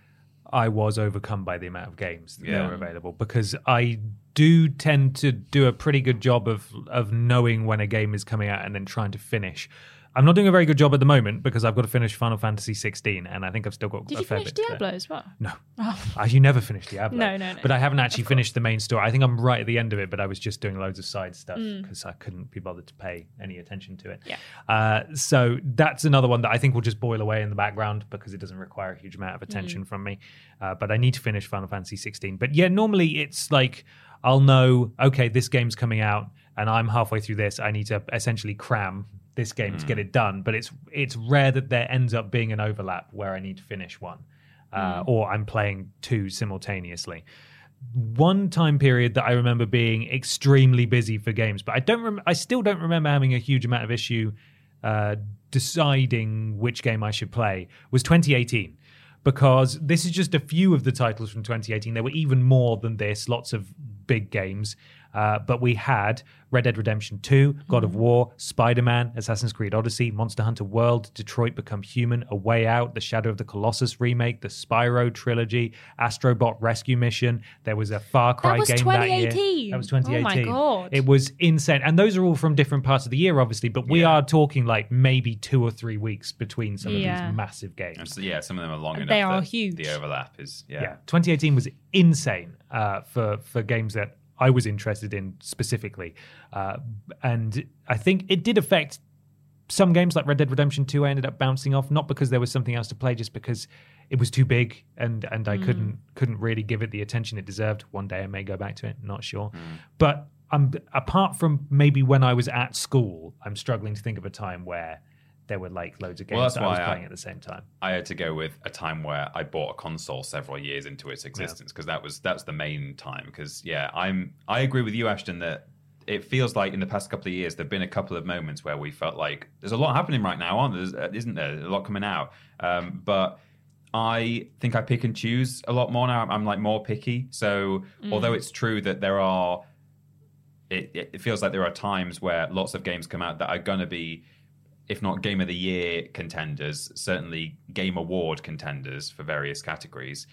[SPEAKER 4] I was overcome by the amount of games that
[SPEAKER 5] Yeah.
[SPEAKER 4] were available, because I do tend to do a pretty good job of of knowing when a game is coming out and then trying to finish. I'm not doing a very good job at the moment because I've got to finish Final Fantasy sixteen, and I think I've still got
[SPEAKER 6] Did
[SPEAKER 4] a
[SPEAKER 6] you
[SPEAKER 4] fair
[SPEAKER 6] finish
[SPEAKER 4] bit to
[SPEAKER 6] Diablo
[SPEAKER 4] go.
[SPEAKER 6] as well?
[SPEAKER 4] No.
[SPEAKER 6] Oh.
[SPEAKER 4] I you never finished Diablo.
[SPEAKER 6] No, no, no.
[SPEAKER 4] But I haven't actually finished the main story. I think I'm right at the end of it, but I was just doing loads of side stuff
[SPEAKER 6] Mm.
[SPEAKER 4] because I couldn't be bothered to pay any attention to it.
[SPEAKER 6] Yeah.
[SPEAKER 4] Uh, so that's another one that I think will just boil away in the background because it doesn't require a huge amount of attention
[SPEAKER 6] Mm.
[SPEAKER 4] from me. Uh, but I need to finish Final Fantasy sixteen. But yeah, normally it's like I'll know, okay, this game's coming out and I'm halfway through this. I need to essentially cram this game to get it done, but it's it's rare that there ends up being an overlap where I need to finish one, uh,
[SPEAKER 6] Mm.
[SPEAKER 4] or I'm playing two simultaneously. One time period that I remember being extremely busy for games, but I don't. Rem- I still don't remember having a huge amount of issue uh, deciding which game I should play, was twenty eighteen. Because this is just a few of the titles from twenty eighteen. There were even more than this, lots of big games. Uh, but we had Red Dead Redemption two, God of War, Spider-Man, Assassin's Creed Odyssey, Monster Hunter World, Detroit Become Human, A Way Out, the Shadow of the Colossus remake, the Spyro trilogy, Astrobot Rescue Mission. There was a Far Cry
[SPEAKER 6] That was
[SPEAKER 4] game
[SPEAKER 6] twenty eighteen.
[SPEAKER 4] that year. That was twenty eighteen.
[SPEAKER 6] Oh my God.
[SPEAKER 4] It was insane. And those are all from different parts of the year, obviously, but we are talking like maybe two or three weeks between some
[SPEAKER 6] Yeah.
[SPEAKER 4] of these massive games.
[SPEAKER 5] And so, yeah, some of them are long enough.
[SPEAKER 6] They are
[SPEAKER 5] that
[SPEAKER 6] huge.
[SPEAKER 5] The overlap is, yeah.
[SPEAKER 4] Yeah, twenty eighteen was insane uh, for for games that I was interested in specifically, uh, and I think it did affect some games like Red Dead Redemption two. I ended up bouncing off, not because there was something else to play, just because it was too big and and I
[SPEAKER 6] Mm.
[SPEAKER 4] couldn't couldn't really give it the attention it deserved. One day I may go back to it, not sure. But um, apart from maybe when I was at school, I'm struggling to think of a time where there were like loads of games
[SPEAKER 5] Well, that's
[SPEAKER 4] that I was
[SPEAKER 5] why I-
[SPEAKER 4] playing at the same time.
[SPEAKER 5] I had to go with a time where I bought a console several years into its existence because that was that's the main time. Because yeah, I'm I agree with you, Ashton, that it feels like in the past couple of years there've been a couple of moments where we felt like there's a lot happening right now, aren't there? There's, isn't there? A lot coming out, um, but I think I pick and choose a lot more now. I'm, I'm like more picky. So
[SPEAKER 6] Mm.
[SPEAKER 5] although it's true that there are, it, it feels like there are times where lots of games come out that are going to be, if not Game of the Year contenders, certainly Game Award contenders for various categories.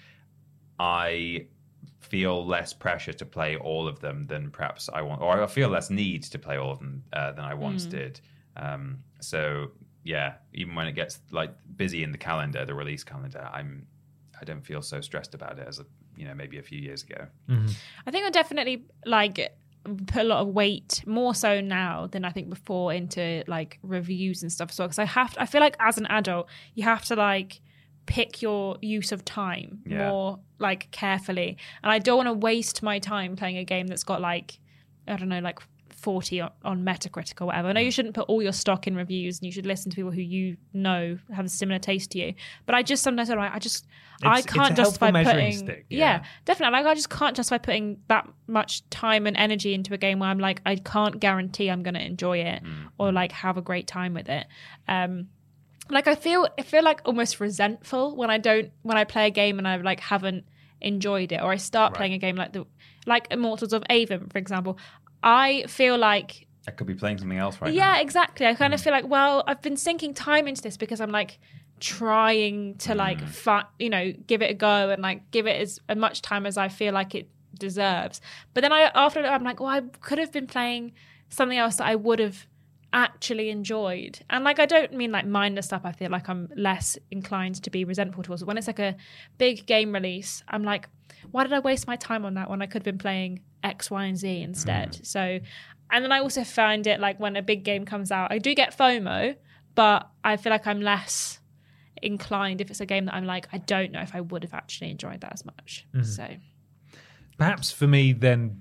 [SPEAKER 5] I feel less pressure to play all of them than perhaps I want, or I feel less need to play all of them uh, than I once
[SPEAKER 6] Mm.
[SPEAKER 5] did. Um, so yeah, even when it gets like busy in the calendar, the release calendar, I'm I don't feel so stressed about it as a, you know, maybe a few years ago.
[SPEAKER 6] I think I definitely like put a lot of weight, more so now than I think before, into like reviews and stuff as well. Because I have, to, I feel like as an adult, you have to like pick your use of time
[SPEAKER 5] Yeah.
[SPEAKER 6] more like carefully, and I don't want to waste my time playing a game that's got like, I don't know, like forty on, on Metacritic or whatever. I know you shouldn't put all your stock in reviews, and you should listen to people who you know have a similar taste to you. But I just sometimes I'm like, I just I
[SPEAKER 4] It's- it's
[SPEAKER 6] can't
[SPEAKER 4] a
[SPEAKER 6] justify
[SPEAKER 4] helpful measuring
[SPEAKER 6] putting
[SPEAKER 4] stick,
[SPEAKER 6] yeah.
[SPEAKER 4] yeah.
[SPEAKER 6] definitely. Like I just can't justify putting that much time and energy into a game where I'm like, I can't guarantee I'm going to enjoy it or like have a great time with it. Um, like I feel I feel like almost resentful when I don't when I play a game and I like haven't enjoyed it, or I start
[SPEAKER 5] Right.
[SPEAKER 6] playing a game like the like Immortals of Aven, for examul. I feel like
[SPEAKER 5] I could be playing something else right
[SPEAKER 6] yeah,
[SPEAKER 5] now.
[SPEAKER 6] exactly. I kind of feel like, well, I've been sinking time into this because I'm like trying to like, fi- you know, give it a go and like give it as, as much time as I feel like it deserves. But then I after I'm like, well, I could have been playing something else that I would have actually enjoyed. And like, I don't mean like mindless stuff. I feel like I'm less inclined to be resentful towards it. When it's like a big game release, I'm like, why did I waste my time on that when I could have been playing X, Y, and Z instead? Mm. So, and then I also find it like when a big game comes out, I do get FOMO, but I feel like I'm less inclined if it's a game that I'm like, I don't know if I would have actually enjoyed that as much. Mm. So
[SPEAKER 4] perhaps for me then,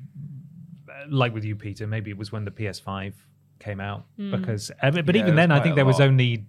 [SPEAKER 4] like with you, Peter, maybe it was when the P S five came out mm. because, uh, but yeah, even then, I think there was only,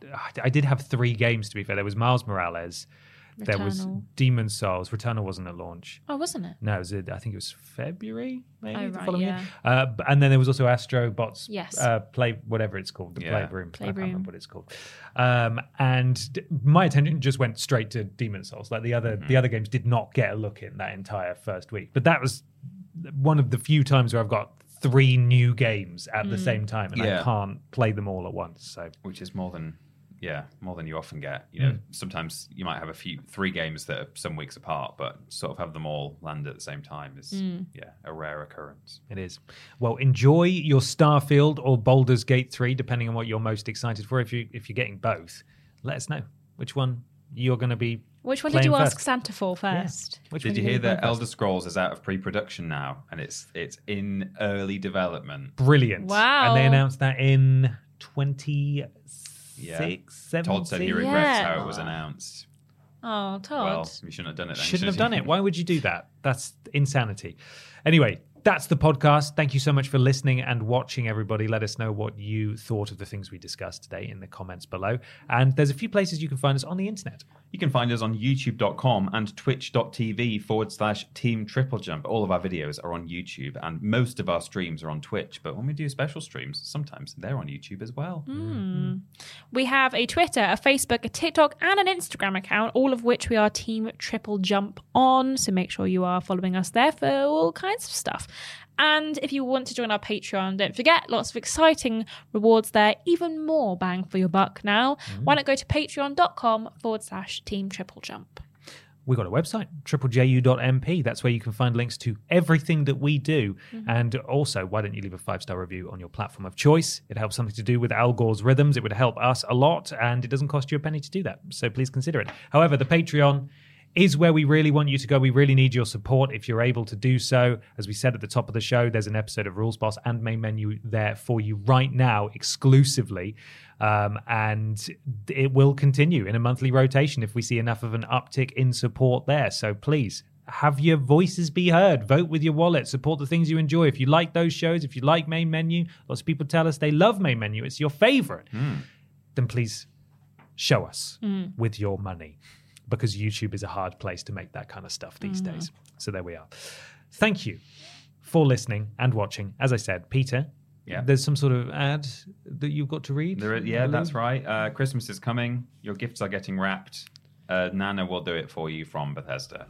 [SPEAKER 4] I did have three games to be fair. There was Miles Morales, Returnal. There was Demon's Souls. Returnal wasn't at launch.
[SPEAKER 6] Oh, wasn't it?
[SPEAKER 4] No, it was, I think it was February, maybe.
[SPEAKER 6] Oh,
[SPEAKER 4] the
[SPEAKER 6] right,
[SPEAKER 4] following
[SPEAKER 6] yeah.
[SPEAKER 4] year. Uh, and then there was also Astro Bots.
[SPEAKER 6] Yes.
[SPEAKER 4] Uh, play whatever it's called, the
[SPEAKER 5] yeah.
[SPEAKER 4] Playroom.
[SPEAKER 6] Playroom.
[SPEAKER 4] I can't remember what it's called. Um, and d- my attention just went straight to Demon's Souls. Like the other, mm-hmm. the other games did not get a look in that entire first week. But that was one of the few times where I've got three new games at mm. the same time, and
[SPEAKER 5] yeah.
[SPEAKER 4] I can't play them all at once. So,
[SPEAKER 5] which is more than. Yeah, more than you often get. You know, mm. sometimes you might have a few, three games that are some weeks apart, but sort of have them all land at the same time is, mm. yeah, a rare occurrence.
[SPEAKER 4] It is. Well, enjoy your Starfield or Baldur's Gate three, depending on what you're most excited for. If you if you're getting both, let us know which one you're going to be.
[SPEAKER 6] Which one did you
[SPEAKER 4] first.
[SPEAKER 6] ask Santa for first?
[SPEAKER 4] Yeah. Which
[SPEAKER 5] did
[SPEAKER 4] one
[SPEAKER 5] you
[SPEAKER 4] did
[SPEAKER 5] hear that
[SPEAKER 4] first?
[SPEAKER 5] Elder Scrolls is out of pre-production now, and it's it's in early development?
[SPEAKER 4] Brilliant!
[SPEAKER 6] Wow!
[SPEAKER 4] And they announced that in twenty.
[SPEAKER 5] Yeah.
[SPEAKER 4] Six, seven,
[SPEAKER 5] Todd said he regrets
[SPEAKER 6] yeah.
[SPEAKER 5] how it was announced.
[SPEAKER 6] Oh, Todd.
[SPEAKER 5] Well, you shouldn't have done it then.
[SPEAKER 4] Shouldn't have
[SPEAKER 5] should
[SPEAKER 4] done
[SPEAKER 5] you?
[SPEAKER 4] it. Why would you do that? That's insanity. Anyway, that's the podcast. Thank you so much for listening and watching, everybody. Let us know what you thought of the things we discussed today in the comments below. And there's a few places you can find us on the internet.
[SPEAKER 5] You can find us on youtube dot com and twitch.tv forward slash team triple jump. All of our videos are on YouTube, and most of our streams are on Twitch. But when we do special streams, sometimes they're on YouTube as well.
[SPEAKER 6] Mm. We have a Twitter, a Facebook, a TikTok, and an Instagram account, all of which we are Team Triple Jump on. So make sure you are following us there for all kinds of stuff. And if you want to join our Patreon, don't forget, lots of exciting rewards there, even more bang for your buck now. Mm. Why not go to patreon.com forward slash team triple jump.
[SPEAKER 4] We've got a website, triple j u dot m p. That's where you can find links to everything that we do. Mm-hmm. And also, why don't you leave a five-star review on your platform of choice? It helps something to do with Al Gore's rhythms. It would help us a lot, and it doesn't cost you a penny to do that. So please consider it. However, the Patreon is where we really want you to go. We really need your support if you're able to do so. As we said at the top of the show, there's an episode of Rules Boss and Main Menu there for you right now exclusively. Um, and it will continue in a monthly rotation if we see enough of an uptick in support there. So please, have your voices be heard. Vote with your wallet. Support the things you enjoy. If you like those shows, if you like Main Menu, lots of people tell us they love Main Menu. It's your favorite. Mm. Then please show us mm. with your money. Because YouTube is a hard place to make that kind of stuff these mm. days. So there we are. Thank you for listening and watching. As I said, Peter,
[SPEAKER 5] yeah.
[SPEAKER 4] there's some sort of ad that you've got to read.
[SPEAKER 5] There, yeah, that's right. Uh, Christmas is coming. Your gifts are getting wrapped. Uh, Nana will do it for you from Bethesda.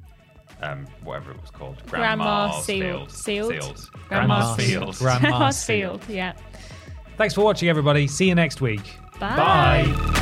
[SPEAKER 5] Um, whatever it was called.
[SPEAKER 6] Grandma's,
[SPEAKER 5] Grandma's
[SPEAKER 6] Sealed.
[SPEAKER 5] Sealed.
[SPEAKER 6] Sealed.
[SPEAKER 5] Sealed.
[SPEAKER 6] Grandma's
[SPEAKER 5] Sealed.
[SPEAKER 6] Grandma's Sealed, yeah.
[SPEAKER 4] Thanks for watching, everybody. See you next week.
[SPEAKER 6] Bye.
[SPEAKER 4] Bye.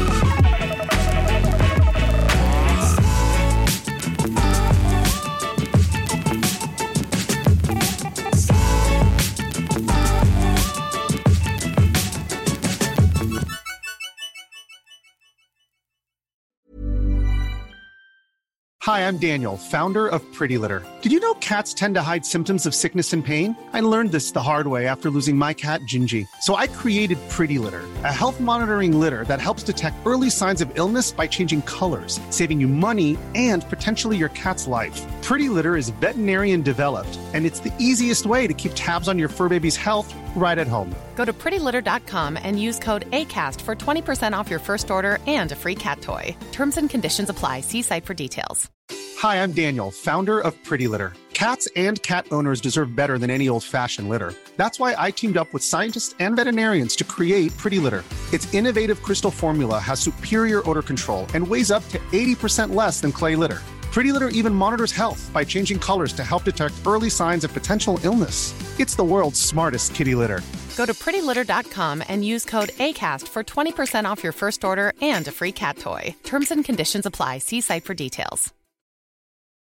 [SPEAKER 14] Hi, I'm Daniel, founder of Pretty Litter. Did you know cats tend to hide symptoms of sickness and pain? I learned this the hard way after losing my cat, Gingy. So I created Pretty Litter, a health monitoring litter that helps detect early signs of illness by changing colors, saving you money and potentially your cat's life. Pretty Litter is veterinarian developed, and it's the easiest way to keep tabs on your fur baby's health right at home.
[SPEAKER 15] Go to pretty litter dot com and use code ACAST for twenty percent off your first order and a free cat toy. Terms and conditions apply. See site for details.
[SPEAKER 14] Hi, I'm Daniel, founder of Pretty Litter. Cats and cat owners deserve better than any old-fashioned litter. That's why I teamed up with scientists and veterinarians to create Pretty Litter. Its innovative crystal formula has superior odor control and weighs up to eighty percent less than clay litter. Pretty Litter even monitors health by changing colors to help detect early signs of potential illness. It's the world's smartest kitty litter.
[SPEAKER 15] Go to pretty litter dot com and use code ACAST for twenty percent off your first order and a free cat toy. Terms and conditions apply. See site for details.